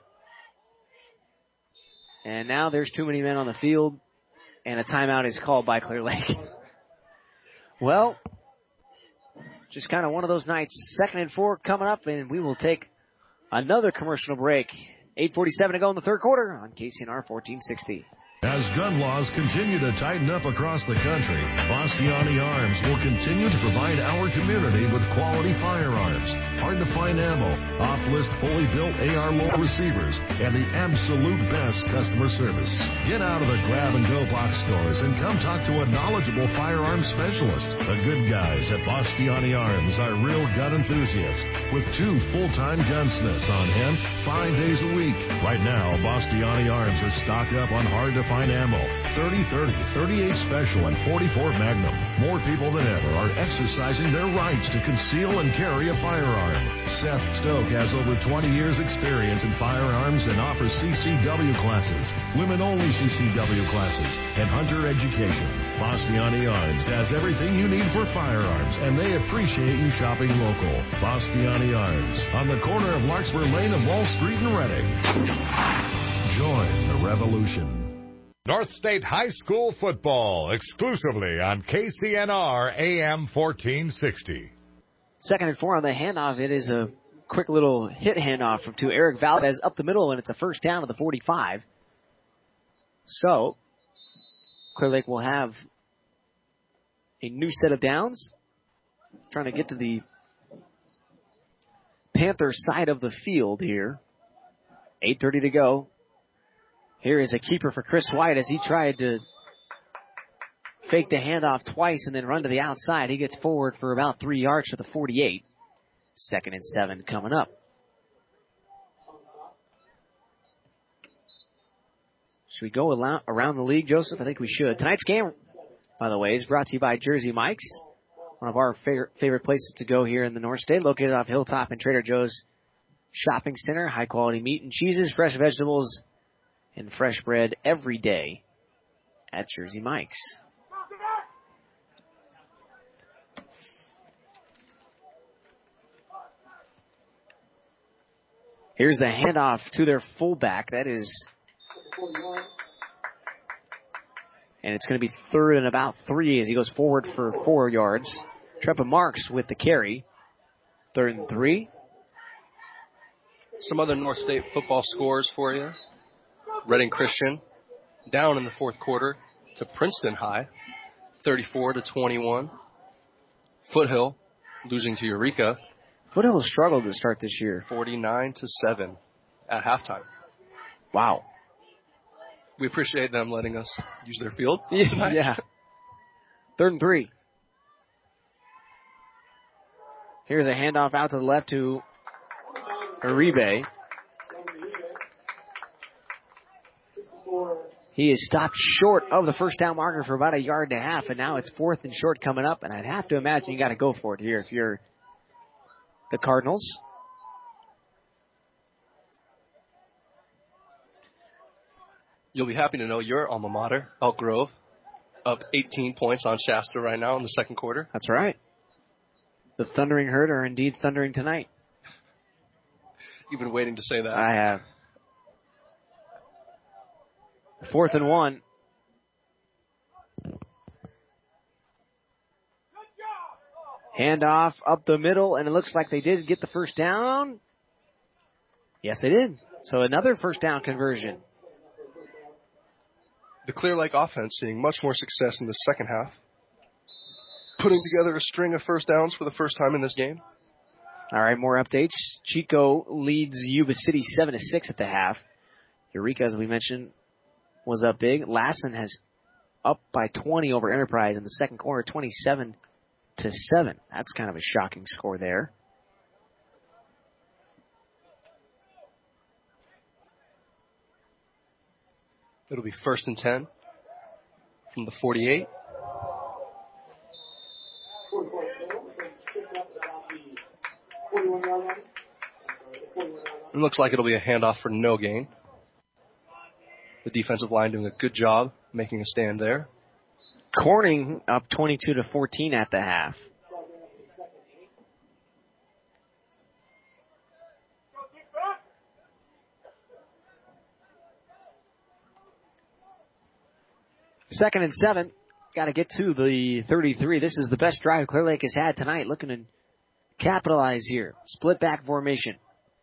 And now there's too many men on the field, and a timeout is called by Clear Lake. Well, just kind of one of those nights. Second and four coming up, and we will take another commercial break. eight forty-seven to go in the third quarter on K C N R fourteen sixty. As gun laws continue to tighten up across the country, Bastiani Arms will continue to provide our community with quality firearms, hard-to-find ammo, off-list fully built A R load receivers, and the absolute best customer service. Get out of the grab-and-go box stores and come talk to a knowledgeable firearms specialist. The good guys at Bastiani Arms are real gun enthusiasts with two full-time gunsmiths on hand five days a week. Right now, Bastiani Arms is stocked up on hard-to-find ammo, thirty thirty, thirty-eight Special, and forty-four Magnum. More people than ever are exercising their rights to conceal and carry a firearm. Seth Stoke has over twenty years experience in firearms and offers C C W classes, women-only C C W classes, and hunter education. Bastiani Arms has everything you need for firearms, and they appreciate you shopping local. Bastiani Arms, on the corner of Larkspur Lane and Wall Street in Reading. Join the revolution. North State High School football, exclusively on K C N R A M fourteen sixty. Second and four on the handoff. It is a quick little hit handoff from to Eric Valdez up the middle, and it's a first down at the forty-five. So, Clear Lake will have a new set of downs. Trying to get to the Panther side of the field here. eight thirty to go. Here is a keeper for Chris White as he tried to fake the handoff twice and then run to the outside. He gets forward for about three yards to the forty-eight. Second and seven coming up. Should we go around the league, Joseph? I think we should. Tonight's game, by the way, is brought to you by Jersey Mike's, one of our favorite, favorite places to go here in the North State, located off Hilltop and Trader Joe's Shopping Center. High-quality meat and cheeses, fresh vegetables, and fresh bread every day at Jersey Mike's. Here's the handoff to their fullback. That is, and it's going to be third and about three as he goes forward for four yards. Treppa Marks with the carry. Third and three. Some other North State football scores for you. Reading Christian down in the fourth quarter to Princeton High, thirty-four to twenty-one. Foothill losing to Eureka. Foothill has struggled to start this year. forty-nine to seven at halftime. Wow. We appreciate them letting us use their field tonight. Yeah. Third and three. Here's a handoff out to the left to Uribe. He is stopped short of the first down marker for about a yard and a half, and now it's fourth and short coming up, and I'd have to imagine you got to go for it here if you're the Cardinals. You'll be happy to know your alma mater, Elk Grove, up eighteen points on Shasta right now in the second quarter. That's right. The Thundering Herd are indeed thundering tonight. You've been waiting to say that. I have. Fourth and one. Handoff up the middle, and it looks like they did get the first down. Yes, they did. So another first down conversion. The Clear Lake offense seeing much more success in the second half, putting together a string of first downs for the first time in this game. All right, more updates. Chico leads Yuba City seven to six at the half. Eureka, as we mentioned, was up big. Lassen has up by twenty over Enterprise in the second quarter, twenty-seven to seven. That's kind of a shocking score there. It'll be first and ten from the forty-eight. It looks like it'll be a handoff for no gain. The defensive line doing a good job making a stand there. Corning up twenty-two to fourteen at the half. Second and seven. Got to get to the thirty-three. This is the best drive Clear Lake has had tonight. Looking to capitalize here. Split back formation.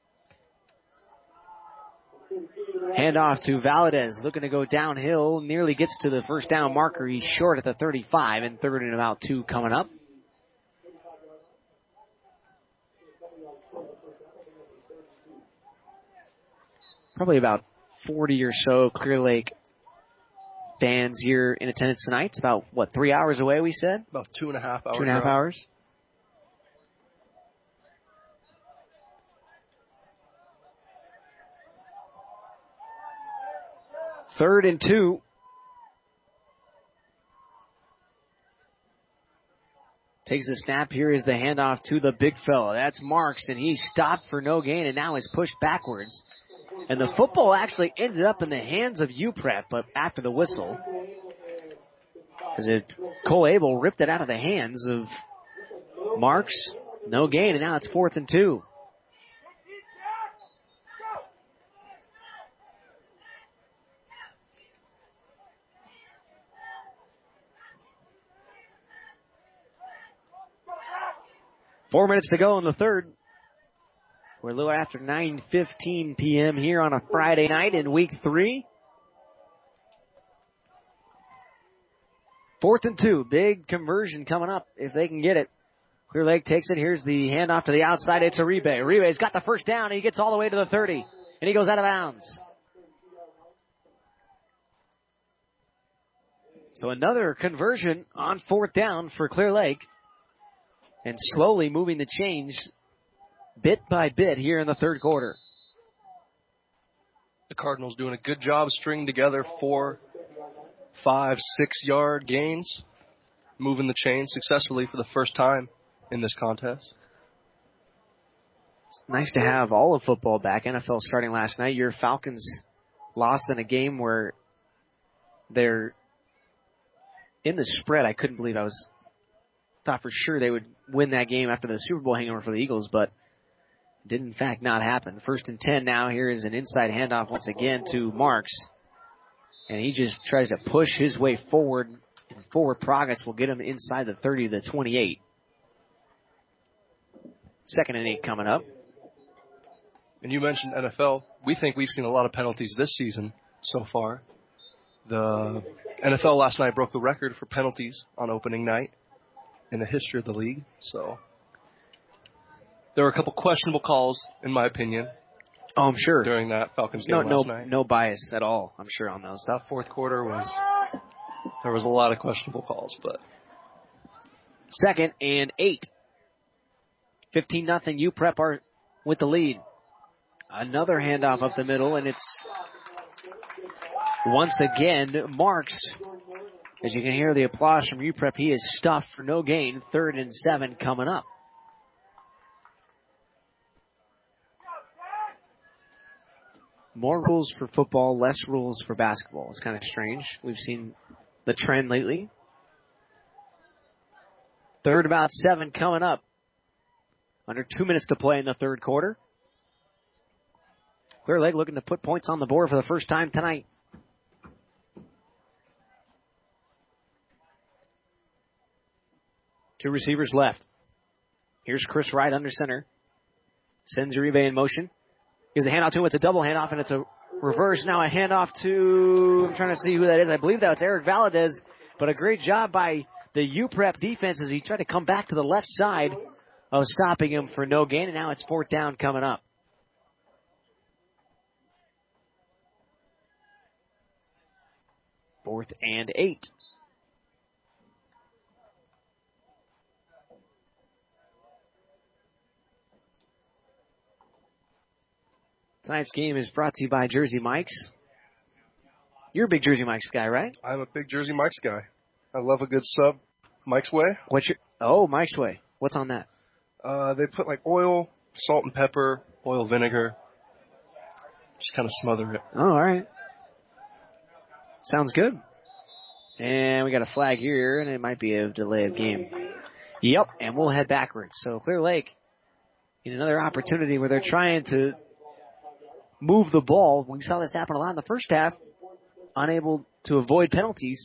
Handoff to Valadez. Looking to go downhill. Nearly gets to the first down marker. He's short at the thirty-five, and third and about two coming up. Probably about forty or so Clear Lake fans here in attendance tonight. It's about, what, three hours away, we said? About two and a half hours. Two and a half around. hours. Third and two. Takes the snap. Here is the handoff to the big fella. That's Marks, and he's stopped for no gain, and now is pushed backwards. And the football actually ended up in the hands of U P R E P, but after the whistle, as it, Cole Abel ripped it out of the hands of Marks. No gain, and now it's fourth and two. Four minutes to go in the third. We're a little after nine fifteen p.m. here on a Friday night in week three. Fourth and two. Big conversion coming up if they can get it. Clear Lake takes it. Here's the handoff to the outside. It's Uribe. Uribe's got the first down, and he gets all the way to the thirty. And he goes out of bounds. So another conversion on fourth down for Clear Lake. And slowly moving the change bit by bit here in the third quarter. The Cardinals doing a good job stringing together four, five, six-yard gains, moving the chain successfully for the first time in this contest. It's nice to have all of football back. N F L starting last night. Your Falcons lost in a game where they're in the spread. I couldn't believe I was thought for sure they would win that game after the Super Bowl hangover for the Eagles, but did in fact not happen. First and ten now. Here is an inside handoff once again to Marks. And he just tries to push his way forward. And forward progress will get him inside the thirty to the twenty-eight. Second and eight coming up. And you mentioned N F L. We think we've seen a lot of penalties this season so far. The N F L last night broke the record for penalties on opening night in the history of the league. So there were a couple questionable calls, in my opinion. Oh, I'm sure. During that Falcons game no, last no, night. No bias at all, I'm sure, on those. That fourth quarter was, there was a lot of questionable calls, but. Second and eight. fifteen nothing. U P R E P are with the lead. Another handoff up the middle, and it's once again Marks. As you can hear the applause from U P R E P, he is stuffed for no gain. Third and seven coming up. More rules for football, less rules for basketball. It's kind of strange. We've seen the trend lately. Third about seven coming up. Under two minutes to play in the third quarter. Clear Lake looking to put points on the board for the first time tonight. Two receivers left. Here's Chris Wright under center. Sends Uribe in motion. Gives a handoff to him with a double handoff, and it's a reverse. Now a handoff to, I'm trying to see who that is. I believe that's Eric Valadez, but a great job by the U P R E P defense as he tried to come back to the left side of stopping him for no gain, and now it's fourth down coming up. Fourth and eight. Tonight's game is brought to you by Jersey Mike's. You're a big Jersey Mike's guy, right? I'm a big Jersey Mike's guy. I love a good sub, Mike's Way. What's your? Oh, Mike's Way. What's on that? Uh, they put like oil, salt and pepper, oil vinegar. Just kind of smother it. Oh, all right. Sounds good. And we got a flag here, and it might be a delay of game. Yep, and we'll head backwards. So Clear Lake in another opportunity where they're trying to move the ball. We saw this happen a lot in the first half. Unable to avoid penalties.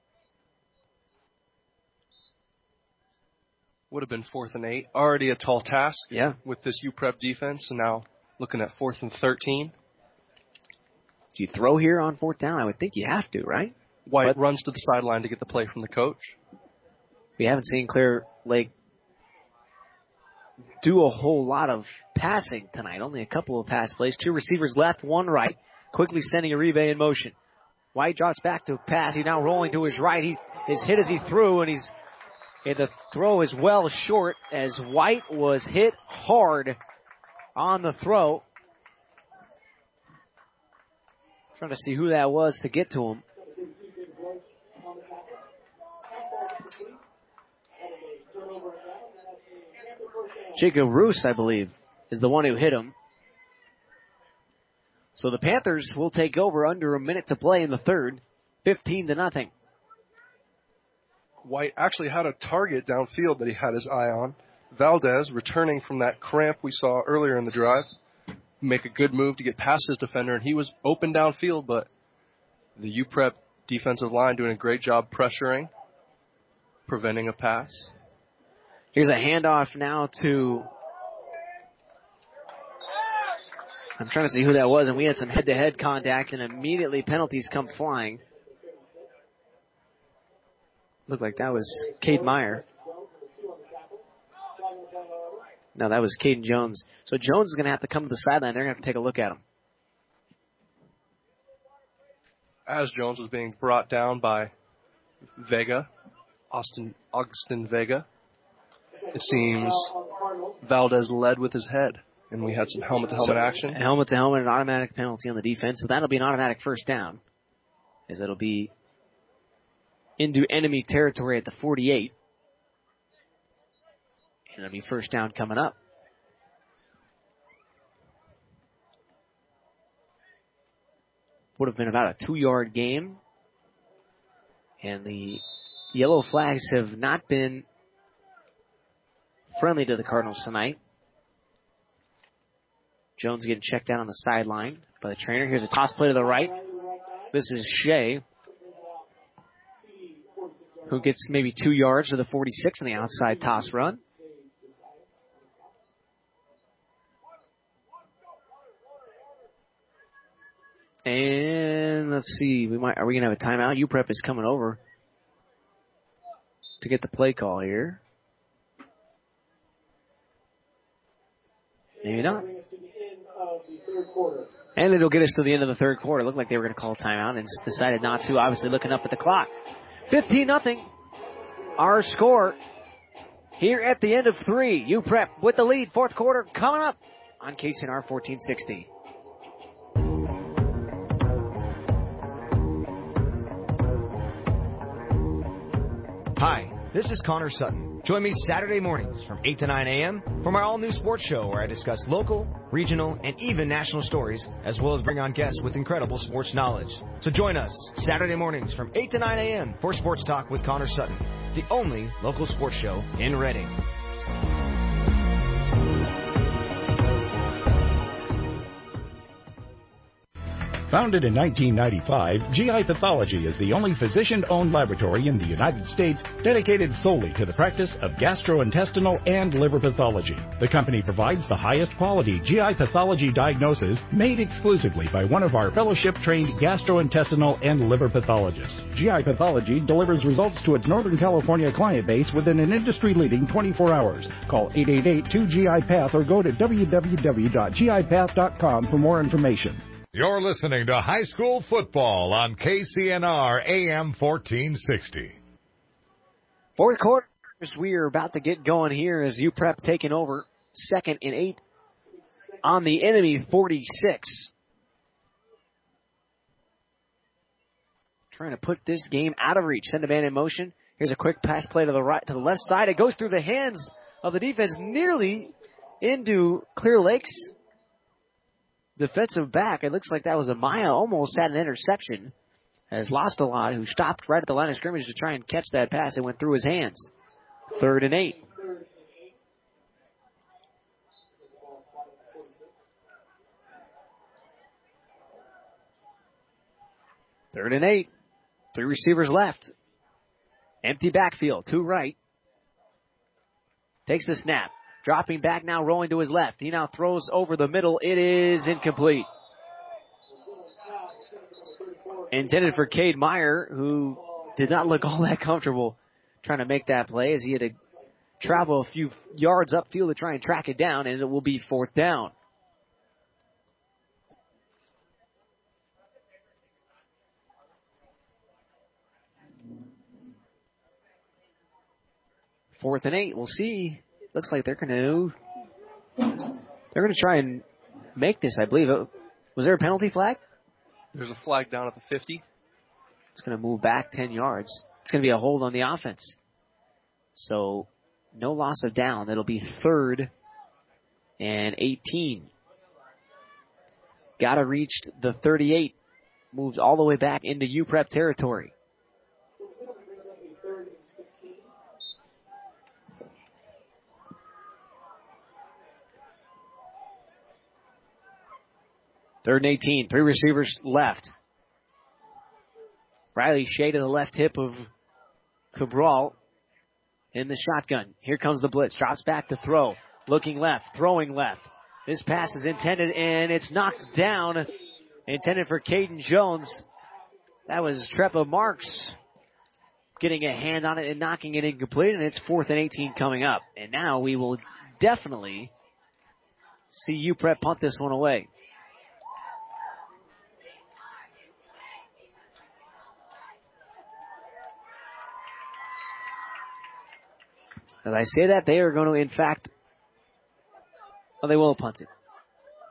Would have been fourth and eight. Already a tall task yeah. with this U P R E P defense, and now looking at fourth and thirteen. Do you throw here on fourth down? I would think you have to, right? White but runs to the sideline to get the play from the coach. We haven't seen Clear Lake do a whole lot of passing tonight. Only a couple of pass plays. Two receivers left, one right. Quickly sending Uribe in motion. White drops back to pass. He's now rolling to his right. He is hit as he threw, and he's and the throw is well short as White was hit hard on the throw. Trying to see who that was to get to him. Jacob Roos, I believe, is the one who hit him. So the Panthers will take over under a minute to play in the third, fifteen to nothing. White actually had a target downfield that he had his eye on. Valdez, returning from that cramp we saw earlier in the drive, make a good move to get past his defender, and he was open downfield, but the U P R E P defensive line doing a great job pressuring, preventing a pass. Here's a handoff now to, I'm trying to see who that was, and we had some head-to-head contact, and immediately penalties come flying. Looked like that was Cade Meyer. No, that was Caden Jones. So Jones is going to have to come to the sideline. They're going to have to take a look at him. As Jones was being brought down by Vega, Austin Augustin Vega, it seems Valdez led with his head. And we had some helmet-to-helmet So, action. Helmet-to-helmet, an automatic penalty on the defense. So that'll be an automatic first down, as it'll be into enemy territory at the forty-eight. And it'll be first down coming up. Would have been about a two-yard game. And the yellow flags have not been friendly to the Cardinals tonight. Jones getting checked out on the sideline by the trainer. Here's a toss play to the right. This is Shea, who gets maybe two yards to the forty-six on the outside toss run. And let's see, we might are we gonna have a timeout? U P R E P is coming over to get the play call here. Maybe not. And it'll get us to the end of the third quarter. It looked like they were going to call a timeout and decided not to, obviously looking up at the clock. fifteen nothing. Our score here at the end of three. U P R E P with the lead. Fourth quarter coming up on K C N R fourteen sixty. Hi, this is Connor Sutton. Join me Saturday mornings from eight to nine a.m. for my all-new sports show where I discuss local, regional, and even national stories, as well as bring on guests with incredible sports knowledge. So join us Saturday mornings from eight to nine a.m. for Sports Talk with Connor Sutton, the only local sports show in Reading. Founded in nineteen ninety-five, G I Pathology is the only physician-owned laboratory in the United States dedicated solely to the practice of gastrointestinal and liver pathology. The company provides the highest quality G I pathology diagnosis made exclusively by one of our fellowship-trained gastrointestinal and liver pathologists. G I Pathology delivers results to its Northern California client base within an industry-leading twenty-four hours. Call eight eight eight, two G I Path or go to w w w dot g i path dot com for more information. You're listening to high school football on K C N R A M fourteen sixty. Fourth quarter, we are about to get going here as U P R E P taking over second and eight on the enemy forty-six. Trying to put this game out of reach. Send a man in motion. Here's a quick pass play to the right, to the left side. It goes through the hands of the defense nearly into Clear Lake's defensive back. It looks like that was Amaya, almost had an interception, as lost a lot, who stopped right at the line of scrimmage to try and catch that pass. It went through his hands. Third and eight. Third and eight. Three receivers left. Empty backfield, two right. Takes the snap. Dropping back now, rolling to his left. He now throws over the middle. It is incomplete. Intended for Cade Meyer, who did not look all that comfortable trying to make that play, as he had to travel a few yards upfield to try and track it down, and it will be fourth down. Fourth and eight. We'll see. Looks like they're going to they're going to try and make this, I believe. Was there a penalty flag? There's a flag down at the fifty. It's going to move back ten yards. It's going to be a hold on the offense. So no loss of down. It'll be third and eighteen. Got to reach the thirty-eight. Moves all the way back into U P R E P territory. Third and eighteen. Three receivers left. Riley Shea to the left hip of Cabral in the shotgun. Here comes the blitz. Drops back to throw. Looking left. Throwing left. This pass is intended, and it's knocked down. Intended for Caden Jones. That was Trepa Marks getting a hand on it and knocking it incomplete, and it's fourth and eighteen coming up. And now we will definitely see U P R E P punt this one away. As I say that, they are going to, in fact, well, they will punt it.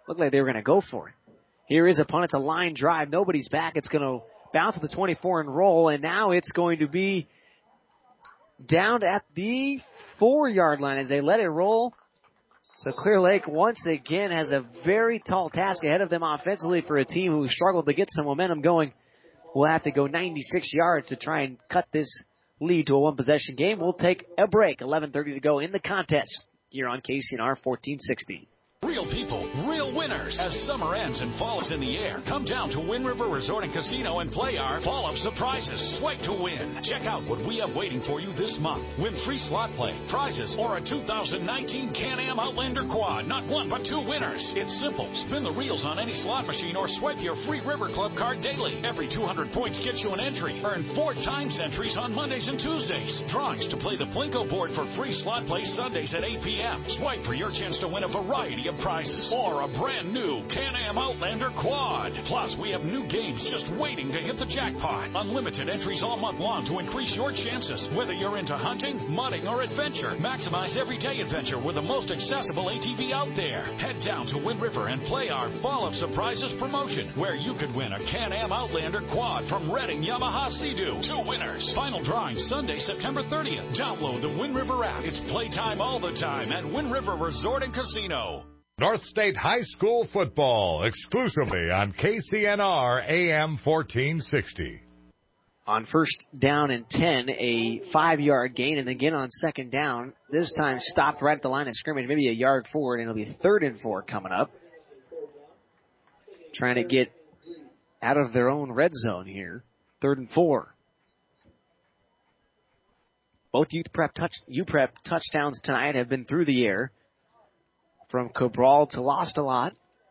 looked like they were going to go for it. Here is a punt. It's a line drive. Nobody's back. It's going to bounce to the twenty-four and roll, and now it's going to be down at the four-yard line as they let it roll. So Clear Lake once again has a very tall task ahead of them offensively for a team who struggled to get some momentum going. We'll have to go ninety-six yards to try and cut this lead to a one-possession game. We'll take a break. eleven thirty to go in the contest here on K C N R fourteen sixty. Real people, real winners. As summer ends and fall is in the air, come down to Wind River Resort and Casino and play our Fall of Surprises. Swipe to win. Check out what we have waiting for you this month. Win free slot play, prizes, or a two thousand nineteen Can-Am Outlander Quad. Not one, but two winners. It's simple. Spin the reels on any slot machine or swipe your free River Club card daily. Every two hundred points gets you an entry. Earn four times entries on Mondays and Tuesdays. Drawings to play the Plinko board for free slot play Sundays at eight p.m. Swipe for your chance to win a variety of prizes or a brand new Can-Am Outlander Quad. Plus, we have new games just waiting to hit the jackpot. Unlimited entries all month long to increase your chances. Whether you're into hunting, mudding, or adventure, maximize everyday adventure with the most accessible A T V out there. Head down to Wind River and play our Fall of Surprises promotion, where you could win a Can-Am Outlander Quad from Redding Yamaha Sea-Doo. Two winners. Final drawing Sunday, September thirtieth. Download the Wind River app. It's playtime all the time at Wind River Resort and Casino. North State High School football, exclusively on K C N R A M fourteen sixty. On first down and ten, a five-yard gain, and again on second down, this time stopped right at the line of scrimmage, maybe a yard forward, and it'll be third and four coming up. Trying to get out of their own red zone here. Third and four. Both U Prep, touch, U Prep touchdowns tonight have been through the air. From Cabral to Lost a Lot.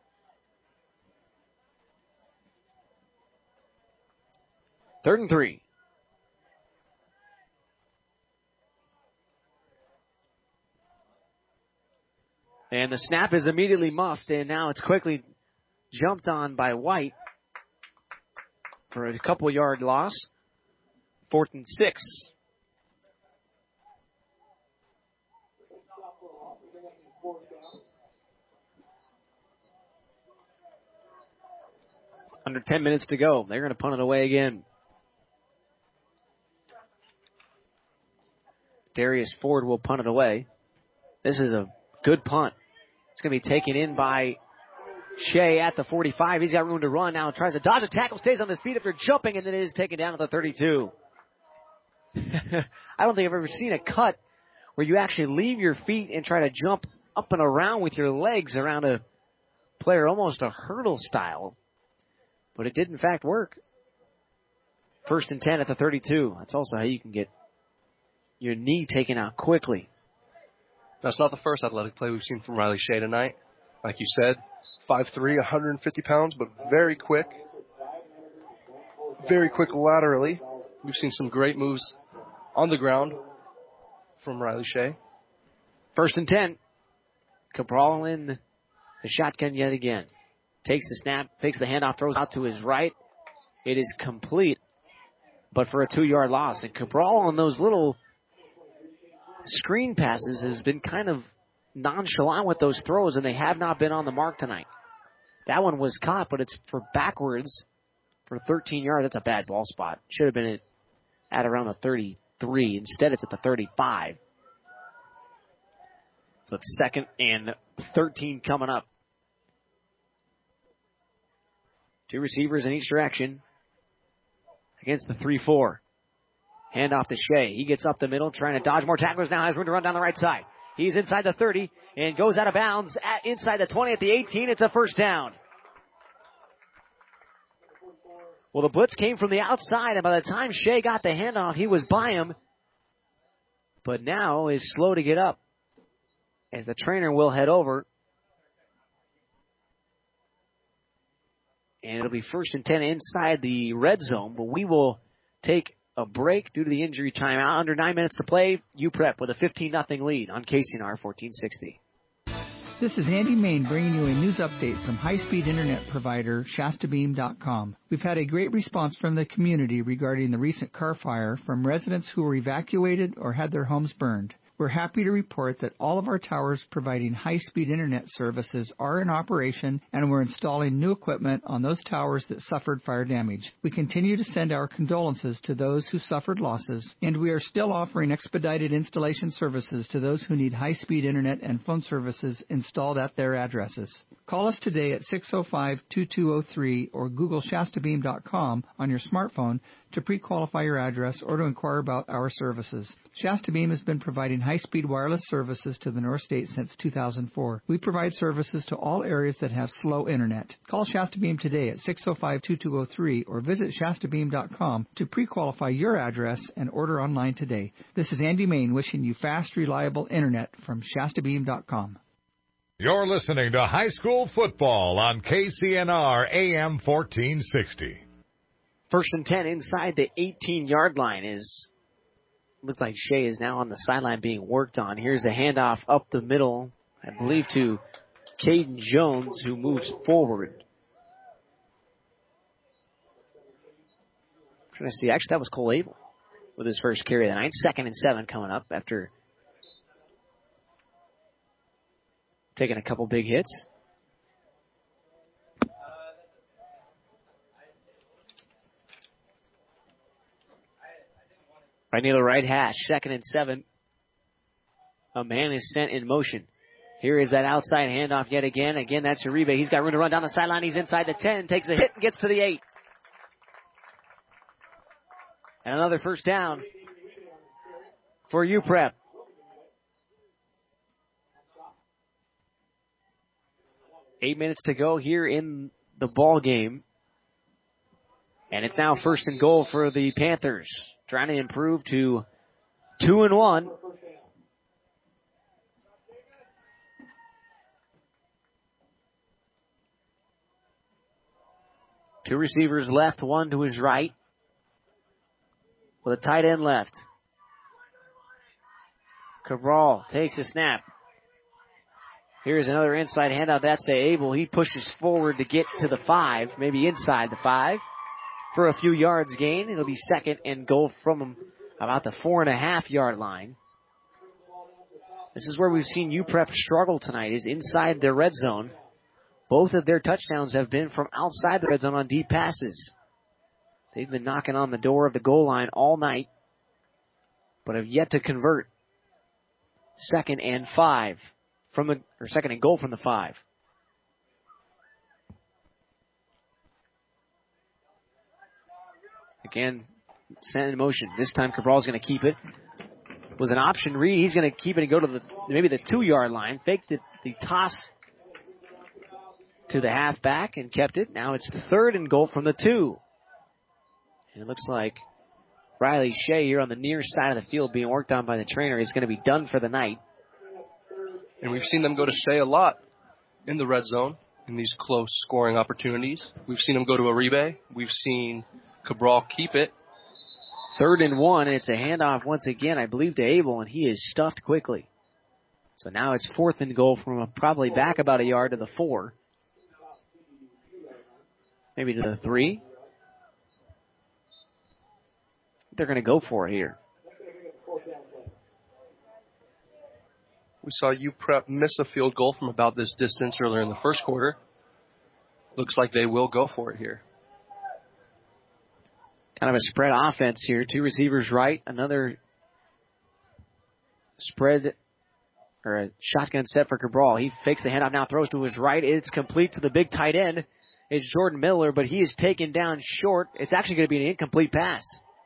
Third and three. And the snap is immediately muffed, and now it's quickly jumped on by White for a couple yard loss. Fourth and six. Under ten minutes to go. They're going to punt it away again. Darius Ford will punt it away. This is a good punt. It's going to be taken in by Shea at the forty-five. He's got room to run now. Tries to dodge a tackle, stays on his feet after jumping, and then it is taken down at the thirty-two. I don't think I've ever seen a cut where you actually leave your feet and try to jump up and around with your legs around a player, almost a hurdle style. But it did, in fact, work. First and ten at the thirty-two. That's also how you can get your knee taken out quickly. That's not the first athletic play we've seen from Riley Shea tonight. Like you said, five three, one hundred fifty pounds, but very quick. Very quick laterally. We've seen some great moves on the ground from Riley Shea. First and ten. Cabral in the shotgun yet again. Takes the snap, takes the handoff, throws out to his right. It is complete, but for a two-yard loss. And Cabral on those little screen passes has been kind of nonchalant with those throws, and they have not been on the mark tonight. That one was caught, but it's for backwards for thirteen yards. That's a bad ball spot. Should have been at around the thirty-three. Instead, it's at the thirty-five. So it's second and thirteen coming up. Two receivers in each direction against the three four. Hand off to Shea. He gets up the middle, trying to dodge more tacklers now. Has room to run down the right side. He's inside the thirty and goes out of bounds at inside the twenty at the eighteen. It's a first down. Well, the blitz came from the outside, and by the time Shea got the handoff, he was by him. But now is slow to get up as the trainer will head over. And it'll be first and ten inside the red zone, but we will take a break due to the injury timeout. Under nine minutes to play, U Prep with a fifteen nothing lead on K C N R fourteen sixty. This is Andy Main bringing you a news update from high-speed internet provider Shasta Beam dot com. We've had a great response from the community regarding the recent car fire from residents who were evacuated or had their homes burned. We're happy to report that all of our towers providing high-speed internet services are in operation, and we're installing new equipment on those towers that suffered fire damage. We continue to send our condolences to those who suffered losses, and we are still offering expedited installation services to those who need high-speed internet and phone services installed at their addresses. Call us today at six oh five, two two oh three or Google Shasta Beam dot com on your smartphone to pre-qualify your address or to inquire about our services. Shasta Beam has been providing high-speed wireless services to the North State since two thousand four. We provide services to all areas that have slow internet. Call Shasta Beam today at six oh five, two two oh three or visit Shasta Beam dot com to pre-qualify your address and order online today. This is Andy Main wishing you fast, reliable internet from Shasta Beam dot com. You're listening to High School Football on K C N R A M fourteen sixty. First and ten inside the eighteen-yard line is, looks like Shea is now on the sideline being worked on. Here's a handoff up the middle, I believe to Caden Jones, who moves forward. I'm trying to see, actually that was Cole Abel with his first carry of the night. Second and seven coming up after taking a couple big hits. Right near the right hash, second and seven. A man is sent in motion. Here is that outside handoff yet again. Again, that's Uribe. He's got room to run down the sideline. He's inside the ten, takes the hit and gets to the eight. And another first down for U P R E P. Eight minutes to go here in the ball game. And it's now first and goal for the Panthers, trying to improve to two and one. Two receivers left, one to his right, with a tight end left. Cabral takes a snap. Here's another inside handout. That's to Abel. He pushes forward to get to the five, maybe inside the five, for a few yards gain. It'll be second and goal from about the four and a half yard line. This is where we've seen U P R E P struggle tonight, is inside their red zone. Both of their touchdowns have been from outside the red zone on deep passes. They've been knocking on the door of the goal line all night, but have yet to convert. Second and five. From the, or second and goal from the five. Again, sent in motion. This time Cabral's going to keep it. Was an option read. He's going to keep it and go to the maybe the two-yard line. Faked it, the toss to the halfback and kept it. Now it's the third and goal from the two. And it looks like Riley Shea here on the near side of the field being worked on by the trainer is going to be done for the night. And we've seen them go to Shea a lot in the red zone in these close scoring opportunities. We've seen them go to Uribe. We've seen Cabral keep it. Third and one, and it's a handoff once again, I believe, to Abel, and he is stuffed quickly. So now it's fourth and goal from a, probably back about a yard to the four. Maybe to the three. They're going to go for it here. We saw U P R E P miss a field goal from about this distance earlier in the first quarter. Looks like they will go for it here. Kind of a spread offense here. Two receivers right. Another spread or a shotgun set for Cabral. He fakes the handoff, now throws to his right. It's complete to the big tight end. It's Jordan Miller, but he is taken down short. It's actually going to be an incomplete pass.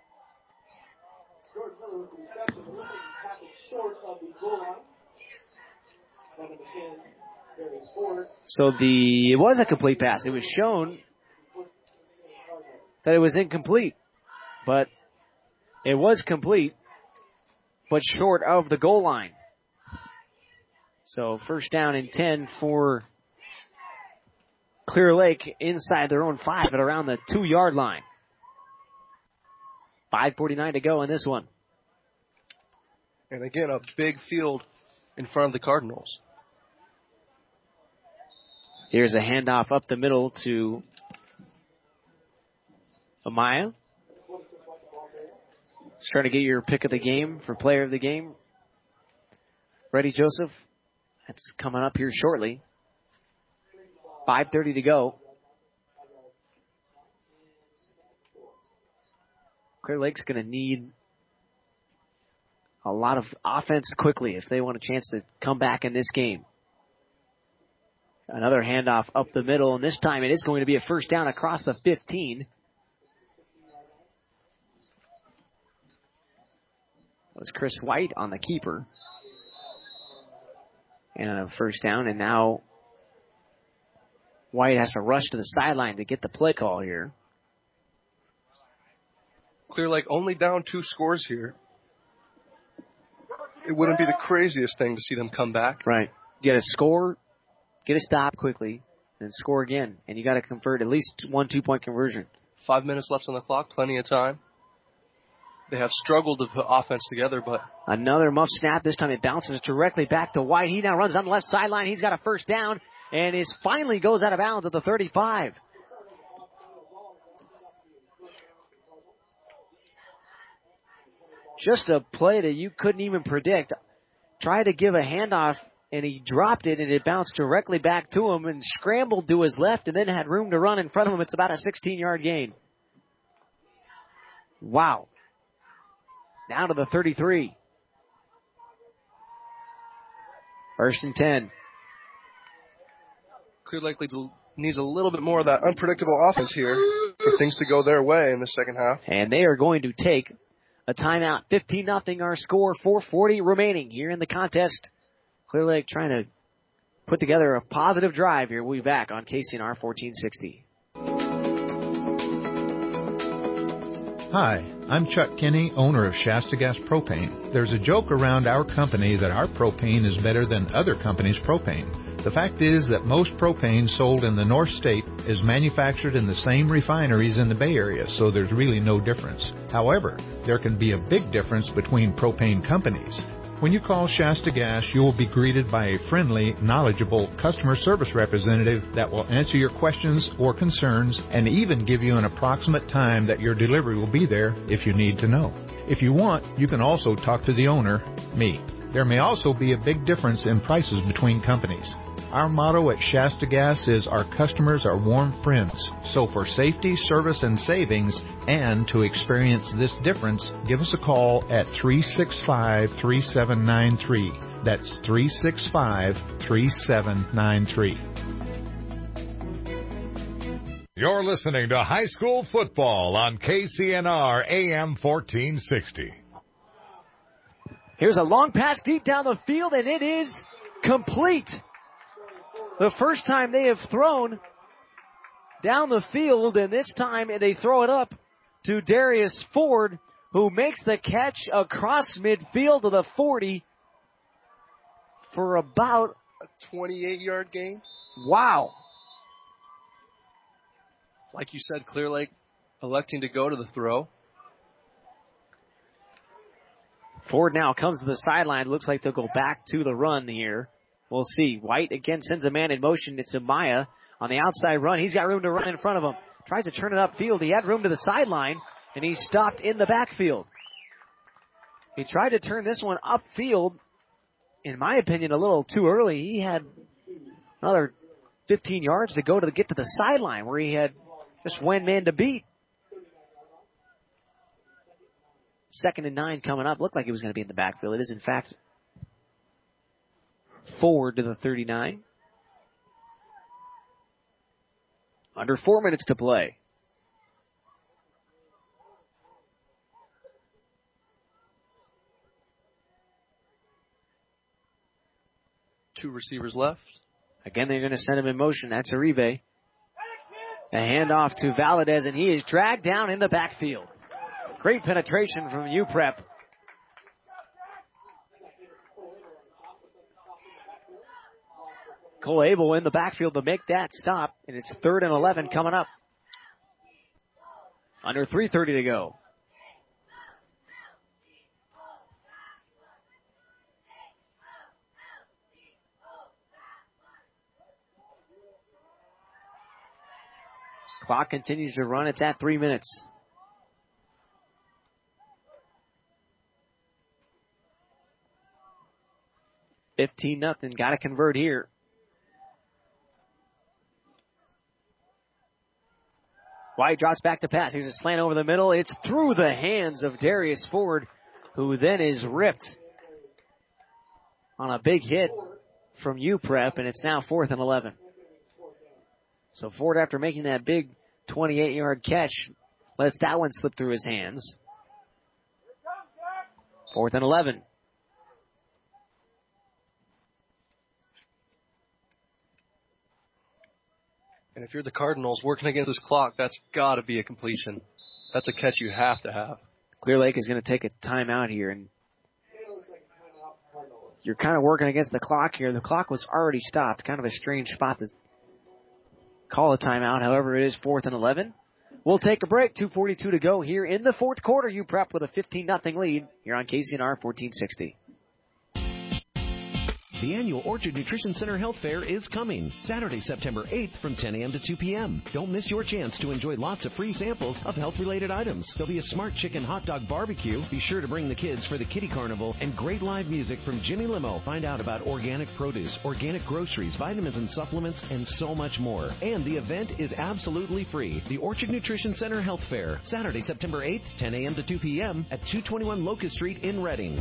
So the it was a complete pass. It was shown that it was incomplete, but it was complete, but short of the goal line. So first down and ten for Clear Lake inside their own five at around the two-yard line. five forty-nine to go in this one. And again, a big field in front of the Cardinals. Here's a handoff up the middle to Amaya. Just trying to get your pick of the game for player of the game. Freddie Joseph. That's coming up here shortly. five thirty to go. Clear Lake's going to need a lot of offense quickly if they want a chance to come back in this game. Another handoff up the middle, and this time it is going to be a first down across the fifteen. That was Chris White on the keeper. And a first down, and now White has to rush to the sideline to get the play call here. Clear Lake only down two scores here. It wouldn't be the craziest thing to see them come back. Right. You got to score, get a stop quickly, then score again. And you got to convert at least one two-point conversion. Five minutes left on the clock, plenty of time. They have struggled to put offense together, but... Another muff snap. This time it bounces directly back to White. He now runs on the left sideline. He's got a first down, and is finally goes out of bounds at the thirty-five. Just a play that you couldn't even predict. Tried to give a handoff, and he dropped it, and it bounced directly back to him and scrambled to his left and then had room to run in front of him. It's about a sixteen-yard gain. Wow. Now to the thirty-three. First and ten. Clear Lake needs a little bit more of that unpredictable offense here for things to go their way in the second half. And they are going to take a timeout. fifteen nothing our score. four forty remaining here in the contest. Clear Lake trying to put together a positive drive here. We'll be back on K C N R fourteen sixty. Hi, I'm Chuck Kinney, owner of Shasta Gas Propane. There's a joke around our company that our propane is better than other companies' propane. The fact is that most propane sold in the North State is manufactured in the same refineries in the Bay Area, so there's really no difference. However, there can be a big difference between propane companies. When you call Shasta Gas, you will be greeted by a friendly, knowledgeable customer service representative that will answer your questions or concerns and even give you an approximate time that your delivery will be there if you need to know. If you want, you can also talk to the owner, me. There may also be a big difference in prices between companies. Our motto at Shasta Gas is our customers are warm friends. So for safety, service, and savings, and to experience this difference, give us a call at three six five, three seven nine three. That's three six five, three seven nine three. You're listening to High School Football on K C N R A M fourteen sixty. Here's a long pass deep down the field, and it is complete. The first time they have thrown down the field, and this time they throw it up to Darius Ford, who makes the catch across midfield to the forty for about a twenty-eight-yard gain. Wow. Like you said, Clear Lake electing to go to the throw. Ford now comes to the sideline. Looks like they'll go back to the run here. We'll see. White again sends a man in motion. It's Amaya on the outside run. He's got room to run in front of him. Tries to turn it upfield. He had room to the sideline, and he stopped in the backfield. He tried to turn this one upfield, in my opinion, a little too early. He had another fifteen yards to go to get to the sideline where he had just one man to beat. Second and nine coming up. Looked like it was going to be in the backfield. It is, in fact, forward to the thirty-nine. Under four minutes to play. Two receivers left. Again, they're going to send him in motion. That's Uribe. A handoff to Valadez, and he is dragged down in the backfield. Great penetration from U P R E P. Cole Abel in the backfield to make that stop, and it's third and eleven coming up. Under three thirty to go. Clock continues to run. It's at three minutes. fifteen nothing. Got to convert here. White drops back to pass. Here's a slant over the middle. It's through the hands of Darius Ford, who then is ripped on a big hit from U P R E P, and it's now fourth and eleven. So Ford, after making that big twenty-eight-yard catch, lets that one slip through his hands. Fourth and eleven. And if you're the Cardinals working against this clock, that's got to be a completion. That's a catch you have to have. Clear Lake is going to take a timeout here, and you're kind of working against the clock here. The clock was already stopped. Kind of a strange spot to call a timeout. However, it is fourth and eleven. We'll take a break. two forty-two to go here in the fourth quarter. U P R E P with a fifteen nothing lead here on K C N R fourteen sixty. The annual Orchard Nutrition Center Health Fair is coming Saturday, September eighth from ten a.m. to two p.m. Don't miss your chance to enjoy lots of free samples of health-related items. There'll be a smart chicken hot dog barbecue. Be sure to bring the kids for the kiddie carnival and great live music from Jimmy Limo. Find out about organic produce, organic groceries, vitamins and supplements, and so much more. And the event is absolutely free. The Orchard Nutrition Center Health Fair, Saturday, September eighth, ten a.m. to two p.m. at two twenty-one Locust Street in Reading.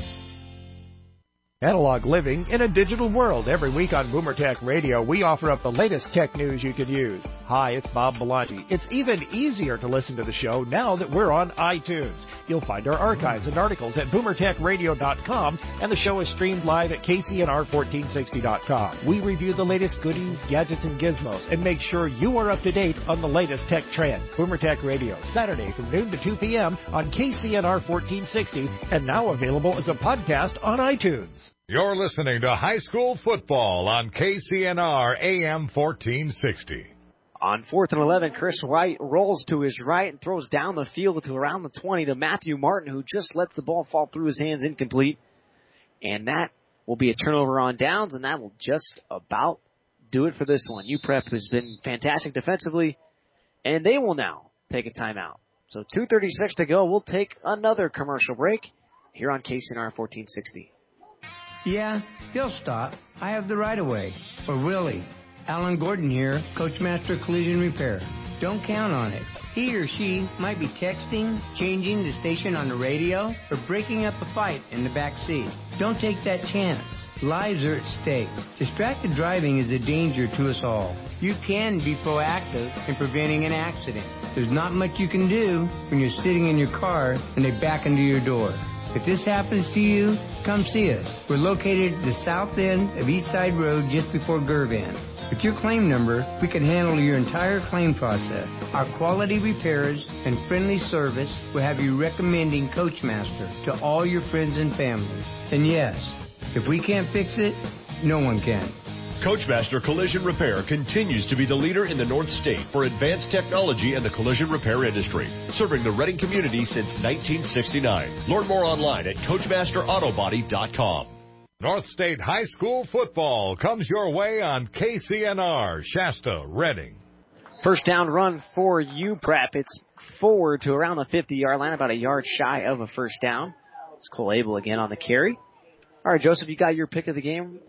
Analog living in a digital world. Every week on Boomer Tech Radio, we offer up the latest tech news you could use. Hi, it's Bob Belanti. It's even easier to listen to the show now that we're on iTunes. You'll find our archives and articles at boomer tech radio dot com, and the show is streamed live at K C N R fourteen sixty dot com. We review the latest goodies, gadgets, and gizmos, and make sure you are up to date on the latest tech trends. Boomer Tech Radio, Saturday from noon to two p.m. on K C N R fourteen sixty, and now available as a podcast on iTunes. You're listening to high school football on K C N R A M fourteen sixty. On fourth and eleven, Chris White rolls to his right and throws down the field to around the twenty to Matthew Martin, who just lets the ball fall through his hands incomplete. And that will be a turnover on downs, and that will just about do it for this one. U P R E P has been fantastic defensively, and they will now take a timeout. So two thirty-six to go. We'll take another commercial break here on K C N R fourteen sixty. Yeah, he'll stop. I have the right of way. Or will he? Alan Gordon here, Coachmaster Collision Repair. Don't count on it. He or she might be texting, changing the station on the radio, or breaking up a fight in the back seat. Don't take that chance. Lives are at stake. Distracted driving is a danger to us all. You can be proactive in preventing an accident. There's not much you can do when you're sitting in your car and they back into your door. If this happens to you, come see us. We're located at the south end of East Side Road just before Gervan. With your claim number, we can handle your entire claim process. Our quality repairs and friendly service will have you recommending Coachmaster to all your friends and family. And yes, if we can't fix it, no one can. Coachmaster Collision Repair continues to be the leader in the North State for advanced technology in the collision repair industry, serving the Reading community since nineteen sixty-nine. Learn more online at coachmaster auto body dot com. North State High School football comes your way on K C N R, Shasta, Reading. First down run for U P R E P. It's forward to around the fifty-yard line, about a yard shy of a first down. It's Cole Abel again on the carry. All right, Joseph, you got your pick of the game?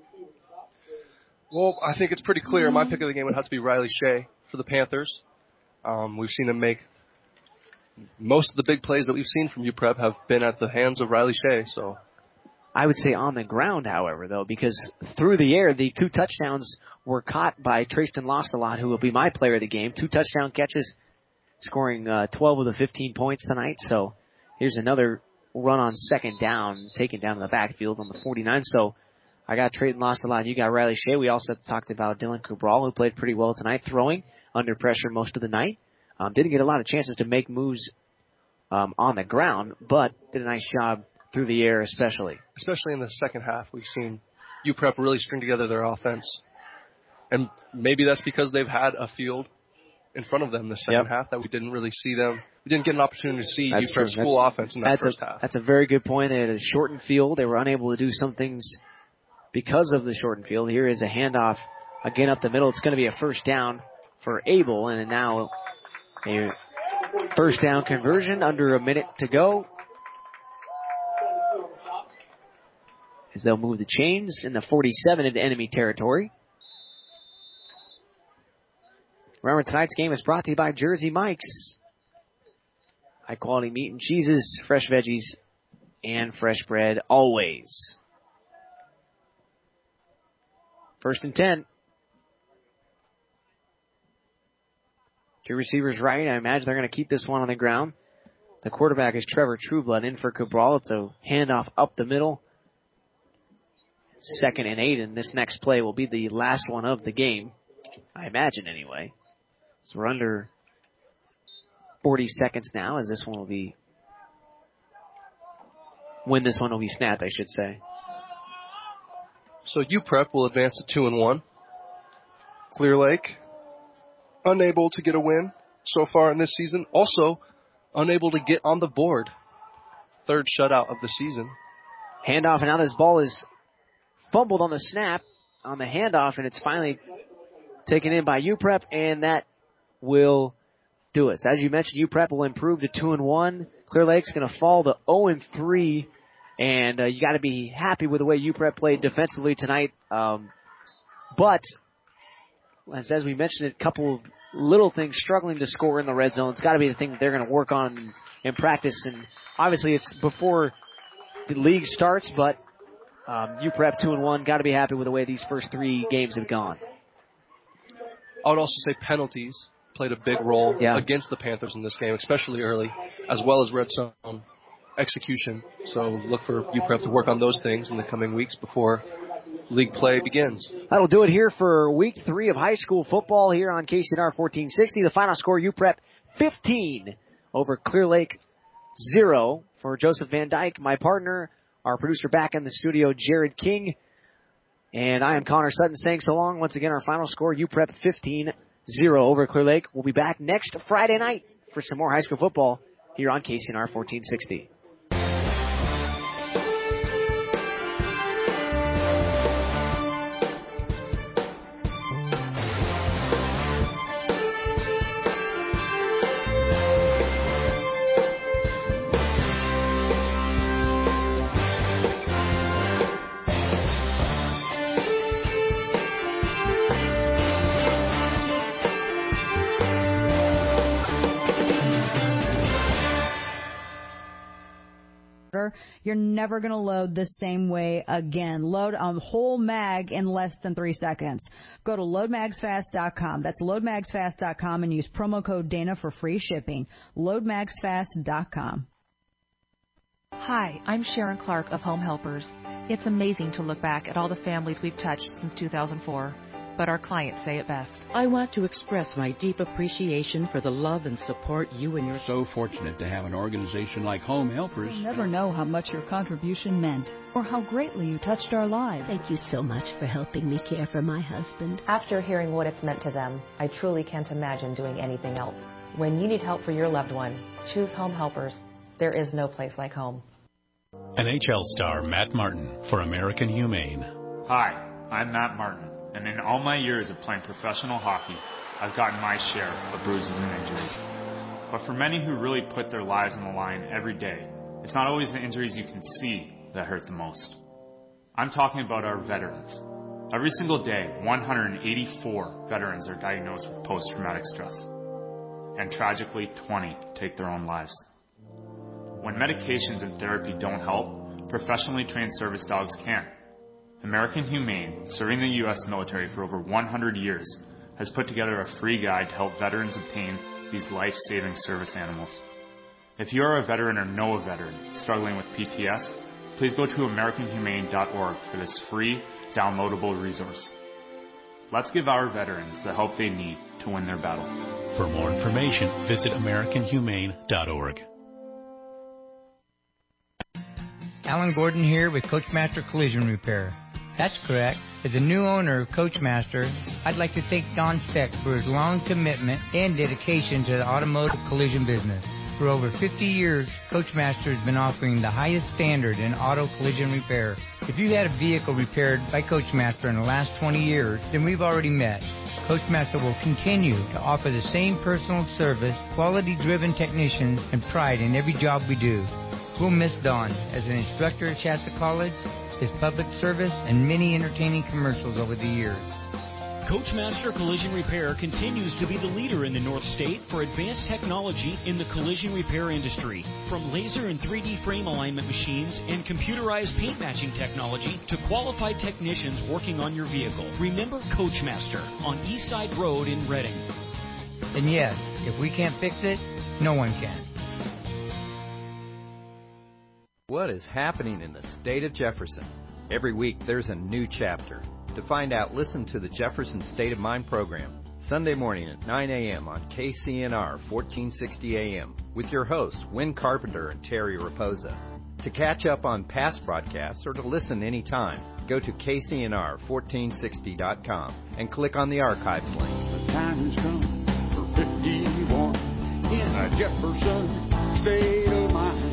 Well, I think it's pretty clear. My pick of the game would have to be Riley Shea for the Panthers. Um, we've seen him make most of the big plays that we've seen from U P R E P have been at the hands of Riley Shea. So, I would say on the ground, however, though, because through the air, the two touchdowns were caught by Trayston Lostalot, who will be my player of the game. Two touchdown catches, scoring uh, twelve of the fifteen points tonight. So here's another run on second down, taken down in the backfield on the forty-nine. So I got Trayston Lostalot. You got Riley Shea. We also talked about Dylan Cabral, who played pretty well tonight, throwing under pressure most of the night. Um, didn't get a lot of chances to make moves um, on the ground, but did a nice job through the air especially. Especially in the second half, we've seen U P R E P really string together their offense. And maybe that's because they've had a field in front of them the second yep. half that we didn't really see them. We didn't get an opportunity to see U P R E P's full offense in that that's first a, half. That's a very good point. They had a shortened field. They were unable to do some things because of the shortened field. Here is a handoff again up the middle. It's going to be a first down for Abel, and now a first down conversion under a minute to go. as they'll move the chains in the forty-seven into enemy territory. Remember, tonight's game is brought to you by Jersey Mike's. High quality meat and cheeses, fresh veggies, and fresh bread always. First and ten. Two receivers right. I imagine they're going to keep this one on the ground. The quarterback is Trevor Trueblood in for Cabral. It's a handoff up the middle. Second and eight, and this next play will be the last one of the game. I imagine anyway. So we're under forty seconds now, as this one will be, when this one will be snapped, I should say. So U P R E P will advance to two and one. Clear Lake, unable to get a win so far in this season. Also, unable to get on the board. Third shutout of the season. Handoff, and now this ball is fumbled on the snap, on the handoff, and it's finally taken in by U P R E P, and that will do it. So as you mentioned, U P R E P will improve to two and one. Clear Lake's going to fall to oh and three, and uh, you got to be happy with the way U P R E P played defensively tonight. Um, but as, as we mentioned, a couple of little things struggling to score in the red zone. It's got to be the thing that they're going to work on in, in practice, and obviously it's before the league starts, but um, U P R E P two and one. Got to be happy with the way these first three games have gone. I would also say penalties played a big role yeah. against the Panthers in this game, especially early, as well as red zone execution. So look for U P R E P to work on those things in the coming weeks before league play begins. That'll do it here for week three of high school football here on K C N R fourteen sixty. The final score, U P R E P fifteen over Clear Lake zero. For Joseph Van Dyke, my partner, our producer back in the studio, Jared King, and I am Connor Sutton saying so long. Once again, our final score, U P R E P fifteen zero over Clear Lake. We'll be back next Friday night for some more high school football here on K C N R fourteen sixty. You're never going to load the same way again. Load a um, whole mag in less than three seconds. Go to load mags fast dot com. That's load mags fast dot com and use promo code Dana for free shipping. load mags fast dot com. Hi, I'm Sharon Clark of Home Helpers. It's amazing to look back at all the families we've touched since two thousand four. But our clients say it best. I want to express my deep appreciation for the love and support you and your... So fortunate to have an organization like Home Helpers. You'll never know how much your contribution meant or how greatly you touched our lives. Thank you so much for helping me care for my husband. After hearing what it's meant to them, I truly can't imagine doing anything else. When you need help for your loved one, choose Home Helpers. There is no place like home. N H L star Matt Martin for American Humane. Hi, I'm Matt Martin. And in all my years of playing professional hockey, I've gotten my share of bruises and injuries. But for many who really put their lives on the line every day, it's not always the injuries you can see that hurt the most. I'm talking about our veterans. Every single day, one hundred eighty-four veterans are diagnosed with post-traumatic stress. And tragically, twenty take their own lives. When medications and therapy don't help, professionally trained service dogs can. American Humane, serving the U S military for over one hundred years, has put together a free guide to help veterans obtain these life-saving service animals. If you are a veteran or know a veteran struggling with P T S, please go to american humane dot org for this free, downloadable resource. Let's give our veterans the help they need to win their battle. For more information, visit american humane dot org. Alan Gordon here with Coachmaster Collision Repair. That's correct. As a new owner of Coachmaster, I'd like to thank Don Steck for his long commitment and dedication to the automotive collision business. For over fifty years, Coachmaster has been offering the highest standard in auto collision repair. If you had a vehicle repaired by Coachmaster in the last twenty years, then we've already met. Coachmaster will continue to offer the same personal service, quality-driven technicians, and pride in every job we do. We'll miss Don as an instructor at Shasta College his public service, and many entertaining commercials over the years. Coachmaster Collision Repair continues to be the leader in the North State for advanced technology in the collision repair industry. From laser and three D frame alignment machines and computerized paint matching technology to qualified technicians working on your vehicle. Remember Coachmaster on East Side Road in Reading. And yes, if we can't fix it, no one can. What is happening in the state of Jefferson? Every week there's a new chapter. To find out, listen to the Jefferson State of Mind program, Sunday morning at nine a.m. on K C N R fourteen sixty A M with your hosts, Win Carpenter and Terry Raposa. To catch up on past broadcasts or to listen anytime, go to K C N R fourteen sixty dot com and click on the archives link. The time has come for fifty-one in a Jefferson State of Mind.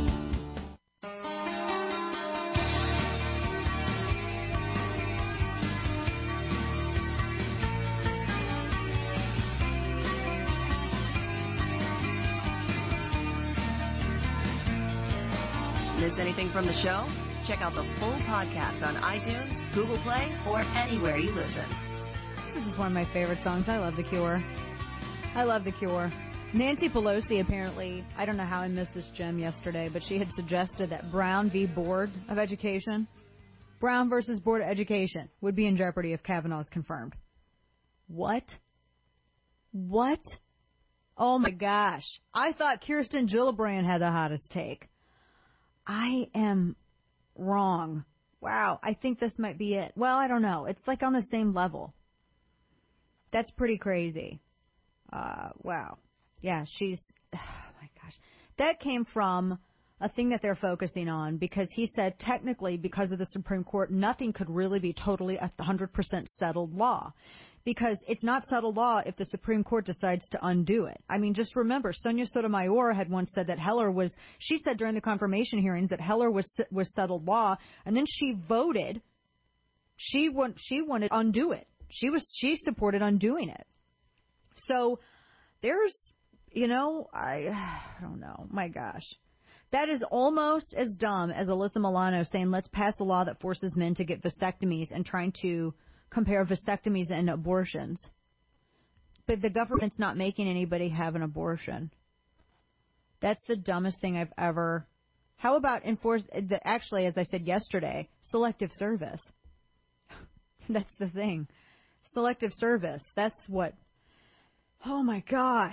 Miss anything from the show? Check out the full podcast on iTunes, Google Play, or anywhere you listen. This is one of my favorite songs. I love The Cure. I love The Cure. Nancy Pelosi apparently, I don't know how I missed this gem yesterday, but she had suggested that Brown v. Board of Education, Brown versus Board of Education, would be in jeopardy if Kavanaugh is confirmed. What? What? Oh my gosh. I thought Kirsten Gillibrand had the hottest take. I am wrong. Wow, I think this might be it. Well, I don't know. It's like on the same level. That's pretty crazy. Uh, wow. Yeah, she's... Oh, my gosh. That came from a thing that they're focusing on because he said technically because of the Supreme Court, nothing could really be totally a one hundred percent settled law. Because it's not settled law if the Supreme Court decides to undo it. I mean, just remember, Sonia Sotomayor had once said that Heller was, she said during the confirmation hearings that Heller was was settled law, and then she voted, she want, she wanted to undo it. She was, she supported undoing it. So there's, you know, I, I don't know, my gosh. That is almost as dumb as Alyssa Milano saying, let's pass a law that forces men to get vasectomies and trying to compare vasectomies and abortions. But the government's not making anybody have an abortion. That's the dumbest thing I've ever... How about enforce... The, actually, as I said yesterday, selective service. That's the thing. Selective service. That's what... Oh, my gosh.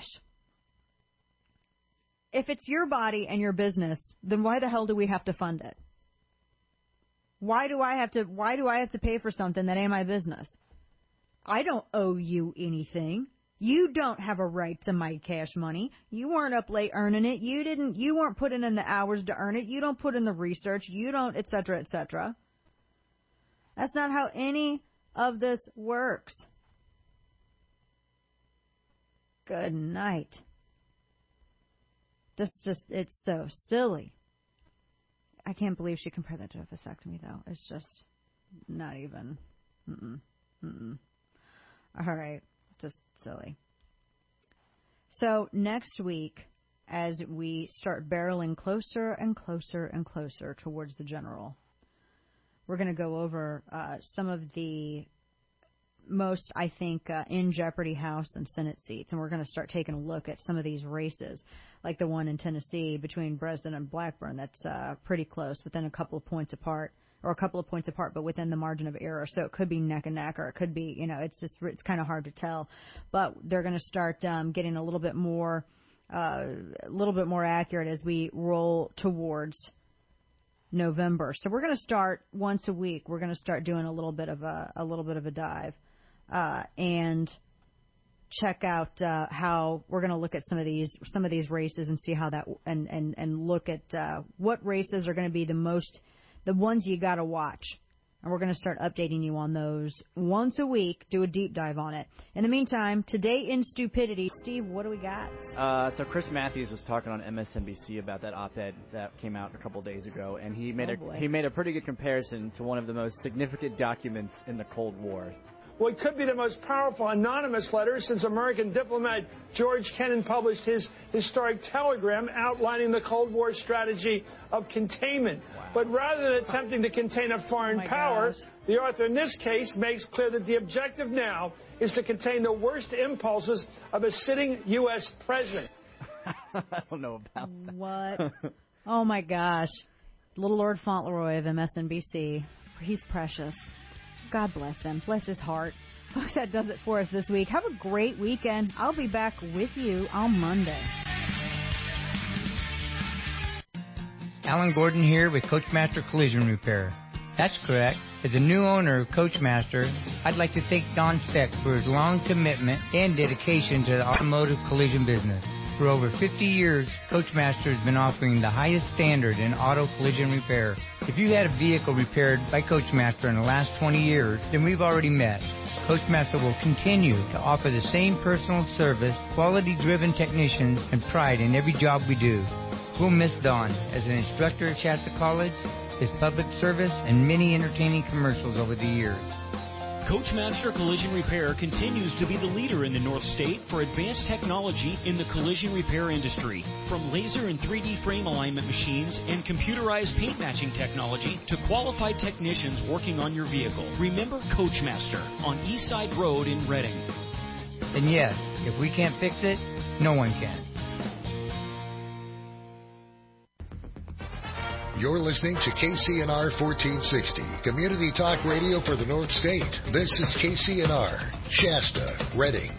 If it's your body and your business, then why the hell do we have to fund it? Why do I have to, why do I have to pay for something that ain't my business? I don't owe you anything. You don't have a right to my cash money. You weren't up late earning it. You didn't, you weren't putting in the hours to earn it. You don't put in the research. You don't, et cetera, et cetera. That's not how any of this works. Good night. This just, it's so silly. I can't believe she compared that to a vasectomy, though. It's just not even. Mm-mm. Mm-mm. All right. Just silly. So next week, as we start barreling closer and closer and closer towards the general, we're going to go over uh, some of the most, I think, uh, in jeopardy House and Senate seats. And we're going to start taking a look at some of these races, like the one in Tennessee between Breslin and Blackburn. That's uh, pretty close, within a couple of points apart, or a couple of points apart, but within the margin of error. So it could be neck and neck, or it could be, you know, it's just, it's kind of hard to tell. But they're going to start um, getting a little bit more, uh, a little bit more accurate as we roll towards November. So we're going to start once a week. We're going to start doing a little bit of a, a little bit of a dive. Uh, and check out uh, how we're going to look at some of these some of these races and see how that and and and look at uh, what races are going to be the most the ones you got to watch. And we're going to start updating you on those once a week. Do a deep dive on it. In the meantime, today in stupidity, Steve, what do we got? Uh, so Chris Matthews was talking on M S N B C about that op-ed that came out a couple days ago, and he made Oh, a boy. he made a pretty good comparison to one of the most significant documents in the Cold War. what could be the most powerful anonymous letter since American diplomat George Kennan published his historic telegram outlining the Cold War strategy of containment. Wow. But rather than attempting to contain a foreign oh power, gosh. the author in this case makes clear that the objective now is to contain the worst impulses of a sitting U S president. I don't know about that. What? Oh, my gosh. Little Lord Fauntleroy of M S N B C. He's precious. God bless him. Bless his heart. Folks, that does it for us this week. Have a great weekend. I'll be back with you on Monday. Alan Gordon here with Coachmaster Collision Repair. That's correct. As a new owner of Coachmaster, I'd like to thank Don Steck for his long commitment and dedication to the automotive collision business. For over fifty years, Coachmaster has been offering the highest standard in auto collision repair. If you had a vehicle repaired by Coachmaster in the last twenty years, then we've already met. Coachmaster will continue to offer the same personal service, quality-driven technicians, and pride in every job we do. We'll miss Don as an instructor at Shasta College, his public service, and many entertaining commercials over the years. Coachmaster Collision Repair continues to be the leader in the North State for advanced technology in the collision repair industry. From laser and three D frame alignment machines and computerized paint matching technology to qualified technicians working on your vehicle. Remember Coachmaster on Eastside Road in Reading. And yes, if we can't fix it, no one can. You're listening to K C N R fourteen sixty, Community Talk Radio for the North State. This is K C N R, Shasta, Reading.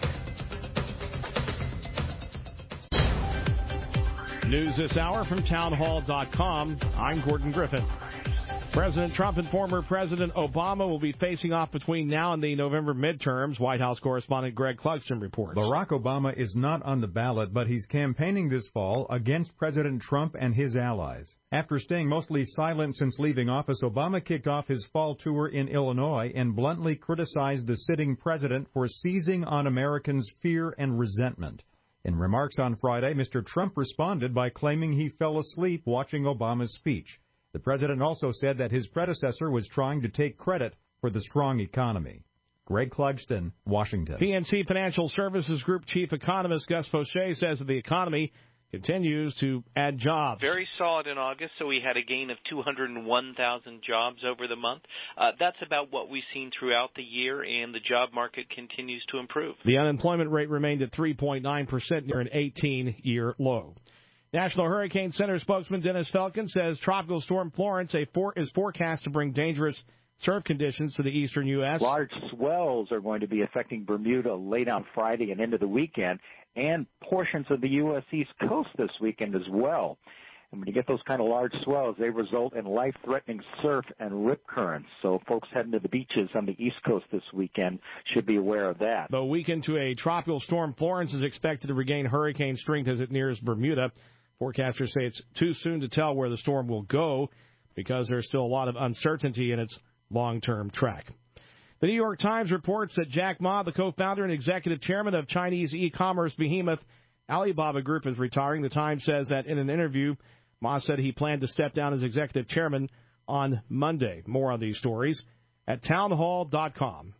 News this hour from townhall dot com. I'm Gordon Griffin. President Trump and former President Obama will be facing off between now and the November midterms. White House correspondent Greg Clugston reports. Barack Obama is not on the ballot, but he's campaigning this fall against President Trump and his allies. After staying mostly silent since leaving office, Obama kicked off his fall tour in Illinois and bluntly criticized the sitting president for seizing on Americans' fear and resentment. In remarks on Friday, Mister Trump responded by claiming he fell asleep watching Obama's speech. The president also said that his predecessor was trying to take credit for the strong economy. Greg Clugston, Washington. P N C Financial Services Group Chief Economist Gus Fauché says that the economy continues to add jobs. Very solid in August, so we had a gain of two hundred one thousand jobs over the month. Uh, that's about what we've seen throughout the year, and the job market continues to improve. The unemployment rate remained at three point nine percent, near an eighteen-year low. National Hurricane Center spokesman Dennis Felkin says Tropical Storm Florence a for, is forecast to bring dangerous surf conditions to the eastern U S. Large swells are going to be affecting Bermuda late on Friday and into the weekend, and portions of the U S East Coast this weekend as well. And when you get those kind of large swells, they result in life-threatening surf and rip currents. So folks heading to the beaches on the East Coast this weekend should be aware of that. The weekend to a Tropical Storm Florence is expected to regain hurricane strength as it nears Bermuda. Forecasters say it's too soon to tell where the storm will go because there's still a lot of uncertainty in its long-term track. The New York Times reports that Jack Ma, the co-founder and executive chairman of Chinese e-commerce behemoth Alibaba Group, is retiring. The Times says that in an interview, Ma said he planned to step down as executive chairman on Monday. More on these stories at townhall dot com.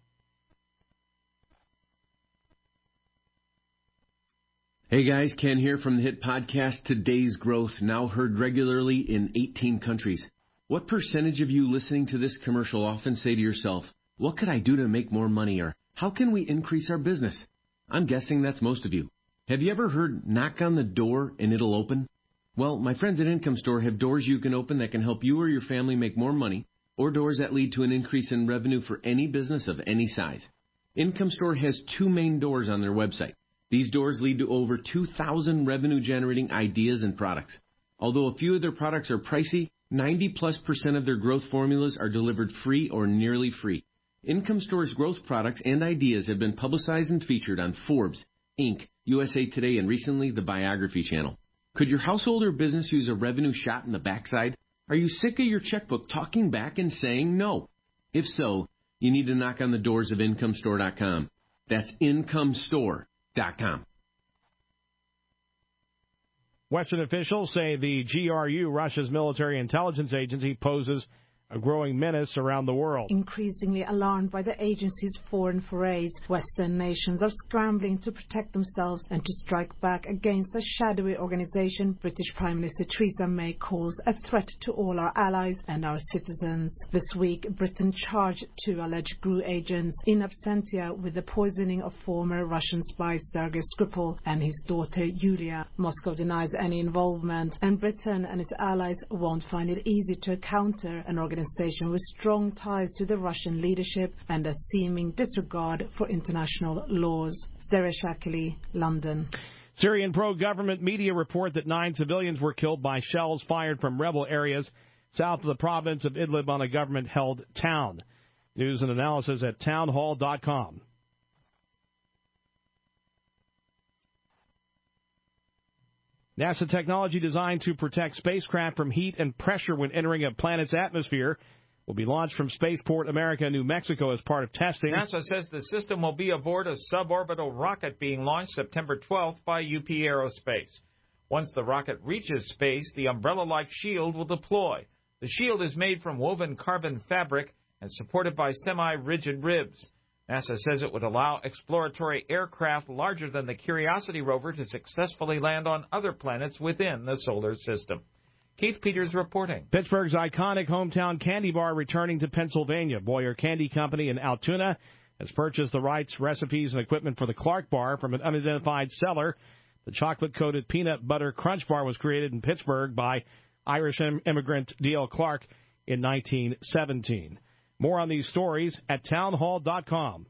Hey guys, Ken here from the hit podcast Today's Growth, now heard regularly in eighteen countries. What percentage of you listening to this commercial often say to yourself, what could I do to make more money, or how can we increase our business? I'm guessing that's most of you. Have you ever heard knock on the door and it'll open? Well, my friends at Income Store have doors you can open that can help you or your family make more money, or doors that lead to an increase in revenue for any business of any size. Income Store has two main doors on their website. These doors lead to over two thousand revenue-generating ideas and products. Although a few of their products are pricey, ninety plus percent of their growth formulas are delivered free or nearly free. Income Store's growth products and ideas have been publicized and featured on Forbes, Inc, U S A Today, and recently the Biography Channel. Could your household or business use a revenue shot in the backside? Are you sick of your checkbook talking back and saying no? If so, you need to knock on the doors of income store dot com. That's income store dot com. Western officials say the G R U, Russia's military intelligence agency, poses a growing menace around the world. Increasingly alarmed by the agency's foreign forays, Western nations are scrambling to protect themselves and to strike back against a shadowy organization British Prime Minister Theresa May calls a threat to all our allies and our citizens. This week, Britain charged two alleged G R U agents in absentia with the poisoning of former Russian spy Sergei Skripal and his daughter Yulia. Moscow denies any involvement, and Britain and its allies won't find it easy to counter an organization with strong ties to the Russian leadership and a seeming disregard for international laws. Sarah Shackley, London. Syrian pro-government media report that nine civilians were killed by shells fired from rebel areas south of the province of Idlib on a government-held town. News and analysis at townhall dot com. NASA technology designed to protect spacecraft from heat and pressure when entering a planet's atmosphere will be launched from Spaceport America, New Mexico, as part of testing. NASA says the system will be aboard a suborbital rocket being launched September twelfth by U P Aerospace. Once the rocket reaches space, the umbrella-like shield will deploy. The shield is made from woven carbon fabric and supported by semi-rigid ribs. NASA says it would allow exploratory aircraft larger than the Curiosity rover to successfully land on other planets within the solar system. Keith Peters reporting. Pittsburgh's iconic hometown candy bar returning to Pennsylvania. Boyer Candy Company in Altoona has purchased the rights, recipes, and equipment for the Clark Bar from an unidentified seller. The chocolate-coated peanut butter crunch bar was created in Pittsburgh by Irish immigrant D L Clark in nineteen seventeen. More on these stories at townhall dot com.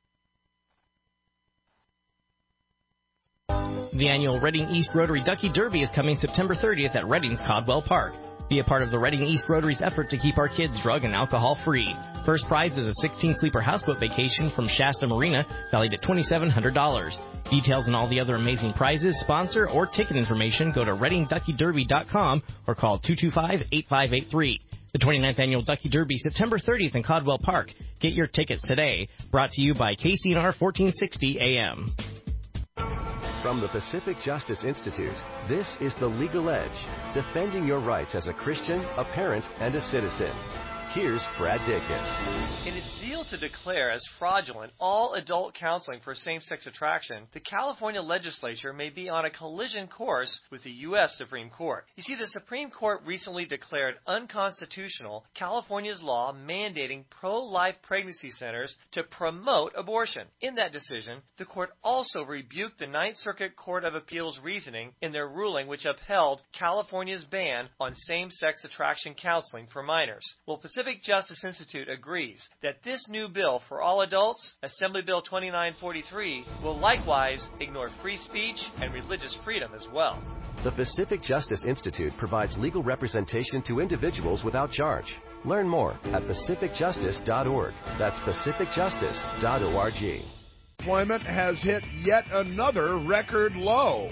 The annual Reading East Rotary Ducky Derby is coming September thirtieth at Reading's Caldwell Park. Be a part of the Reading East Rotary's effort to keep our kids drug and alcohol free. First prize is a sixteen-sleeper houseboat vacation from Shasta Marina, valued at twenty-seven hundred dollars. Details and all the other amazing prizes, sponsor, or ticket information go to reading ducky derby dot com or call two two five, eight five eight three. The twenty-ninth Annual Ducky Derby, September thirtieth in Caldwell Park. Get your tickets today. Brought to you by K C N R fourteen sixty A M. From the Pacific Justice Institute, this is The Legal Edge, defending your rights as a Christian, a parent, and a citizen. Here's Brad Dacus. In its zeal to declare as fraudulent all adult counseling for same-sex attraction, the California legislature may be on a collision course with the U S Supreme Court. You see, the Supreme Court recently declared unconstitutional California's law mandating pro-life pregnancy centers to promote abortion. In that decision, the court also rebuked the Ninth Circuit Court of Appeals' reasoning in their ruling which upheld California's ban on same-sex attraction counseling for minors. Well, Pacific Justice Institute agrees that this new bill for all adults, Assembly Bill twenty-nine forty-three, will likewise ignore free speech and religious freedom as well. The Pacific Justice Institute provides legal representation to individuals without charge. Learn more at pacific justice dot org. That's pacific justice dot org. Employment has hit yet another record low.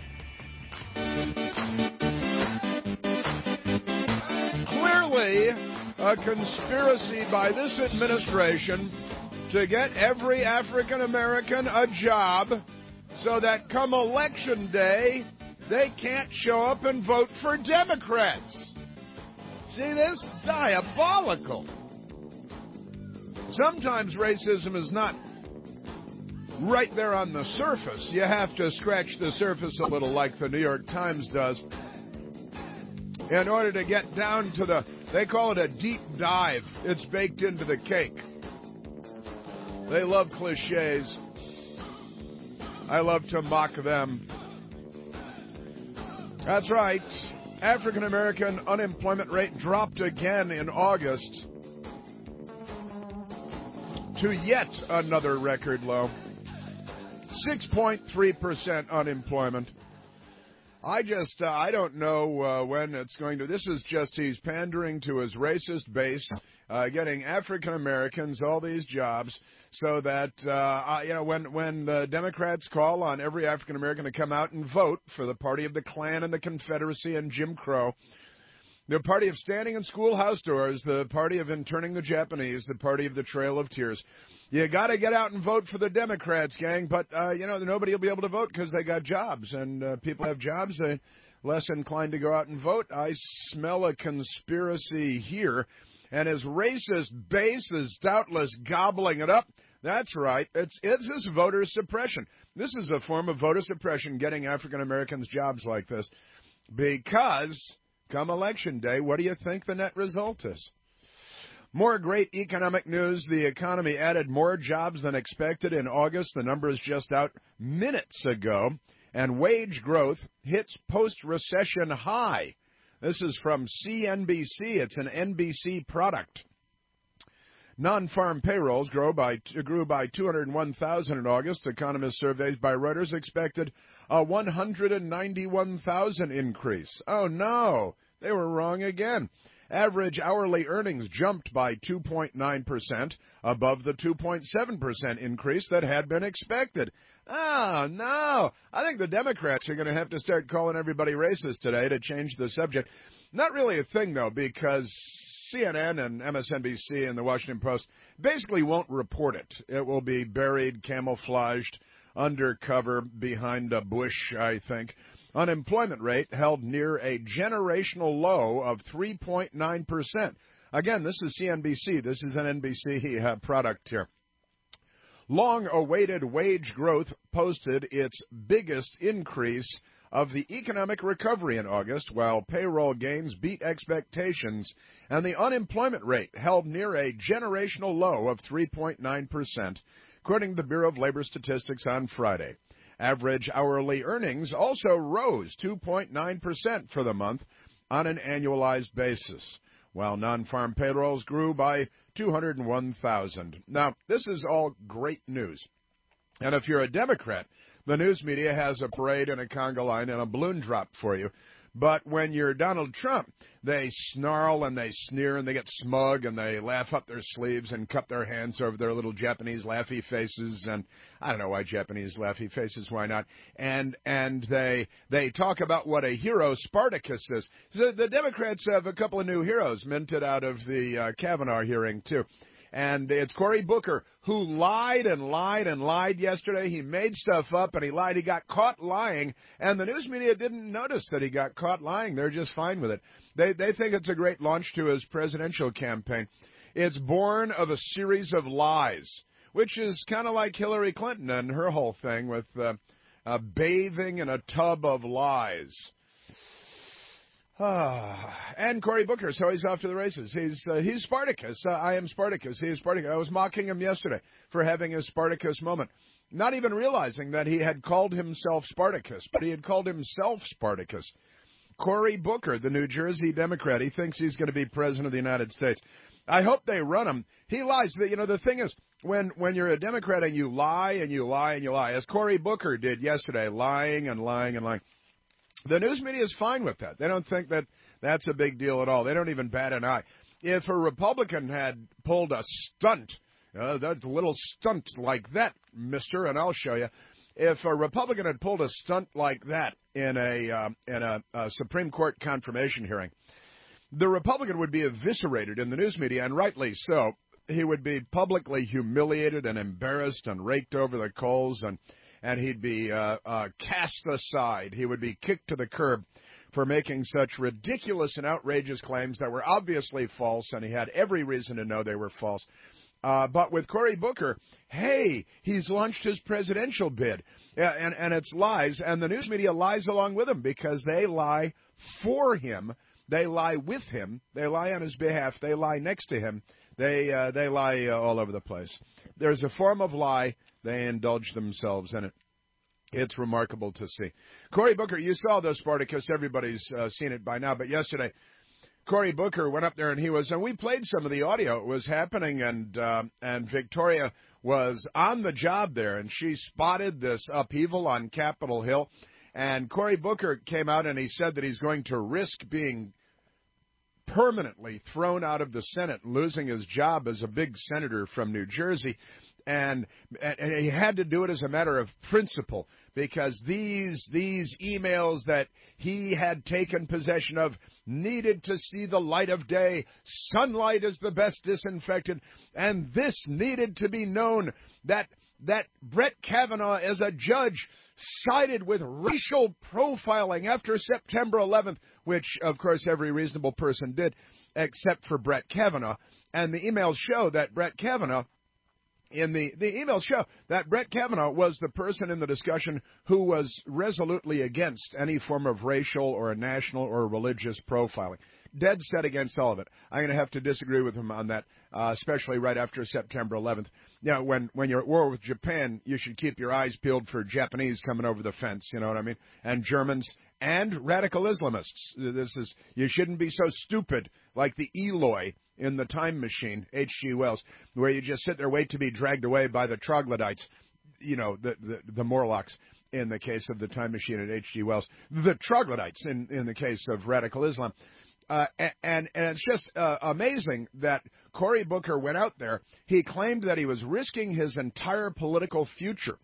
Clearly, a conspiracy by this administration to get every African American a job so that come election day, they can't show up and vote for Democrats. See this? Diabolical. Sometimes racism is not right there on the surface. You have to scratch the surface a little, like the New York Times does, in order to get down to the, they call it a deep dive. It's baked into the cake. They love cliches. I love to mock them. That's right. African American unemployment rate dropped again in August to yet another record low. six point three percent unemployment. I just, uh, I don't know uh, when it's going to, this is just, he's pandering to his racist base, uh, getting African Americans all these jobs so that, uh, uh, you know, when, when the Democrats call on every African American to come out and vote for the party of the Klan and the Confederacy and Jim Crow, the party of standing in schoolhouse doors, the party of interning the Japanese, the party of the Trail of Tears. You got to get out and vote for the Democrats, gang. But, uh, you know, nobody will be able to vote because they got jobs. And uh, people have jobs. They're less inclined to go out and vote. I smell a conspiracy here. and his racist base is doubtless gobbling it up. That's right. It's it's this voter suppression. This is a form of voter suppression, getting African Americans jobs like this. Because come election day, what do you think the net result is? More great economic news. The economy added more jobs than expected in August. The numbers just out minutes ago. And wage growth hits post-recession high. This is from C N B C. It's an N B C product. Non-farm payrolls grew by, grew by two hundred one thousand in August. Economists surveyed by Reuters expected a one hundred ninety-one thousand increase. Oh, no. They were wrong again. Average hourly earnings jumped by two point nine percent, above the two point seven percent increase that had been expected. Oh, no. I think the Democrats are going to have to start calling everybody racist today to change the subject. Not really a thing, though, because C N N and M S N B C and the Washington Post basically won't report it. It will be buried, camouflaged, undercover, behind a bush, I think. Unemployment rate held near a generational low of three point nine percent. Again, this is C N B C. This is an N B C uh, product here. Long-awaited wage growth posted its biggest increase of the economic recovery in August, while payroll gains beat expectations, and the unemployment rate held near a generational low of three point nine percent, according to the Bureau of Labor Statistics on Friday. Average hourly earnings also rose two point nine percent for the month on an annualized basis, while non-farm payrolls grew by two hundred one thousand. Now, this is all great news. And if you're a Democrat, the news media has a parade and a conga line and a balloon drop for you. But when you're Donald Trump, they snarl and they sneer and they get smug and they laugh up their sleeves and cup their hands over their little Japanese laughy faces. And I don't know why Japanese laughy faces, why not? And and they they talk about what a hero Spartacus is. So the Democrats have a couple of new heroes minted out of the uh, Kavanaugh hearing, too. And it's Cory Booker, who lied and lied and lied yesterday. He made stuff up and he lied. He got caught lying, and the news media didn't notice that he got caught lying. They're just fine with it. They they think it's a great launch to his presidential campaign. It's born of a series of lies, which is kind of like Hillary Clinton and her whole thing with uh, uh, bathing in a tub of lies. Ah, and Cory Booker, so he's off to the races. He's uh, he's Spartacus. Uh, I am Spartacus. He is Spartacus. I was mocking him yesterday for having his Spartacus moment, not even realizing that he had called himself Spartacus, but he had called himself Spartacus. Cory Booker, the New Jersey Democrat, he thinks he's going to be president of the United States. I hope they run him. He lies. You know, the thing is, when, when you're a Democrat and you lie and you lie and you lie, as Cory Booker did yesterday, lying and lying and lying, the news media is fine with that. They don't think that that's a big deal at all. They don't even bat an eye. If a Republican had pulled a stunt, uh, that little stunt like that, mister, and I'll show you. If a Republican had pulled a stunt like that in a uh, in a, a Supreme Court confirmation hearing, the Republican would be eviscerated in the news media, and rightly so. He would be publicly humiliated and embarrassed and raked over the coals, and and he'd be uh, uh, cast aside. He would be kicked to the curb for making such ridiculous and outrageous claims that were obviously false, and he had every reason to know they were false. Uh, but with Cory Booker, hey, he's launched his presidential bid, yeah, and, and it's lies, and the news media lies along with him because they lie for him. They lie with him. They lie on his behalf. They lie next to him. They uh, they lie uh, all over the place. There's a form of lie. They indulge themselves in it. It's remarkable to see. Cory Booker, you saw the Spartacus. Everybody's uh, seen it by now. But yesterday, Cory Booker went up there and he was, and we played some of the audio. It was happening, and uh, and Victoria was on the job there, and she spotted this upheaval on Capitol Hill. And Cory Booker came out and he said that he's going to risk being permanently thrown out of the Senate, losing his job as a big senator from New Jersey. And, and he had to do it as a matter of principle because these these emails that he had taken possession of needed to see the light of day. Sunlight is the best disinfectant. And this needed to be known that that Brett Kavanaugh, as a judge, sided with racial profiling after September eleventh, which, of course, every reasonable person did. except for Brett Kavanaugh. And the emails show that Brett Kavanaugh, in the, the emails show that Brett Kavanaugh was the person in the discussion who was resolutely against any form of racial or national or religious profiling. Dead set against all of it. I'm going to have to disagree with him on that, uh, especially right after September eleventh. You know, when, when you're at war with Japan, you should keep your eyes peeled for Japanese coming over the fence, you know what I mean? And Germans and radical Islamists. This is, you shouldn't be so stupid like the Eloi in The Time Machine, H G Wells, where you just sit there, wait to be dragged away by the troglodytes, you know, the, the, the Morlocks in the case of The Time Machine at H G Wells, the troglodytes in, in the case of radical Islam. Uh, and, and it's just uh, amazing that Cory Booker went out there. He claimed that he was risking his entire political future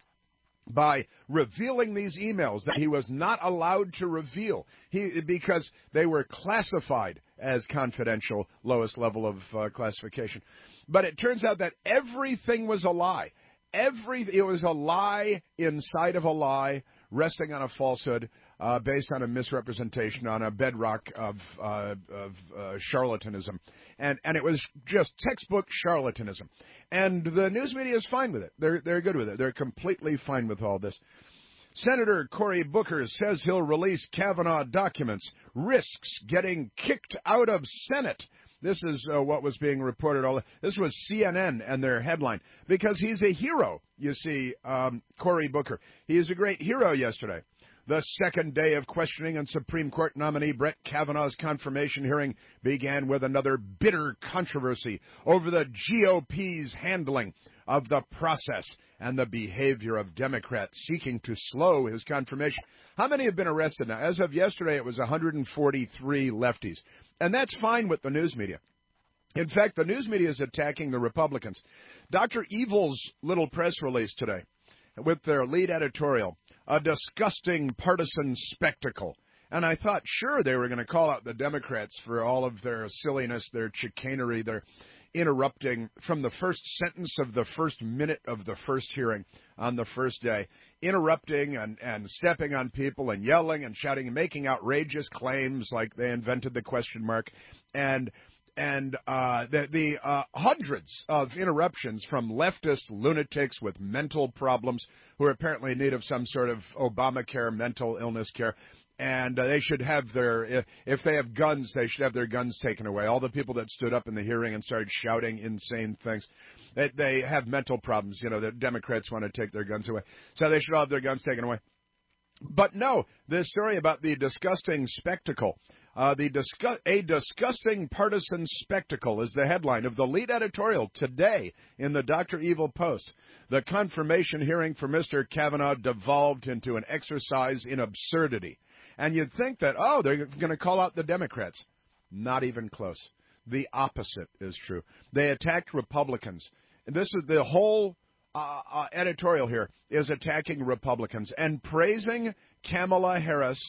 by revealing these emails that he was not allowed to reveal he, because they were classified as confidential, lowest level of uh, classification. But it turns out that everything was a lie. Every, it was a lie inside of a lie, resting on a falsehood, uh, based on a misrepresentation, on a bedrock of, uh, of uh, charlatanism. And, and it was just textbook charlatanism. And the news media is fine with it. They're, they're good with it. They're completely fine with all this. Senator Cory Booker says he'll release Kavanaugh documents, risks getting kicked out of Senate. This is uh, what was being reported. All This was C N N and their headline. Because he's a hero, you see, um, Cory Booker. He is a great hero yesterday. The second day of questioning on Supreme Court nominee Brett Kavanaugh's confirmation hearing began with another bitter controversy over the G O P's handling of the process and the behavior of Democrats seeking to slow his confirmation. How many have been arrested now? As of yesterday, it was one hundred forty-three lefties. And that's fine with the news media. In fact, the news media is attacking the Republicans. Doctor Evil's little press release today with their lead editorial, a disgusting partisan spectacle. And I thought, sure, they were going to call out the Democrats for all of their silliness, their chicanery, their interrupting from the first sentence of the first minute of the first hearing on the first day, interrupting and, and stepping on people and yelling and shouting and making outrageous claims like they invented the question mark. And And uh, the, the uh, hundreds of interruptions from leftist lunatics with mental problems who are apparently in need of some sort of Obamacare mental illness care. And uh, they should have their, if they have guns, they should have their guns taken away. All the people that stood up in the hearing and started shouting insane things, they, they have mental problems. You know, the Democrats want to take their guns away. So they should all have their guns taken away. But no, this story about the disgusting spectacle. Uh, the disgu- a disgusting partisan spectacle is the headline of the lead editorial today in the Doctor Evil Post. The confirmation hearing for Mister Kavanaugh devolved into an exercise in absurdity. And you'd think that, oh, they're going to call out the Democrats. Not even close. The opposite is true. They attacked Republicans. And this is the whole uh, uh, editorial here is attacking Republicans and praising Kamala Harris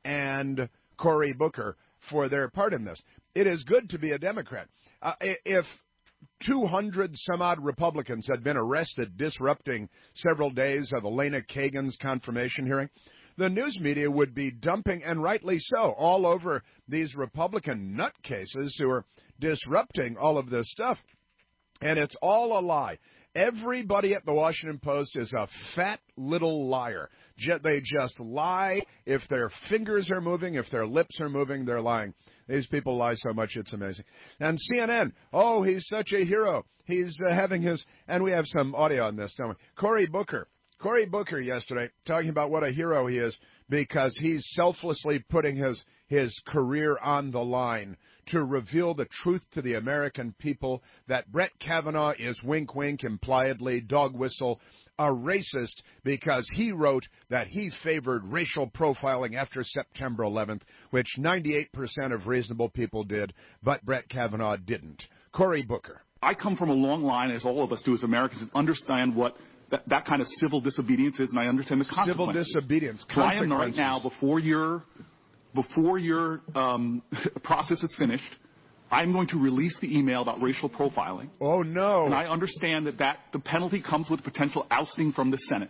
and Cory Booker for their part in this. It is good to be a Democrat. Uh, if two hundred some odd Republicans had been arrested disrupting several days of Elena Kagan's confirmation hearing, the news media would be dumping, and rightly so, all over these Republican nutcases who are disrupting all of this stuff. And it's all a lie. Everybody at the Washington Post is a fat little liar. They just lie. If their fingers are moving, if their lips are moving, they're lying. These people lie so much, it's amazing. And C N N, oh, he's such a hero. He's uh, having his, and we have some audio on this, don't we? Cory Booker. Cory Booker yesterday talking about what a hero he is because he's selflessly putting his, his career on the line to reveal the truth to the American people that Brett Kavanaugh is wink, wink, impliedly, dog whistle, a racist because he wrote that he favored racial profiling after September eleventh, which ninety-eight percent of reasonable people did, but Brett Kavanaugh didn't. Cory Booker. I come from a long line, as all of us do as Americans, and understand what that, that kind of civil disobedience is, and I understand the consequences. Civil disobedience. Brian, right now, before your before your um, process is finished, I'm going to release the email about racial profiling. Oh, no. And I understand that, that the penalty comes with potential ousting from the Senate.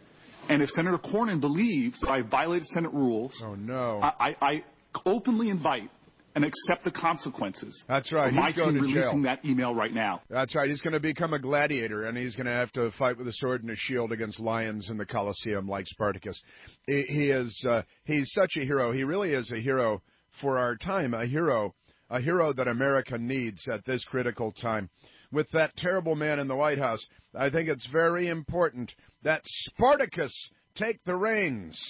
And if Senator Cornyn believes that I violated Senate rules, oh, no. I, I, I openly invite and accept the consequences. That's right. Of my He's going team to jail. releasing that email right now. That's right. He's going to become a gladiator, and he's going to have to fight with a sword and a shield against lions in the Colosseum like Spartacus. He, he is uh, he's such a hero. He really is a hero for our time, a hero, a hero that America needs at this critical time. With that terrible man in the White House, I think it's very important that Spartacus take the reins.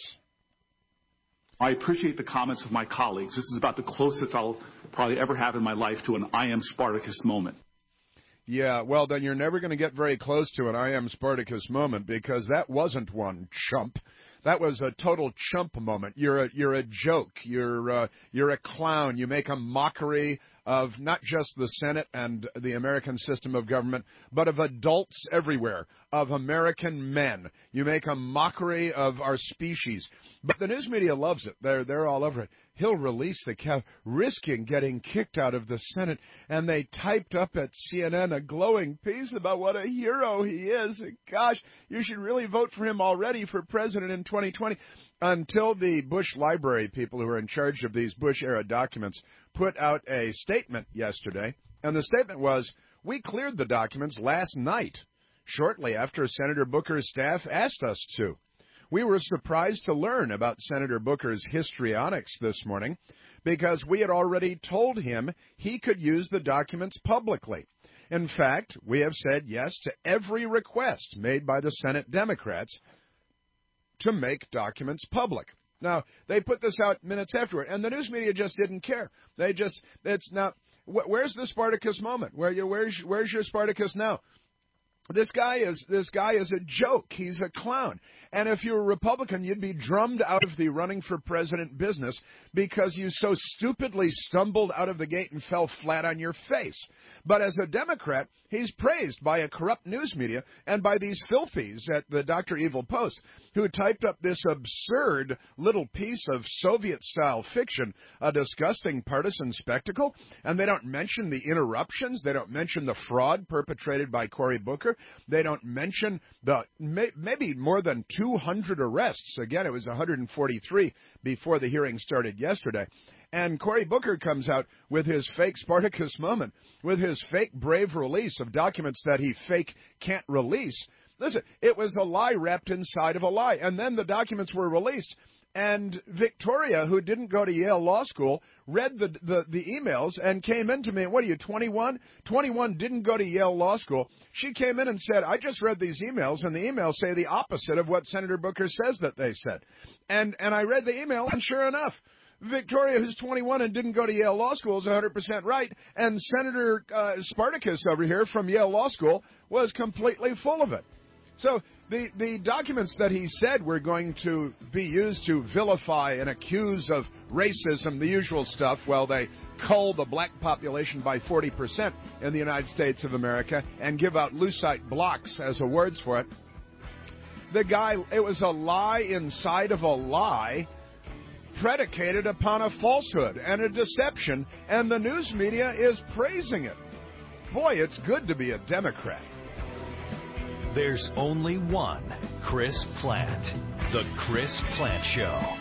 I appreciate the comments of my colleagues. This is about the closest I'll probably ever have in my life to an I am Spartacus moment. Yeah, well, then you're never going to get very close to an I am Spartacus moment, because that wasn't one, chump. That was a total chump moment. You're a you're a joke. You're uh, you're a clown. You make a mockery of not just the Senate and the American system of government, but of adults everywhere, of American men. You make a mockery of our species. But the news media loves it. They're they're all over it. He'll release the cow, risking getting kicked out of the Senate. And they typed up at C N N a glowing piece about what a hero he is. And gosh, you should really vote for him already for president in twenty twenty. Until the Bush Library people who are in charge of these Bush-era documents put out a statement yesterday. And the statement was, we cleared the documents last night, shortly after Senator Booker's staff asked us to. We were surprised to learn about Senator Booker's histrionics this morning because we had already told him he could use the documents publicly. In fact, we have said yes to every request made by the Senate Democrats to make documents public. Now, they put this out minutes afterward, and the news media just didn't care. They just, it's not, where's the Spartacus moment? Where you, where's, where's your Spartacus now? This guy is this guy is a joke. He's a clown. And if you're a Republican, you'd be drummed out of the running for president business because you so stupidly stumbled out of the gate and fell flat on your face. But as a Democrat, he's praised by a corrupt news media and by these filthies at the Doctor Evil Post who typed up this absurd little piece of Soviet-style fiction, a disgusting partisan spectacle, and they don't mention the interruptions. They don't mention the fraud perpetrated by Cory Booker. They don't mention the may, maybe more than two hundred arrests. Again, it was one hundred forty-three before the hearing started yesterday. And Cory Booker comes out with his fake Spartacus moment, with his fake brave release of documents that he fake can't release. Listen, it was a lie wrapped inside of a lie. And then the documents were released. And Victoria, who didn't go to Yale Law School, read the, the, the emails and came in to me. What are you, twenty-one? twenty-one, didn't go to Yale Law School. She came in and said, I just read these emails, and the emails say the opposite of what Senator Booker says that they said. And, and I read the email, and sure enough, Victoria, who's twenty-one and didn't go to Yale Law School, is one hundred percent right. And Senator uh, Spartacus over here from Yale Law School was completely full of it. So the, the documents that he said were going to be used to vilify and accuse of racism, the usual stuff, well, they cull the black population by forty percent in the United States of America and give out Lucite blocks as awards for it. The guy, it was a lie inside of a lie predicated upon a falsehood and a deception, and the news media is praising it. Boy, it's good to be a Democrat. There's only one Chris Plante. The Chris Plante Show.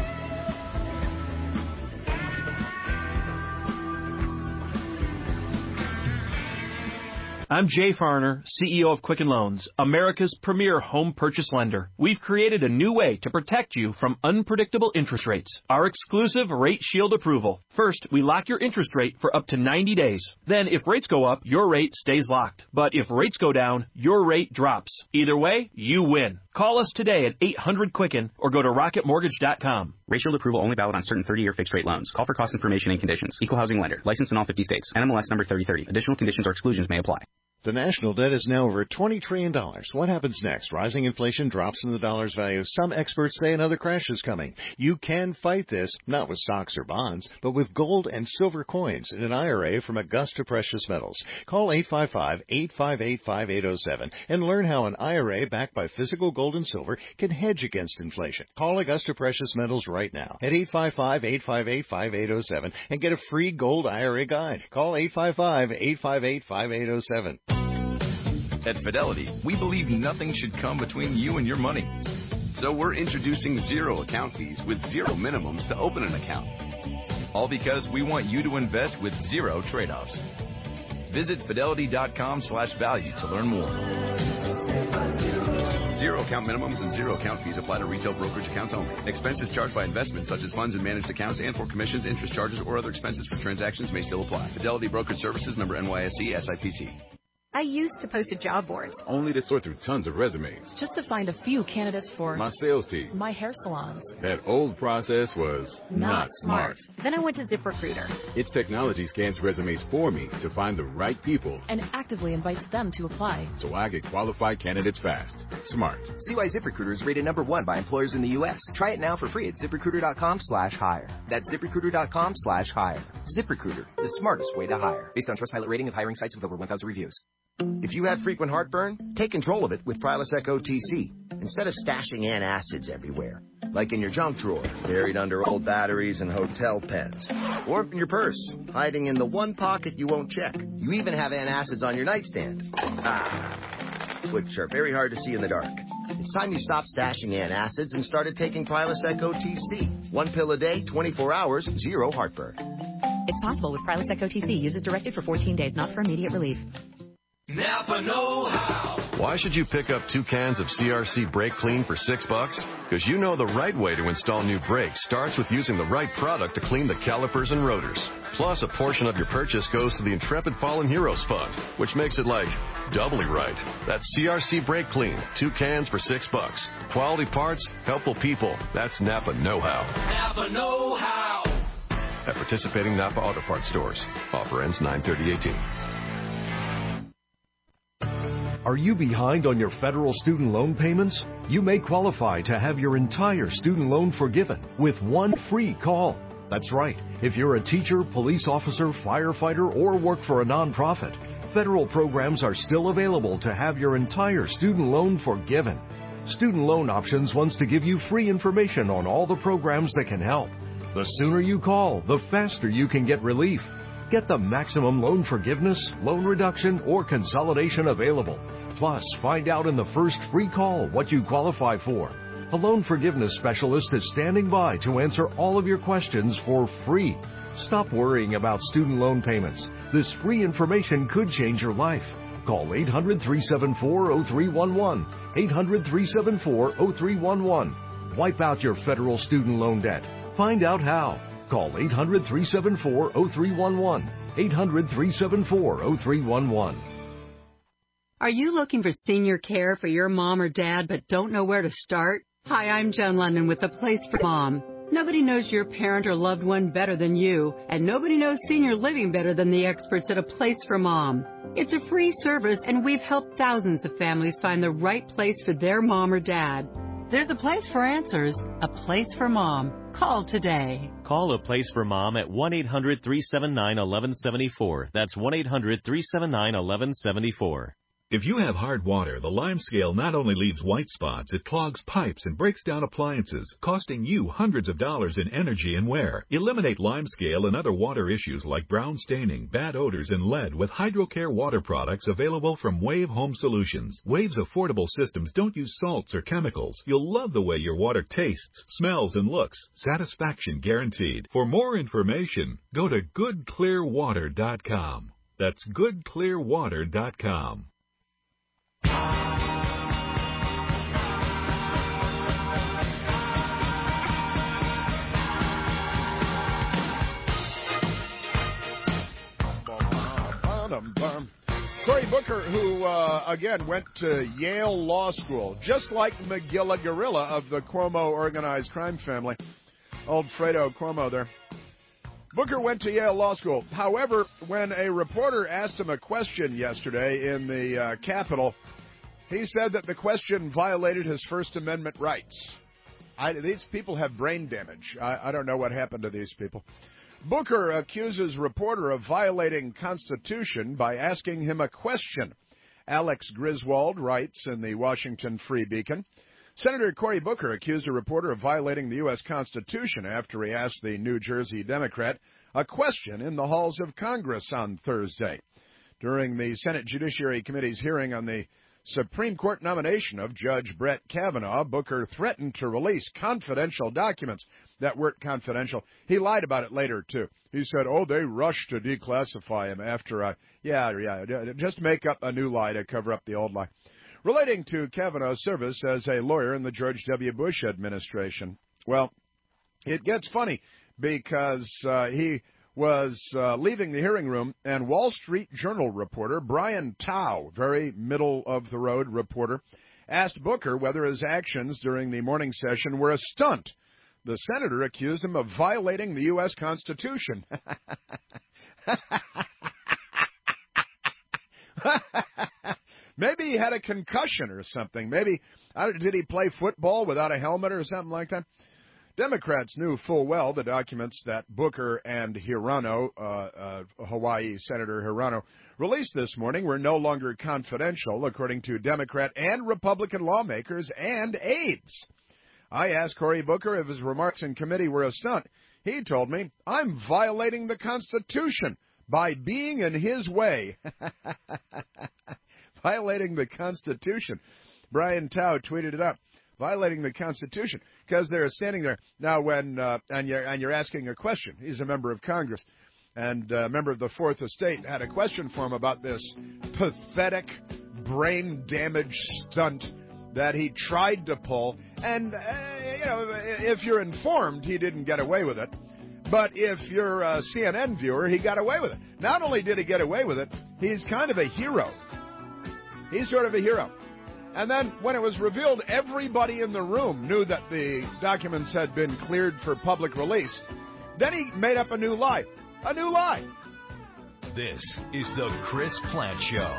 I'm Jay Farner, C E O of Quicken Loans, America's premier home purchase lender. We've created a new way to protect you from unpredictable interest rates. Our exclusive Rate Shield approval. First, we lock your interest rate for up to ninety days. Then, if rates go up, your rate stays locked. But if rates go down, your rate drops. Either way, you win. Call us today at eight hundred Quicken or go to rocket mortgage dot com. Rate Shield approval only valid on certain thirty-year fixed-rate loans. Call for cost information and conditions. Equal housing lender. Licensed in all fifty states. N M L S number thirty thirty. Additional conditions or exclusions may apply. The national debt is now over twenty trillion dollars. What happens next? Rising inflation, drops in the dollar's value. Some experts say another crash is coming. You can fight this, not with stocks or bonds, but with gold and silver coins in an I R A from Augusta Precious Metals. Call eight five five, eight five eight, five eight zero seven and learn how an I R A backed by physical gold and silver can hedge against inflation. Call Augusta Precious Metals right now at eight five five, eight five eight, five eight zero seven and get a free gold I R A guide. Call eight five five, eight five eight, five eight zero seven. At Fidelity, we believe nothing should come between you and your money. So we're introducing zero account fees with zero minimums to open an account. All because we want you to invest with zero trade-offs. Visit fidelity.com slash value to learn more. Zero account minimums and zero account fees apply to retail brokerage accounts only. Expenses charged by investments such as funds and managed accounts and for commissions, interest charges, or other expenses for transactions may still apply. Fidelity Brokerage Services, member N Y S E, S I P C. I used to post to job boards. Only to sort through tons of resumes. Just to find a few candidates for my sales team. My hair salons. That old process was not, not smart. smart. Then I went to ZipRecruiter. Its technology scans resumes for me to find the right people. And actively invites them to apply. So I get qualified candidates fast. Smart. See why ZipRecruiter is rated number one by employers in the U S. Try it now for free at ZipRecruiter.com slash hire. That's ZipRecruiter.com slash hire. ZipRecruiter, the smartest way to hire. Based on Trustpilot rating of hiring sites with over one thousand reviews. If you have frequent heartburn, take control of it with Prilosec O T C. Instead of stashing antacids everywhere, like in your junk drawer, buried under old batteries and hotel pens, or in your purse, hiding in the one pocket you won't check. You even have antacids on your nightstand. Ah, which are very hard to see in the dark. It's time you stopped stashing antacids and started taking Prilosec O T C. One pill a day, twenty-four hours, zero heartburn. It's possible with Prilosec O T C. Use as directed for fourteen days, not for immediate relief. Napa know-how. Why should you pick up two cans of C R C Brake Clean for six bucks? Because you know the right way to install new brakes starts with using the right product to clean the calipers and rotors. Plus, a portion of your purchase goes to the Intrepid Fallen Heroes Fund, which makes it like doubly right. That's C R C Brake Clean, two cans for six bucks. Quality parts, helpful people. That's Napa know-how. Napa know-how. At participating Napa Auto Parts stores. Offer ends nine thirty eighteen. Are you behind on your federal student loan payments? You may qualify to have your entire student loan forgiven with one free call. That's right. If you're a teacher, police officer, firefighter, or work for a nonprofit, federal programs are still available to have your entire student loan forgiven. Student Loan Options wants to give you free information on all the programs that can help. The sooner you call, the faster you can get relief. Get the maximum loan forgiveness, loan reduction, or consolidation available. Plus, find out in the first free call what you qualify for. A loan forgiveness specialist is standing by to answer all of your questions for free. Stop worrying about student loan payments. This free information could change your life. Call eight hundred, three seven four, zero three one one. eight hundred, three seven four, zero three one one. Wipe out your federal student loan debt. Find out how. Call eight hundred, three seven four, zero three one one. eight hundred, three seven four, zero three one one. Are you looking for senior care for your mom or dad but don't know where to start? Hi, I'm Jen London with The Place for Mom. Nobody knows your parent or loved one better than you, and nobody knows senior living better than the experts at A Place for Mom. It's a free service, and we've helped thousands of families find the right place for their mom or dad. There's a place for answers, a place for mom. Call today. Call A Place for Mom at one eight hundred, three seven nine, one one seven four. That's one eight hundred, three seven nine, one one seven four. If you have hard water, the Lime Scale not only leaves white spots, it clogs pipes and breaks down appliances, costing you hundreds of dollars in energy and wear. Eliminate Lime Scale and other water issues like brown staining, bad odors, and lead with HydroCare water products available from Wave Home Solutions. Wave's affordable systems don't use salts or chemicals. You'll love the way your water tastes, smells, and looks. Satisfaction guaranteed. For more information, go to good clear water dot com. That's good clear water dot com. Cory Booker, who, uh, again, went to Yale Law School, just like Magilla Gorilla of the Cuomo organized crime family, old Fredo Cuomo there. Booker went to Yale Law School. However, when a reporter asked him a question yesterday in the uh, Capitol, he said that the question violated his First Amendment rights. I, these people have brain damage. I, I don't know what happened to these people. Booker accuses reporter of violating Constitution by asking him a question. Alex Griswold writes in the Washington Free Beacon, Senator Cory Booker accused a reporter of violating the U S Constitution after he asked the New Jersey Democrat a question in the halls of Congress on Thursday. During the Senate Judiciary Committee's hearing on the Supreme Court nomination of Judge Brett Kavanaugh, Booker threatened to release confidential documents that weren't confidential. He lied about it later, too. He said, oh, they rushed to declassify him after I... Yeah, yeah, just make up a new lie to cover up the old lie. Relating to Kavanaugh's service as a lawyer in the George W. Bush administration. Well, it gets funny because uh, he was uh, leaving the hearing room, and Wall Street Journal reporter Brian Tao, very middle-of-the-road reporter, asked Booker whether his actions during the morning session were a stunt. The senator accused him of violating the U S Constitution. Maybe he had a concussion or something. Maybe, did he play football without a helmet or something like that? Democrats knew full well the documents that Booker and Hirano, uh, uh, Hawaii Senator Hirano, released this morning were no longer confidential, according to Democrat and Republican lawmakers and aides. I asked Cory Booker if his remarks in committee were a stunt. He told me, I'm violating the Constitution by being in his way. Violating the Constitution. Brian Tao tweeted it up. Violating the Constitution, because they're standing there now when uh, and you're and you're asking a question. He's a member of Congress, and a member of the Fourth Estate had a question for him about this pathetic brain damage stunt that he tried to pull. And uh, you know, if you're informed, he didn't get away with it. But if you're a C N N viewer, he got away with it. Not only did he get away with it, he's kind of a hero. He's sort of a hero. And then when it was revealed, everybody in the room knew that the documents had been cleared for public release. Then he made up a new lie. A new lie. This is the Chris Plante Show.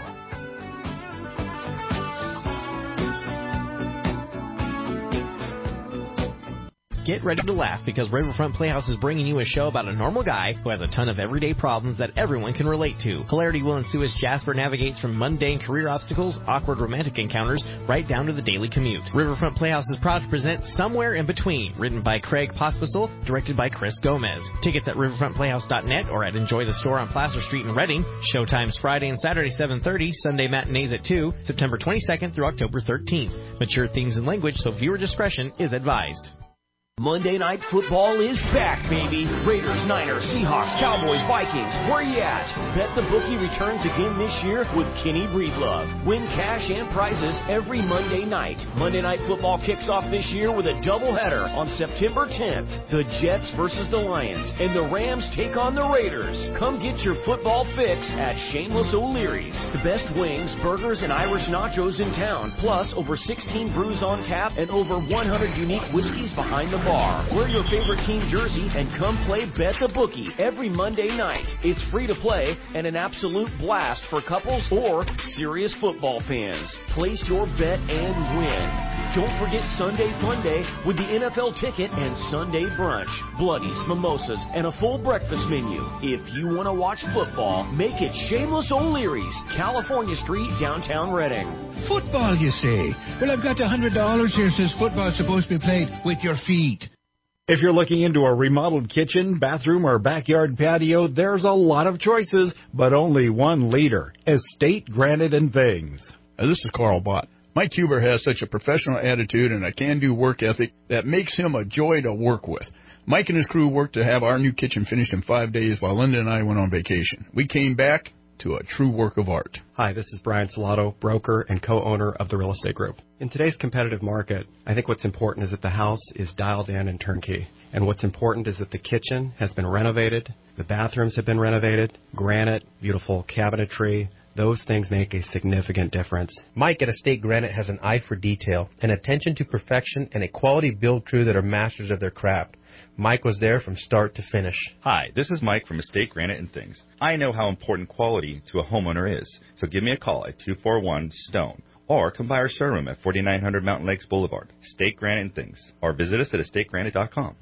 Get ready to laugh because Riverfront Playhouse is bringing you a show about a normal guy who has a ton of everyday problems that everyone can relate to. Hilarity will ensue as Jasper navigates from mundane career obstacles, awkward romantic encounters, right down to the daily commute. Riverfront Playhouse is proud to present Somewhere in Between, written by Craig Pospisil, directed by Chris Gomez. Tickets at riverfront playhouse dot net or at Enjoy the Store on Placer Street in Reading. Showtimes Friday and Saturday seven thirty, Sunday matinees at two, September twenty-second through October thirteenth. Mature themes and language, so viewer discretion is advised. Monday Night Football is back, baby. Raiders, Niners, Seahawks, Cowboys, Vikings, where you at? Bet the Bookie returns again this year with Kenny Breedlove. Win cash and prizes every Monday night. Monday Night Football kicks off this year with a doubleheader on September tenth. The Jets versus the Lions, and the Rams take on the Raiders. Come get your football fix at Shameless O'Leary's. The best wings, burgers, and Irish nachos in town, plus over sixteen brews on tap and over one hundred unique whiskeys behind the bar. Wear your favorite team jersey and come play Bet the Bookie every Monday night. It's free to play and an absolute blast for couples or serious football fans. Place your bet and win. Don't forget Sunday Fun Day with the N F L ticket and Sunday brunch, bloodies, mimosas, and a full breakfast menu. If you want to watch football, make it Shameless O'Leary's, California Street, downtown Reading. Football, you say? Well, I've got one hundred dollars here says football's supposed to be played with your feet. If you're looking into a remodeled kitchen, bathroom, or backyard patio, there's a lot of choices, but only one leader, Estate Granite and Things. Uh, this is Carl Bott. Mike Huber has such a professional attitude and a can-do work ethic that makes him a joy to work with. Mike and his crew worked to have our new kitchen finished in five days while Linda and I went on vacation. We came back to a true work of art. Hi, this is Brian Salato, broker and co-owner of the Real Estate Group. In today's competitive market, I think what's important is that the house is dialed in and turnkey. And what's important is that the kitchen has been renovated, the bathrooms have been renovated, granite, beautiful cabinetry. Those things make a significant difference. Mike at Estate Granite has an eye for detail, an attention to perfection, and a quality build crew that are masters of their craft. Mike was there from start to finish. Hi, this is Mike from Estate Granite and Things. I know how important quality to a homeowner is, so give me a call at two four one STONE or come by our showroom at forty-nine hundred Mountain Lakes Boulevard, Estate Granite and Things, or visit us at estate granite dot com.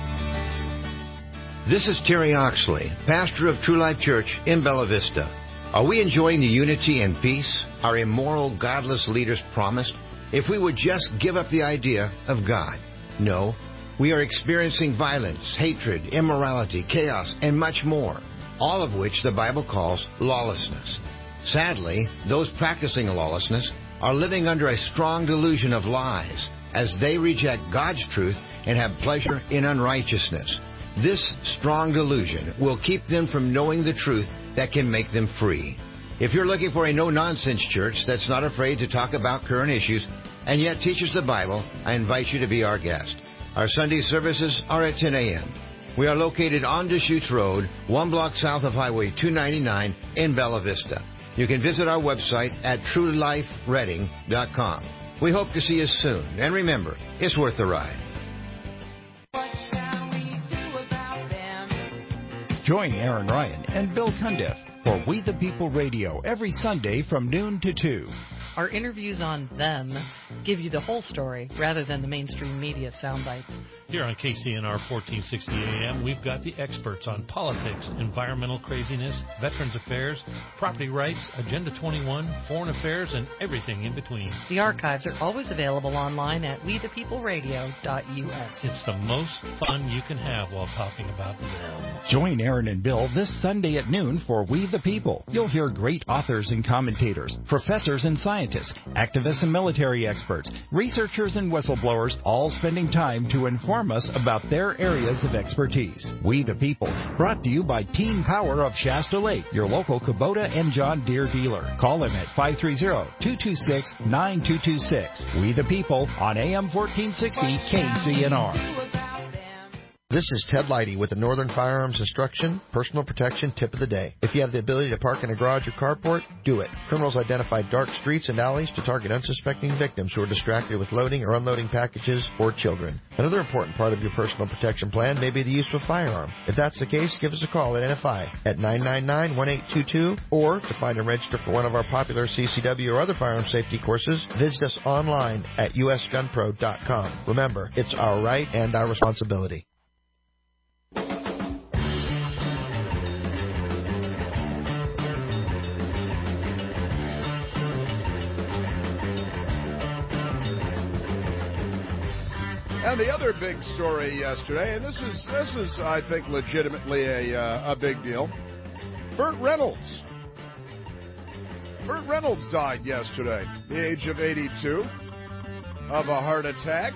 This is Terry Oxley, pastor of True Life Church in Bella Vista. Are we enjoying the unity and peace our immoral, godless leaders promised? If we would just give up the idea of God. No. We are experiencing violence, hatred, immorality, chaos, and much more, all of which the Bible calls lawlessness. Sadly, those practicing lawlessness are living under a strong delusion of lies as they reject God's truth and have pleasure in unrighteousness. This strong delusion will keep them from knowing the truth that can make them free. If you're looking for a no-nonsense church that's not afraid to talk about current issues and yet teaches the Bible, I invite you to be our guest. Our Sunday services are at ten a.m. We are located on Deschutes Road, one block south of Highway two ninety-nine in Bella Vista. You can visit our website at true life reading dot com. We hope to see you soon. And remember, it's worth the ride. Join Aaron Ryan and Bill Cundiff for We the People Radio every Sunday from noon to two. Our interviews on them give you the whole story rather than the mainstream media sound bites. Here on K C N R fourteen sixty A M, we've got the experts on politics, environmental craziness, veterans affairs, property rights, Agenda twenty-one, foreign affairs, and everything in between. The archives are always available online at we the people radio dot U S. It's the most fun you can have while talking about them. Join Aaron and Bill this Sunday at noon for We the People. You'll hear great authors and commentators, professors and scientists, activists and military experts, researchers and whistleblowers, all spending time to inform us about their areas of expertise. We the People, brought to you by Team Power of Shasta Lake, your local Kubota and John Deere dealer. Call them at five three zero, two two six, nine two two six. We the People on A M fourteen sixty K C N R. This is Ted Leidy with the Northern Firearms Instruction Personal Protection Tip of the Day. If you have the ability to park in a garage or carport, do it. Criminals identify dark streets and alleys to target unsuspecting victims who are distracted with loading or unloading packages or children. Another important part of your personal protection plan may be the use of a firearm. If that's the case, give us a call at N F I at nine nine nine, one eight two two, or to find and register for one of our popular C C W or other firearm safety courses, visit us online at U S gun pro dot com. Remember, it's our right and our responsibility. And the other big story yesterday, and this is this is I think legitimately a uh, a big deal. Burt Reynolds. Burt Reynolds died yesterday, the age of eighty-two, of a heart attack.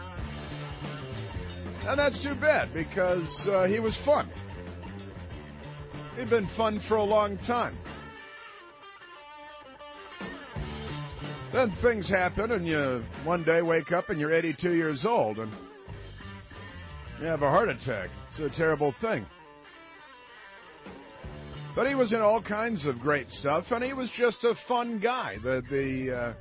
And that's too bad because uh, he was fun. He'd been fun for a long time. Then things happen, and you one day wake up and you're eighty-two years old, and you have a heart attack. It's a terrible thing. But he was in all kinds of great stuff, and he was just a fun guy. The the uh,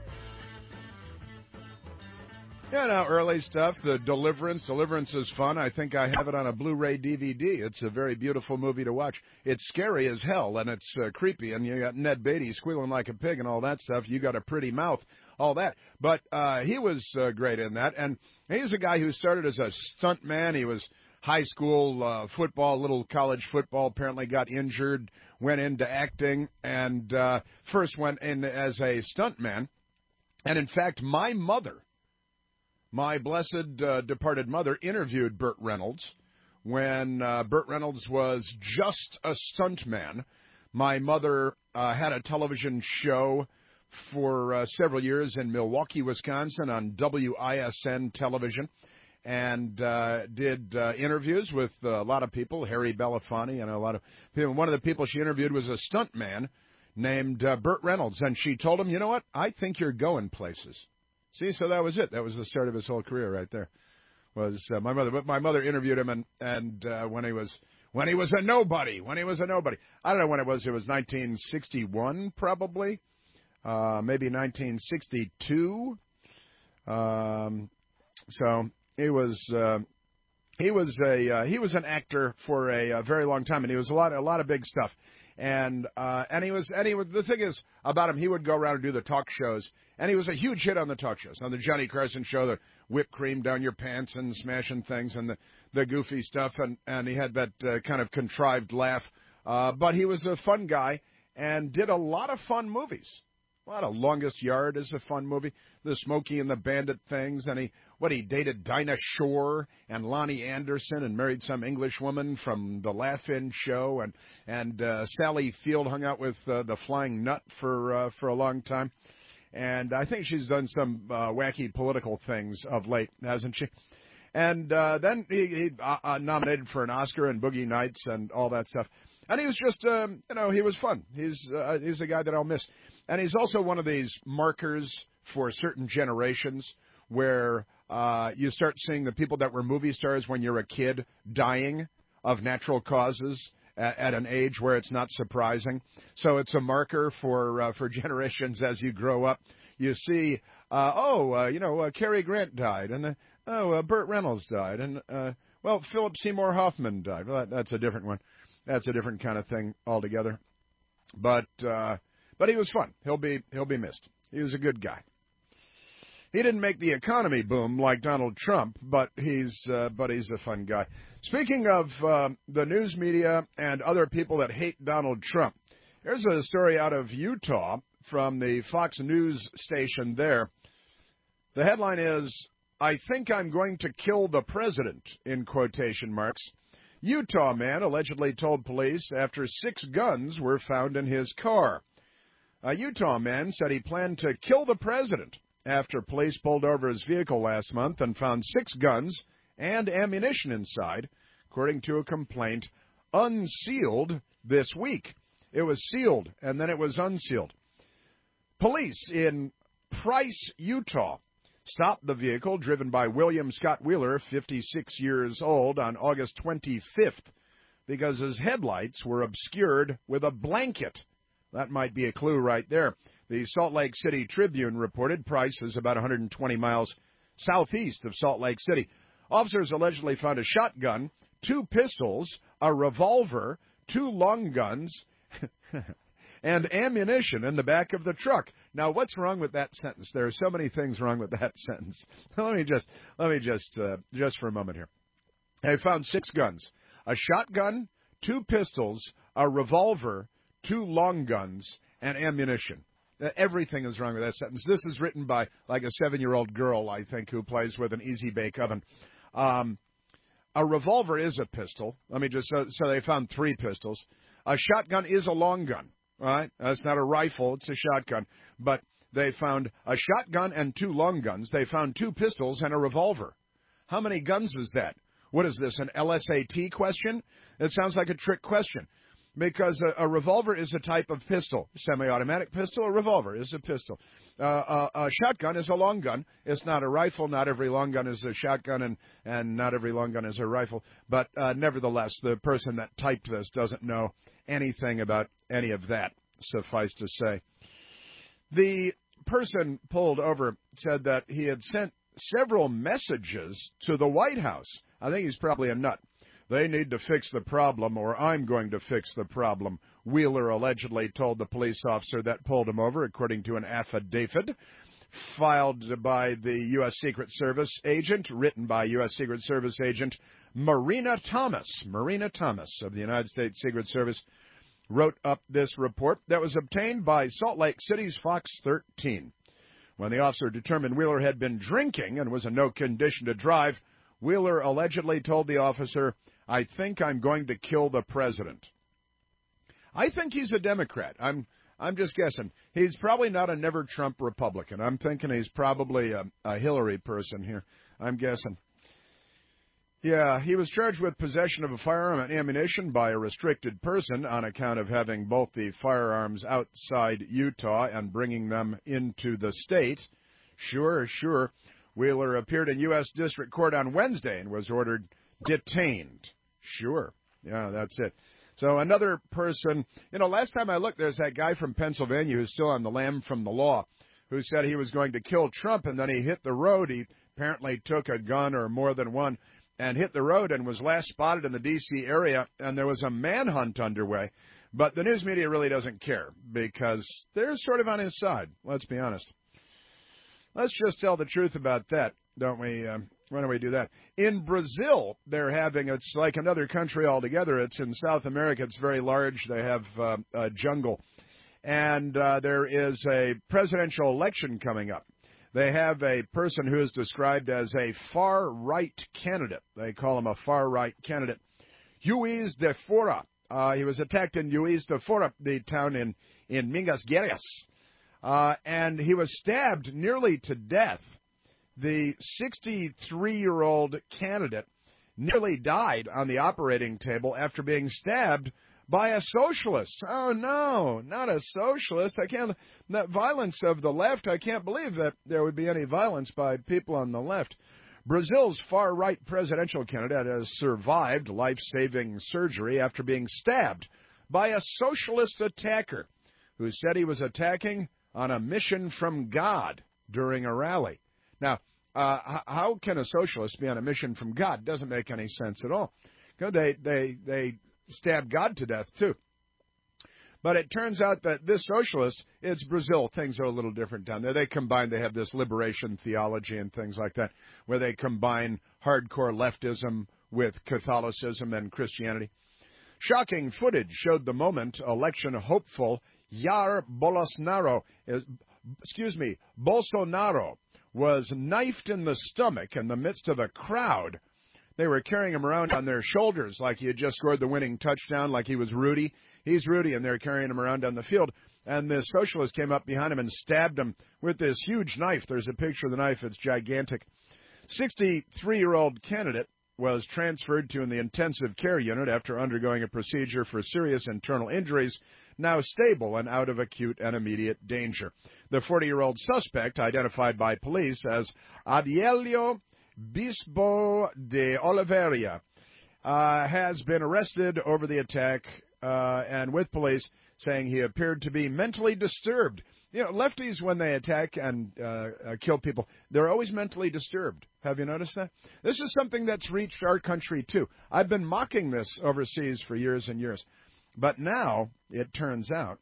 you know early stuff, the Deliverance. Deliverance is fun. I think I have it on a Blu-ray D V D. It's a very beautiful movie to watch. It's scary as hell, and it's uh, creepy. And you got Ned Beatty squealing like a pig and all that stuff. You got a pretty mouth, all that. But uh, he was uh, great in that. And he's a guy who started as a stunt man. He was high school uh, football, little college football. Apparently got injured, went into acting, and uh, first went in as a stunt man. And in fact, my mother. My blessed uh, departed mother interviewed Burt Reynolds when uh, Burt Reynolds was just a stuntman. My mother uh, had a television show for uh, several years in Milwaukee, Wisconsin on W I S N television and uh, did uh, interviews with uh, a lot of people, Harry Belafonte and a lot of people. One of the people she interviewed was a stuntman named uh, Burt Reynolds, and she told him, you know what, I think you're going places. See, so that was it. That was the start of his whole career right there. Was uh, my mother? But my mother interviewed him, and and uh, when he was when he was a nobody, when he was a nobody. I don't know when it was. It was nineteen sixty-one, probably, uh, maybe nineteen sixty-two. Um, so he was uh, he was a uh, he was an actor for a, a very long time, and he was a lot a lot of big stuff. And uh, and he was and he was the thing is about him, he would go around and do the talk shows, and he was a huge hit on the talk shows, on the Johnny Carson show, the whipped cream down your pants and smashing things and the, the goofy stuff, and, and he had that uh, kind of contrived laugh. Uh, but he was a fun guy and did a lot of fun movies. A lot of Longest Yard is a fun movie. The Smokey and the Bandit things, and he what he dated Dinah Shore and Lonnie Anderson and married some English woman from the Laugh-In show, and and uh, Sally Field hung out with uh, the Flying Nut for uh, for a long time, And I think she's done some uh, wacky political things of late, hasn't she? And uh, then he, he uh, uh, nominated for an Oscar in Boogie Nights and all that stuff. And he was just, um, you know, he was fun. He's uh, he's a guy that I'll miss. And he's also one of these markers for certain generations where uh, you start seeing the people that were movie stars when you're a kid dying of natural causes at, at an age where it's not surprising. So it's a marker for uh, for generations as you grow up. You see, uh, oh, uh, you know, uh, Cary Grant died, and uh, oh, uh, Burt Reynolds died, and, uh, well, Philip Seymour Hoffman died. Well, that, that's a different one. That's a different kind of thing altogether. But uh, but he was fun. He'll be he'll be missed. He was a good guy. He didn't make the economy boom like Donald Trump, but he's uh, but he's a fun guy. Speaking of uh, the news media and other people that hate Donald Trump, here's a story out of Utah from the Fox News station there. The headline is, "I think I'm going to kill the president," in quotation marks. Utah man allegedly told police after six guns were found in his car. A Utah man said he planned to kill the president after police pulled over his vehicle last month and found six guns and ammunition inside, according to a complaint unsealed this week. It was sealed, and then it was unsealed. Police in Price, Utah, stopped the vehicle driven by William Scott Wheeler, fifty-six years old, on August twenty-fifth because his headlights were obscured with a blanket. That might be a clue right there. The Salt Lake City Tribune reported Price is about one hundred twenty miles southeast of Salt Lake City. Officers allegedly found a shotgun, two pistols, a revolver, two long guns, and ammunition in the back of the truck. Now, what's wrong with that sentence? There are so many things wrong with that sentence. Let me just, let me just, uh, just for a moment here. They found six guns, a shotgun, two pistols, a revolver, two long guns, and ammunition. Everything is wrong with that sentence. This is written by like a seven-year-old girl, I think, who plays with an easy bake oven. Um, a revolver is a pistol. Let me just, so, so they found three pistols. A shotgun is a long gun, all right? That's not a rifle, it's a shotgun. But they found a shotgun and two long guns. They found two pistols and a revolver. How many guns is that? What is this, an L S A T question? It sounds like a trick question. Because a, a revolver is a type of pistol, semi-automatic pistol. A revolver is a pistol. Uh, a, a shotgun is a long gun. It's not a rifle. Not every long gun is a shotgun, and, and not every long gun is a rifle. But uh, nevertheless, the person that typed this doesn't know anything about any of that, suffice to say. The person pulled over said that he had sent several messages to the White House. I think he's probably a nut. They need to fix the problem, or I'm going to fix the problem, Wheeler allegedly told the police officer that pulled him over, according to an affidavit filed by the U S. Secret Service agent, written by U S. Secret Service agent Marina Thomas. Marina Thomas of the United States Secret Service wrote up this report that was obtained by Salt Lake City's Fox thirteen. When the officer determined Wheeler had been drinking and was in no condition to drive, Wheeler allegedly told the officer, "I think I'm going to kill the president." I think he's a Democrat. I'm I'm just guessing. He's probably not a never Trump Republican. I'm thinking he's probably a, a Hillary person here. I'm guessing. Yeah, he was charged with possession of a firearm and ammunition by a restricted person on account of having both the firearms outside Utah and bringing them into the state. Sure, sure. Wheeler appeared in U S District Court on Wednesday and was ordered detained. Sure. Yeah, that's it. So another person, you know, last time I looked, there's that guy from Pennsylvania who's still on the lam from the law, who said he was going to kill Trump, and then he hit the road. He apparently took a gun or more than one and hit the road and was last spotted in the D C area, and there was a manhunt underway. But the news media really doesn't care because they're sort of on his side, let's be honest. Let's just tell the truth about that, don't we? Um, why don't we do that? In Brazil, they're having, it's like another country altogether. It's in South America. It's very large. They have uh, a jungle. And uh, there is a presidential election coming up. They have a person who is described as a far-right candidate. They call him a far-right candidate. Juiz de Fora. Uh, he was attacked in Juiz de Fora, the town in, in Minas Gerais. uh, and he was stabbed nearly to death. The sixty-three-year-old candidate nearly died on the operating table after being stabbed by a socialist. Oh, no, not a socialist. I can't, that violence of the left, I can't believe that there would be any violence by people on the left. Brazil's far-right presidential candidate has survived life-saving surgery after being stabbed by a socialist attacker who said he was attacking on a mission from God during a rally. Now, uh, how can a socialist be on a mission from God? It doesn't make any sense at all. They, they, they stabbed God to death, too. But it turns out that this socialist, it's Brazil. Things are a little different down there. They combine, they have this liberation theology and things like that, where they combine hardcore leftism with Catholicism and Christianity. Shocking footage showed the moment election hopeful Jair Bolsonaro, excuse me, Bolsonaro was knifed in the stomach in the midst of a crowd. They were carrying him around on their shoulders like he had just scored the winning touchdown, like he was Rudy. He's Rudy, and they're carrying him around on the field. And this socialist came up behind him and stabbed him with this huge knife. There's a picture of the knife. It's gigantic. sixty-three-year-old candidate was transferred to the intensive care unit after undergoing a procedure for serious internal injuries, now stable and out of acute and immediate danger. The forty-year-old suspect, identified by police as Adielio Bispo de Oliveira, uh, has been arrested over the attack uh, and with police saying he appeared to be mentally disturbed. You know, lefties, when they attack and uh, uh, kill people, they're always mentally disturbed. Have you noticed that? This is something that's reached our country, too. I've been mocking this overseas for years and years. But now, it turns out,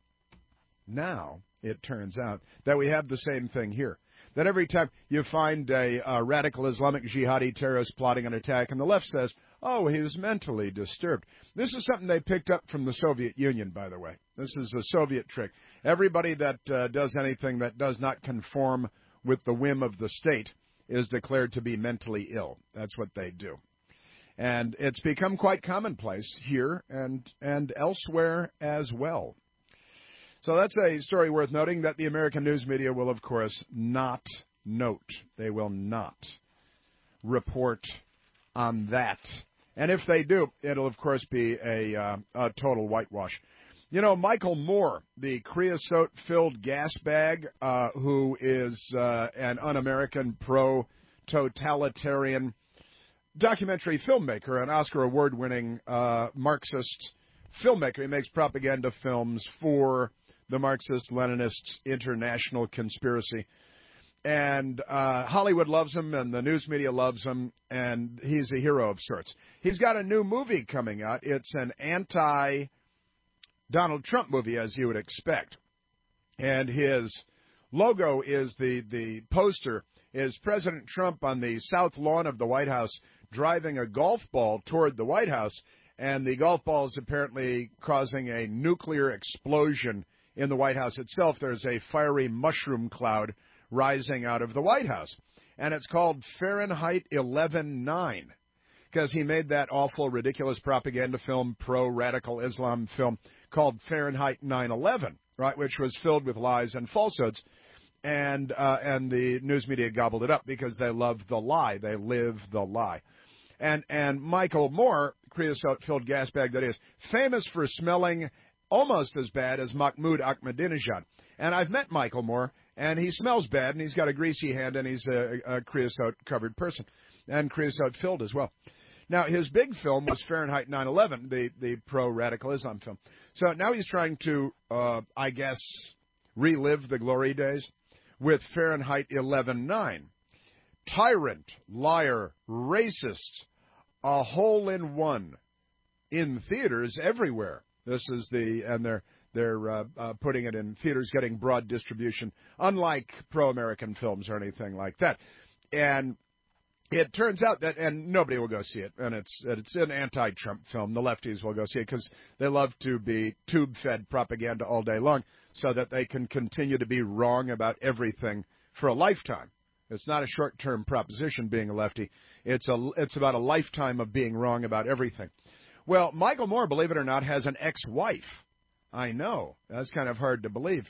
now it turns out that we have the same thing here. That every time you find a, a radical Islamic jihadi terrorist plotting an attack, and the left says, oh, he was mentally disturbed. This is something they picked up from the Soviet Union, by the way. This is a Soviet trick. Everybody that uh, does anything that does not conform with the whim of the state is declared to be mentally ill. That's what they do. And it's become quite commonplace here and, and elsewhere as well. So that's a story worth noting that the American news media will, of course, not note. They will not report on that. And if they do, it'll, of course, be a, uh, a total whitewash. You know, Michael Moore, the creosote-filled gas bag, uh, who is uh, an un-American, pro-totalitarian documentary filmmaker, an Oscar award-winning uh, Marxist filmmaker. He makes propaganda films for the Marxist-Leninist international conspiracy. And uh, Hollywood loves him, and the news media loves him, and he's a hero of sorts. He's got a new movie coming out. It's an anti-Donald Trump movie, as you would expect. And his logo is the, the poster is President Trump on the south lawn of the White House driving a golf ball toward the White House, and the golf ball is apparently causing a nuclear explosion in the White House itself. There's a fiery mushroom cloud rising out of the White House. And it's called Fahrenheit eleven nine because he made that awful, ridiculous propaganda film, pro-radical Islam film called Fahrenheit nine eleven, right, which was filled with lies and falsehoods. And uh, and the news media gobbled it up because they love the lie. They live the lie. And, and Michael Moore, creosote-filled gas bag that is, famous for smelling almost as bad as Mahmoud Ahmadinejad. And I've met Michael Moore, and he smells bad, and he's got a greasy hand, and he's a, a creosote-covered person, and creosote-filled as well. Now, his big film was Fahrenheit nine eleven, the, the pro-radical Islam film. So now he's trying to, uh, I guess, relive the glory days with Fahrenheit eleven nine. Tyrant, liar, racist, a hole in one in theaters everywhere. This is the, and they're they're uh, uh, putting it in theaters, getting broad distribution, unlike pro-American films or anything like that. And it turns out that, and nobody will go see it, and it's it's an anti-Trump film. The lefties will go see it because they love to be tube-fed propaganda all day long so that they can continue to be wrong about everything for a lifetime. It's not a short-term proposition being a lefty. It's a it's about a lifetime of being wrong about everything. Well, Michael Moore, believe it or not, has an ex-wife. I know. That's kind of hard to believe.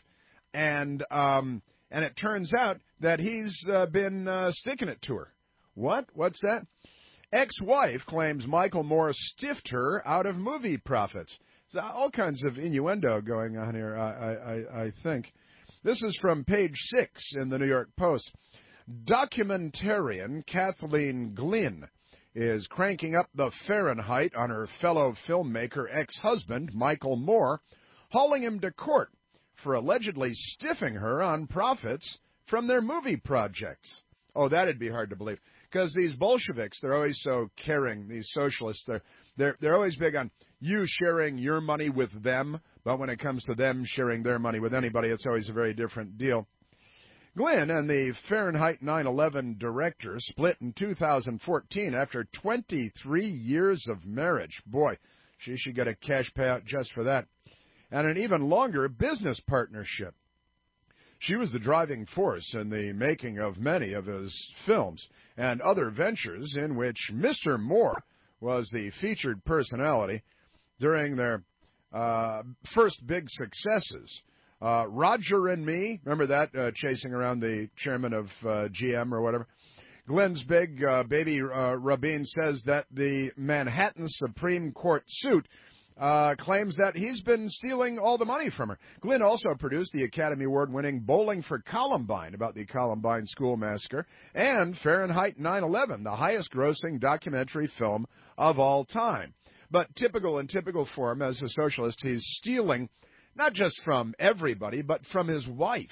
And um, and it turns out that he's uh, been uh, sticking it to her. What? What's that? Ex-wife claims Michael Moore stiffed her out of movie profits. So all kinds of innuendo going on here, I, I, I think. This is from page six in the New York Post. Documentarian Kathleen Glynn is cranking up the Fahrenheit on her fellow filmmaker ex-husband, Michael Moore, hauling him to court for allegedly stiffing her on profits from their movie projects. Oh, that'd be hard to believe. Because these Bolsheviks, they're always so caring, these socialists, they're, they're, they're always big on you sharing your money with them, but when it comes to them sharing their money with anybody, it's always a very different deal. Glynn and the Fahrenheit nine eleven director split in two thousand fourteen after twenty-three years of marriage. Boy, she should get a cash payout just for that. And an even longer business partnership. She was the driving force in the making of many of his films and other ventures in which Mister Moore was the featured personality during their uh, first big successes. Uh, Roger and Me, remember that, uh, chasing around the chairman of uh, G M or whatever? Glenn's big uh, baby uh, Rabin says that the Manhattan Supreme Court suit uh, claims that he's been stealing all the money from her. Glynn also produced the Academy Award-winning Bowling for Columbine, about the Columbine school massacre, and Fahrenheit nine eleven, the highest-grossing documentary film of all time. But typical in typical form, as a socialist, he's stealing not just from everybody, but from his wife,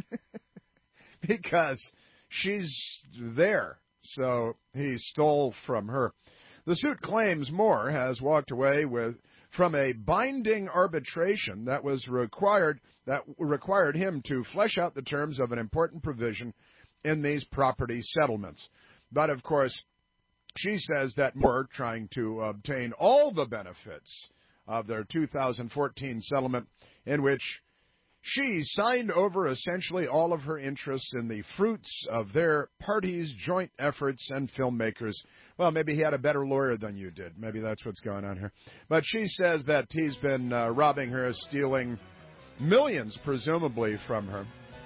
because she's there, so he stole from her. The suit claims Moore has walked away with from a binding arbitration that was required that required him to flesh out the terms of an important provision in these property settlements. But of course, she says that Moore, trying to obtain all the benefits of their two thousand fourteen settlement, in which she signed over essentially all of her interests in the fruits of their party's joint efforts and filmmakers. Well, maybe he had a better lawyer than you did. Maybe that's what's going on here. But she says that he's been uh, robbing her, stealing millions, presumably, from her.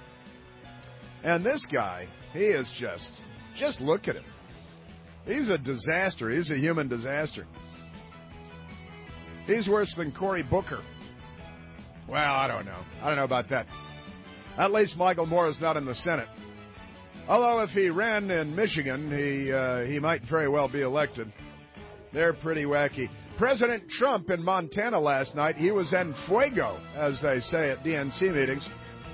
And this guy, he is just, just look at him. He's a disaster. He's a human disaster. He's worse than Cory Booker. Well, I don't know. I don't know about that. At least Michael Moore is not in the Senate. Although if he ran in Michigan, he uh, he might very well be elected. They're pretty wacky. President Trump in Montana last night, he was en fuego, as they say at D N C meetings.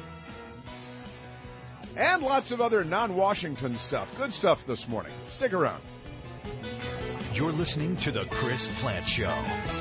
And lots of other non-Washington stuff. Good stuff this morning. Stick around. You're listening to The Chris Plante Show.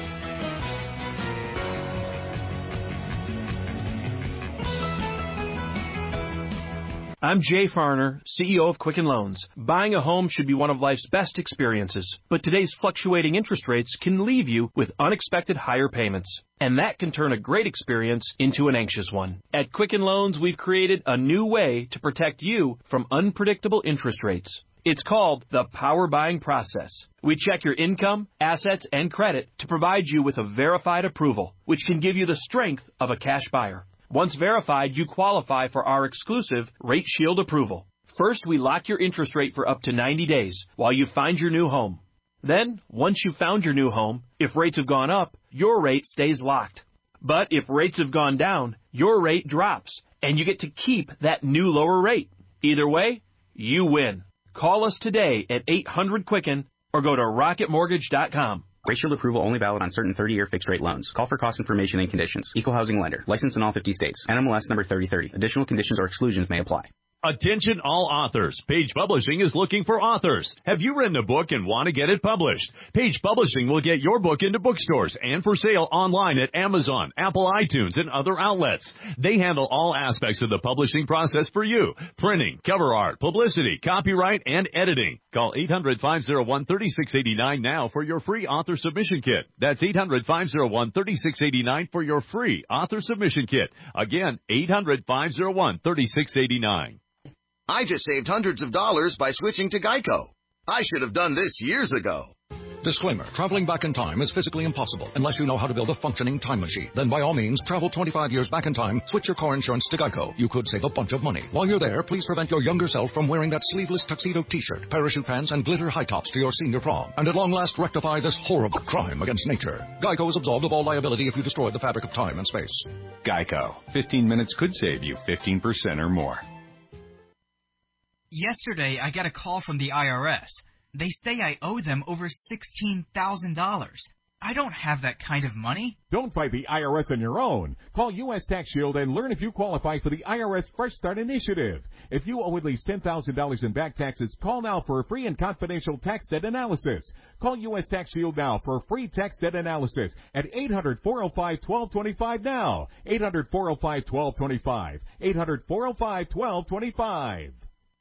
I'm Jay Farner, C E O of Quicken Loans. Buying a home should be one of life's best experiences, but today's fluctuating interest rates can leave you with unexpected higher payments, and that can turn a great experience into an anxious one. At Quicken Loans, we've created a new way to protect you from unpredictable interest rates. It's called the Power Buying Process. We check your income, assets, and credit to provide you with a verified approval, which can give you the strength of a cash buyer. Once verified, you qualify for our exclusive Rate Shield approval. First, we lock your interest rate for up to ninety days while you find your new home. Then, once you've found your new home, if rates have gone up, your rate stays locked. But if rates have gone down, your rate drops, and you get to keep that new lower rate. Either way, you win. Call us today at eight hundred Quicken or go to rocket mortgage dot com. Rate Shield approval only valid on certain thirty-year fixed-rate loans. Call for cost information and conditions. Equal housing lender. Licensed in all fifty states. N M L S number thirty thirty. Additional conditions or exclusions may apply. Attention all authors. Page Publishing is looking for authors. Have you written a book and want to get it published? Page Publishing will get your book into bookstores and for sale online at Amazon, Apple iTunes, and other outlets. They handle all aspects of the publishing process for you. Printing, cover art, publicity, copyright, and editing. Call eight hundred, five oh one, three six eight nine now for your free author submission kit. That's eight hundred, five oh one, three six eight nine for your free author submission kit. Again, eight hundred, five oh one, three six eight nine. I just saved hundreds of dollars by switching to Geico. I should have done this years ago. Disclaimer, traveling back in time is physically impossible unless you know how to build a functioning time machine. Then by all means, travel twenty-five years back in time, switch your car insurance to Geico. You could save a bunch of money. While you're there, please prevent your younger self from wearing that sleeveless tuxedo t-shirt, parachute pants, and glitter high tops to your senior prom. And at long last, rectify this horrible crime against nature. Geico is absolved of all liability if you destroy the fabric of time and space. Geico. fifteen minutes could save you fifteen percent or more. Yesterday, I got a call from the I R S. They say I owe them over sixteen thousand dollars. I don't have that kind of money. Don't fight the I R S on your own. Call U S Tax Shield and learn if you qualify for the I R S Fresh Start Initiative. If you owe at least ten thousand dollars in back taxes, call now for a free and confidential tax debt analysis. Call U S Tax Shield now for a free tax debt analysis at eight hundred, four oh five, one two two five now. eight hundred, four oh five, one two two five. eight hundred, four oh five, one two two five.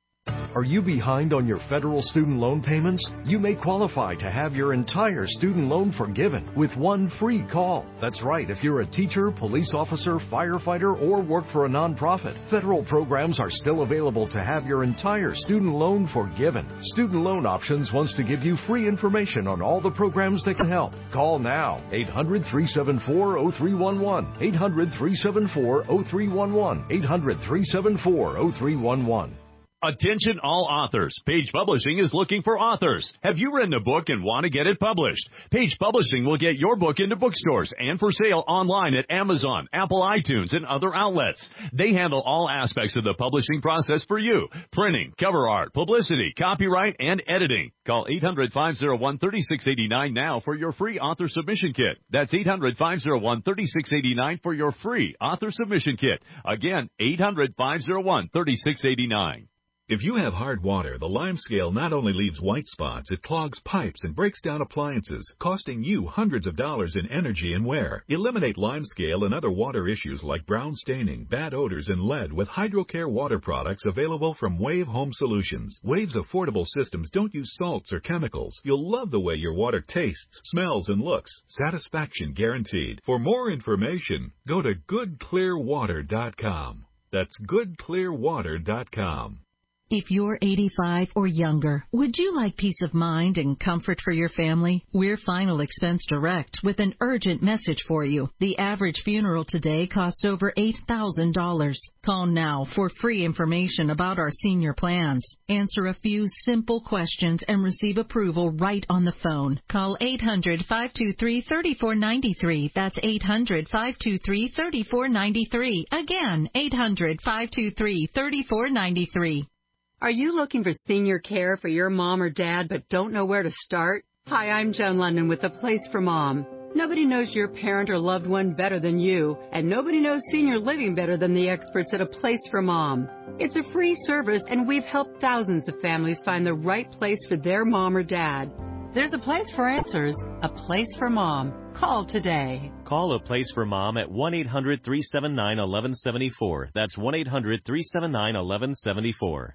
Are you behind on your federal student loan payments? You may qualify to have your entire student loan forgiven with one free call. That's right, if you're a teacher, police officer, firefighter, or work for a nonprofit, federal programs are still available to have your entire student loan forgiven. Student Loan Options wants to give you free information on all the programs that can help. Call now, eight hundred, three seven four, oh three one one, eight hundred, three seven four, oh three one one, eight hundred, three seven four, oh three one one. Attention all authors. Page Publishing is looking for authors. Have you written a book and want to get it published? Page Publishing will get your book into bookstores and for sale online at Amazon, Apple iTunes, and other outlets. They handle all aspects of the publishing process for you. Printing, cover art, publicity, copyright, and editing. Call eight hundred, five oh one, three six eight nine now for your free author submission kit. That's eight hundred, five oh one, three six eight nine for your free author submission kit. Again, eight hundred, five oh one, three six eight nine. If you have hard water, the lime scale not only leaves white spots, it clogs pipes and breaks down appliances, costing you hundreds of dollars in energy and wear. Eliminate lime scale and other water issues like brown staining, bad odors, and lead with HydroCare water products available from Wave Home Solutions. Wave's affordable systems don't use salts or chemicals. You'll love the way your water tastes, smells, and looks. Satisfaction guaranteed. For more information, go to good clear water dot com. That's good clear water dot com. If you're eighty-five or younger, would you like peace of mind and comfort for your family? We're Final Expense Direct with an urgent message for you. The average funeral today costs over eight thousand dollars. Call now for free information about our senior plans. Answer a few simple questions and receive approval right on the phone. Call eight hundred, five two three, three four nine three. That's eight hundred, five two three, three four nine three. Again, eight hundred, five two three, three four nine three. Are you looking for senior care for your mom or dad but don't know where to start? Hi, I'm Joan London with The Place for Mom. Nobody knows your parent or loved one better than you, and nobody knows senior living better than the experts at A Place for Mom. It's a free service, and we've helped thousands of families find the right place for their mom or dad. There's a place for answers, a place for mom. Call today. Call A Place for Mom at one eight hundred, three seven nine, one one seven four. That's one eight hundred, three seven nine, one one seven four.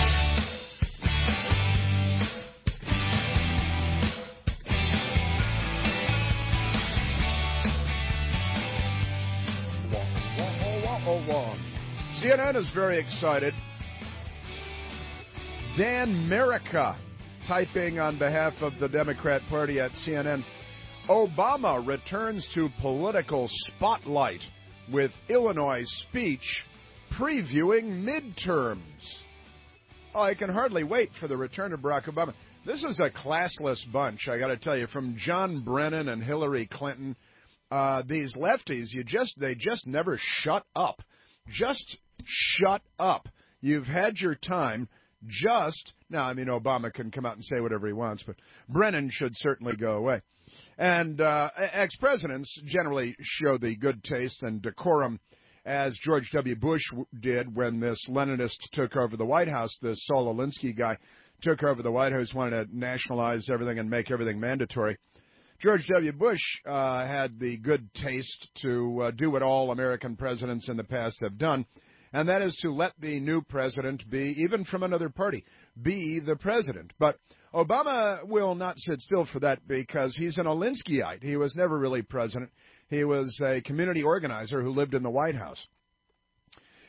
C N N is very excited. Dan Merica typing on behalf of the Democrat Party at C N N. Obama returns to political spotlight with Illinois speech previewing midterms. Oh, I can hardly wait for the return of Barack Obama. This is a classless bunch, I got to tell you, from John Brennan and Hillary Clinton. Uh, these lefties, you just they just never shut up. Just shut up. You've had your time. Just, now, I mean, Obama can come out and say whatever he wants, but Brennan should certainly go away. And uh, ex-presidents generally show the good taste and decorum, as George W. Bush did when this Leninist took over the White House. This Saul Alinsky guy took over the White House, wanted to nationalize everything and make everything mandatory. George W. Bush uh, had the good taste to uh, do what all American presidents in the past have done, and that is to let the new president be, even from another party, be the president. But Obama will not sit still for that because he's an Alinskyite. He was never really president. He was a community organizer who lived in the White House.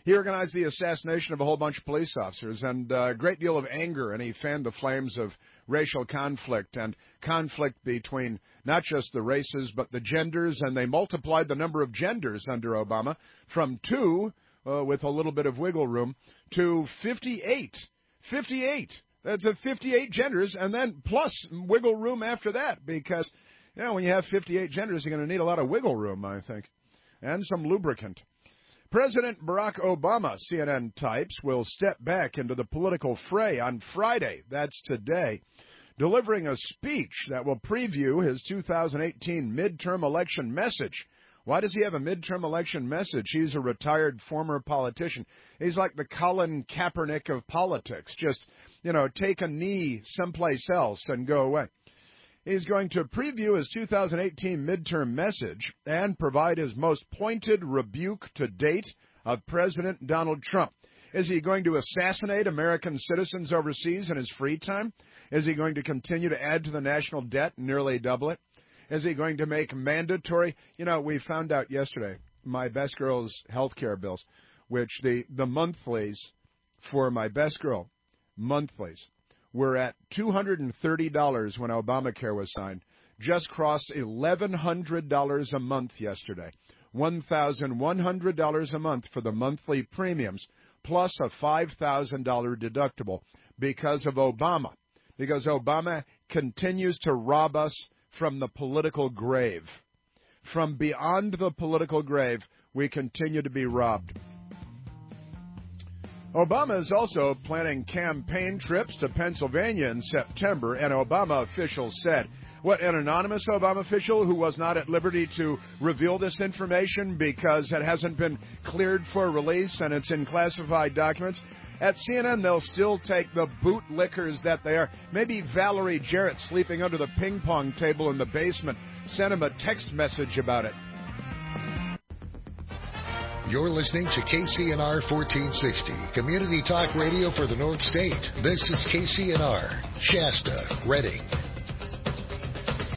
He organized the assassination of a whole bunch of police officers and a great deal of anger, and he fanned the flames of racial conflict and conflict between not just the races but the genders, and they multiplied the number of genders under Obama from two, uh, with a little bit of wiggle room, to fifty-eight. fifty-eight. That's a fifty-eight genders, and then plus wiggle room after that, because, you know, when you have fifty-eight genders, you're going to need a lot of wiggle room, I think, and some lubricant. President Barack Obama, C N N types, will step back into the political fray on Friday, that's today, delivering a speech that will preview his two thousand eighteen midterm election message. Why does he have a midterm election message? He's a retired former politician. He's like the Colin Kaepernick of politics. Just, you know, take a knee someplace else and go away. He's going to preview his two thousand eighteen midterm message and provide his most pointed rebuke to date of President Donald Trump. Is he going to assassinate American citizens overseas in his free time? Is he going to continue to add to the national debt and nearly double it? Is he going to make mandatory? You know, we found out yesterday, my Best Girl's health care bills, which the, the monthlies for my Best Girl, monthlies, were at two hundred thirty dollars when Obamacare was signed. Just crossed eleven hundred dollars a month yesterday. one thousand one hundred dollars a month for the monthly premiums, plus a five thousand dollars deductible because of Obama. Because Obama continues to rob us from the political grave. From beyond the political grave, we continue to be robbed. Obama is also planning campaign trips to Pennsylvania in September, and Obama officials said. What, an anonymous Obama official who was not at liberty to reveal this information because it hasn't been cleared for release and it's in classified documents? At C N N, they'll still take the bootlickers that they are. Maybe Valerie Jarrett, sleeping under the ping pong table in the basement, sent him a text message about it. You're listening to K C N R fourteen sixty, Community Talk Radio for the North State. This is K C N R, Shasta, Redding,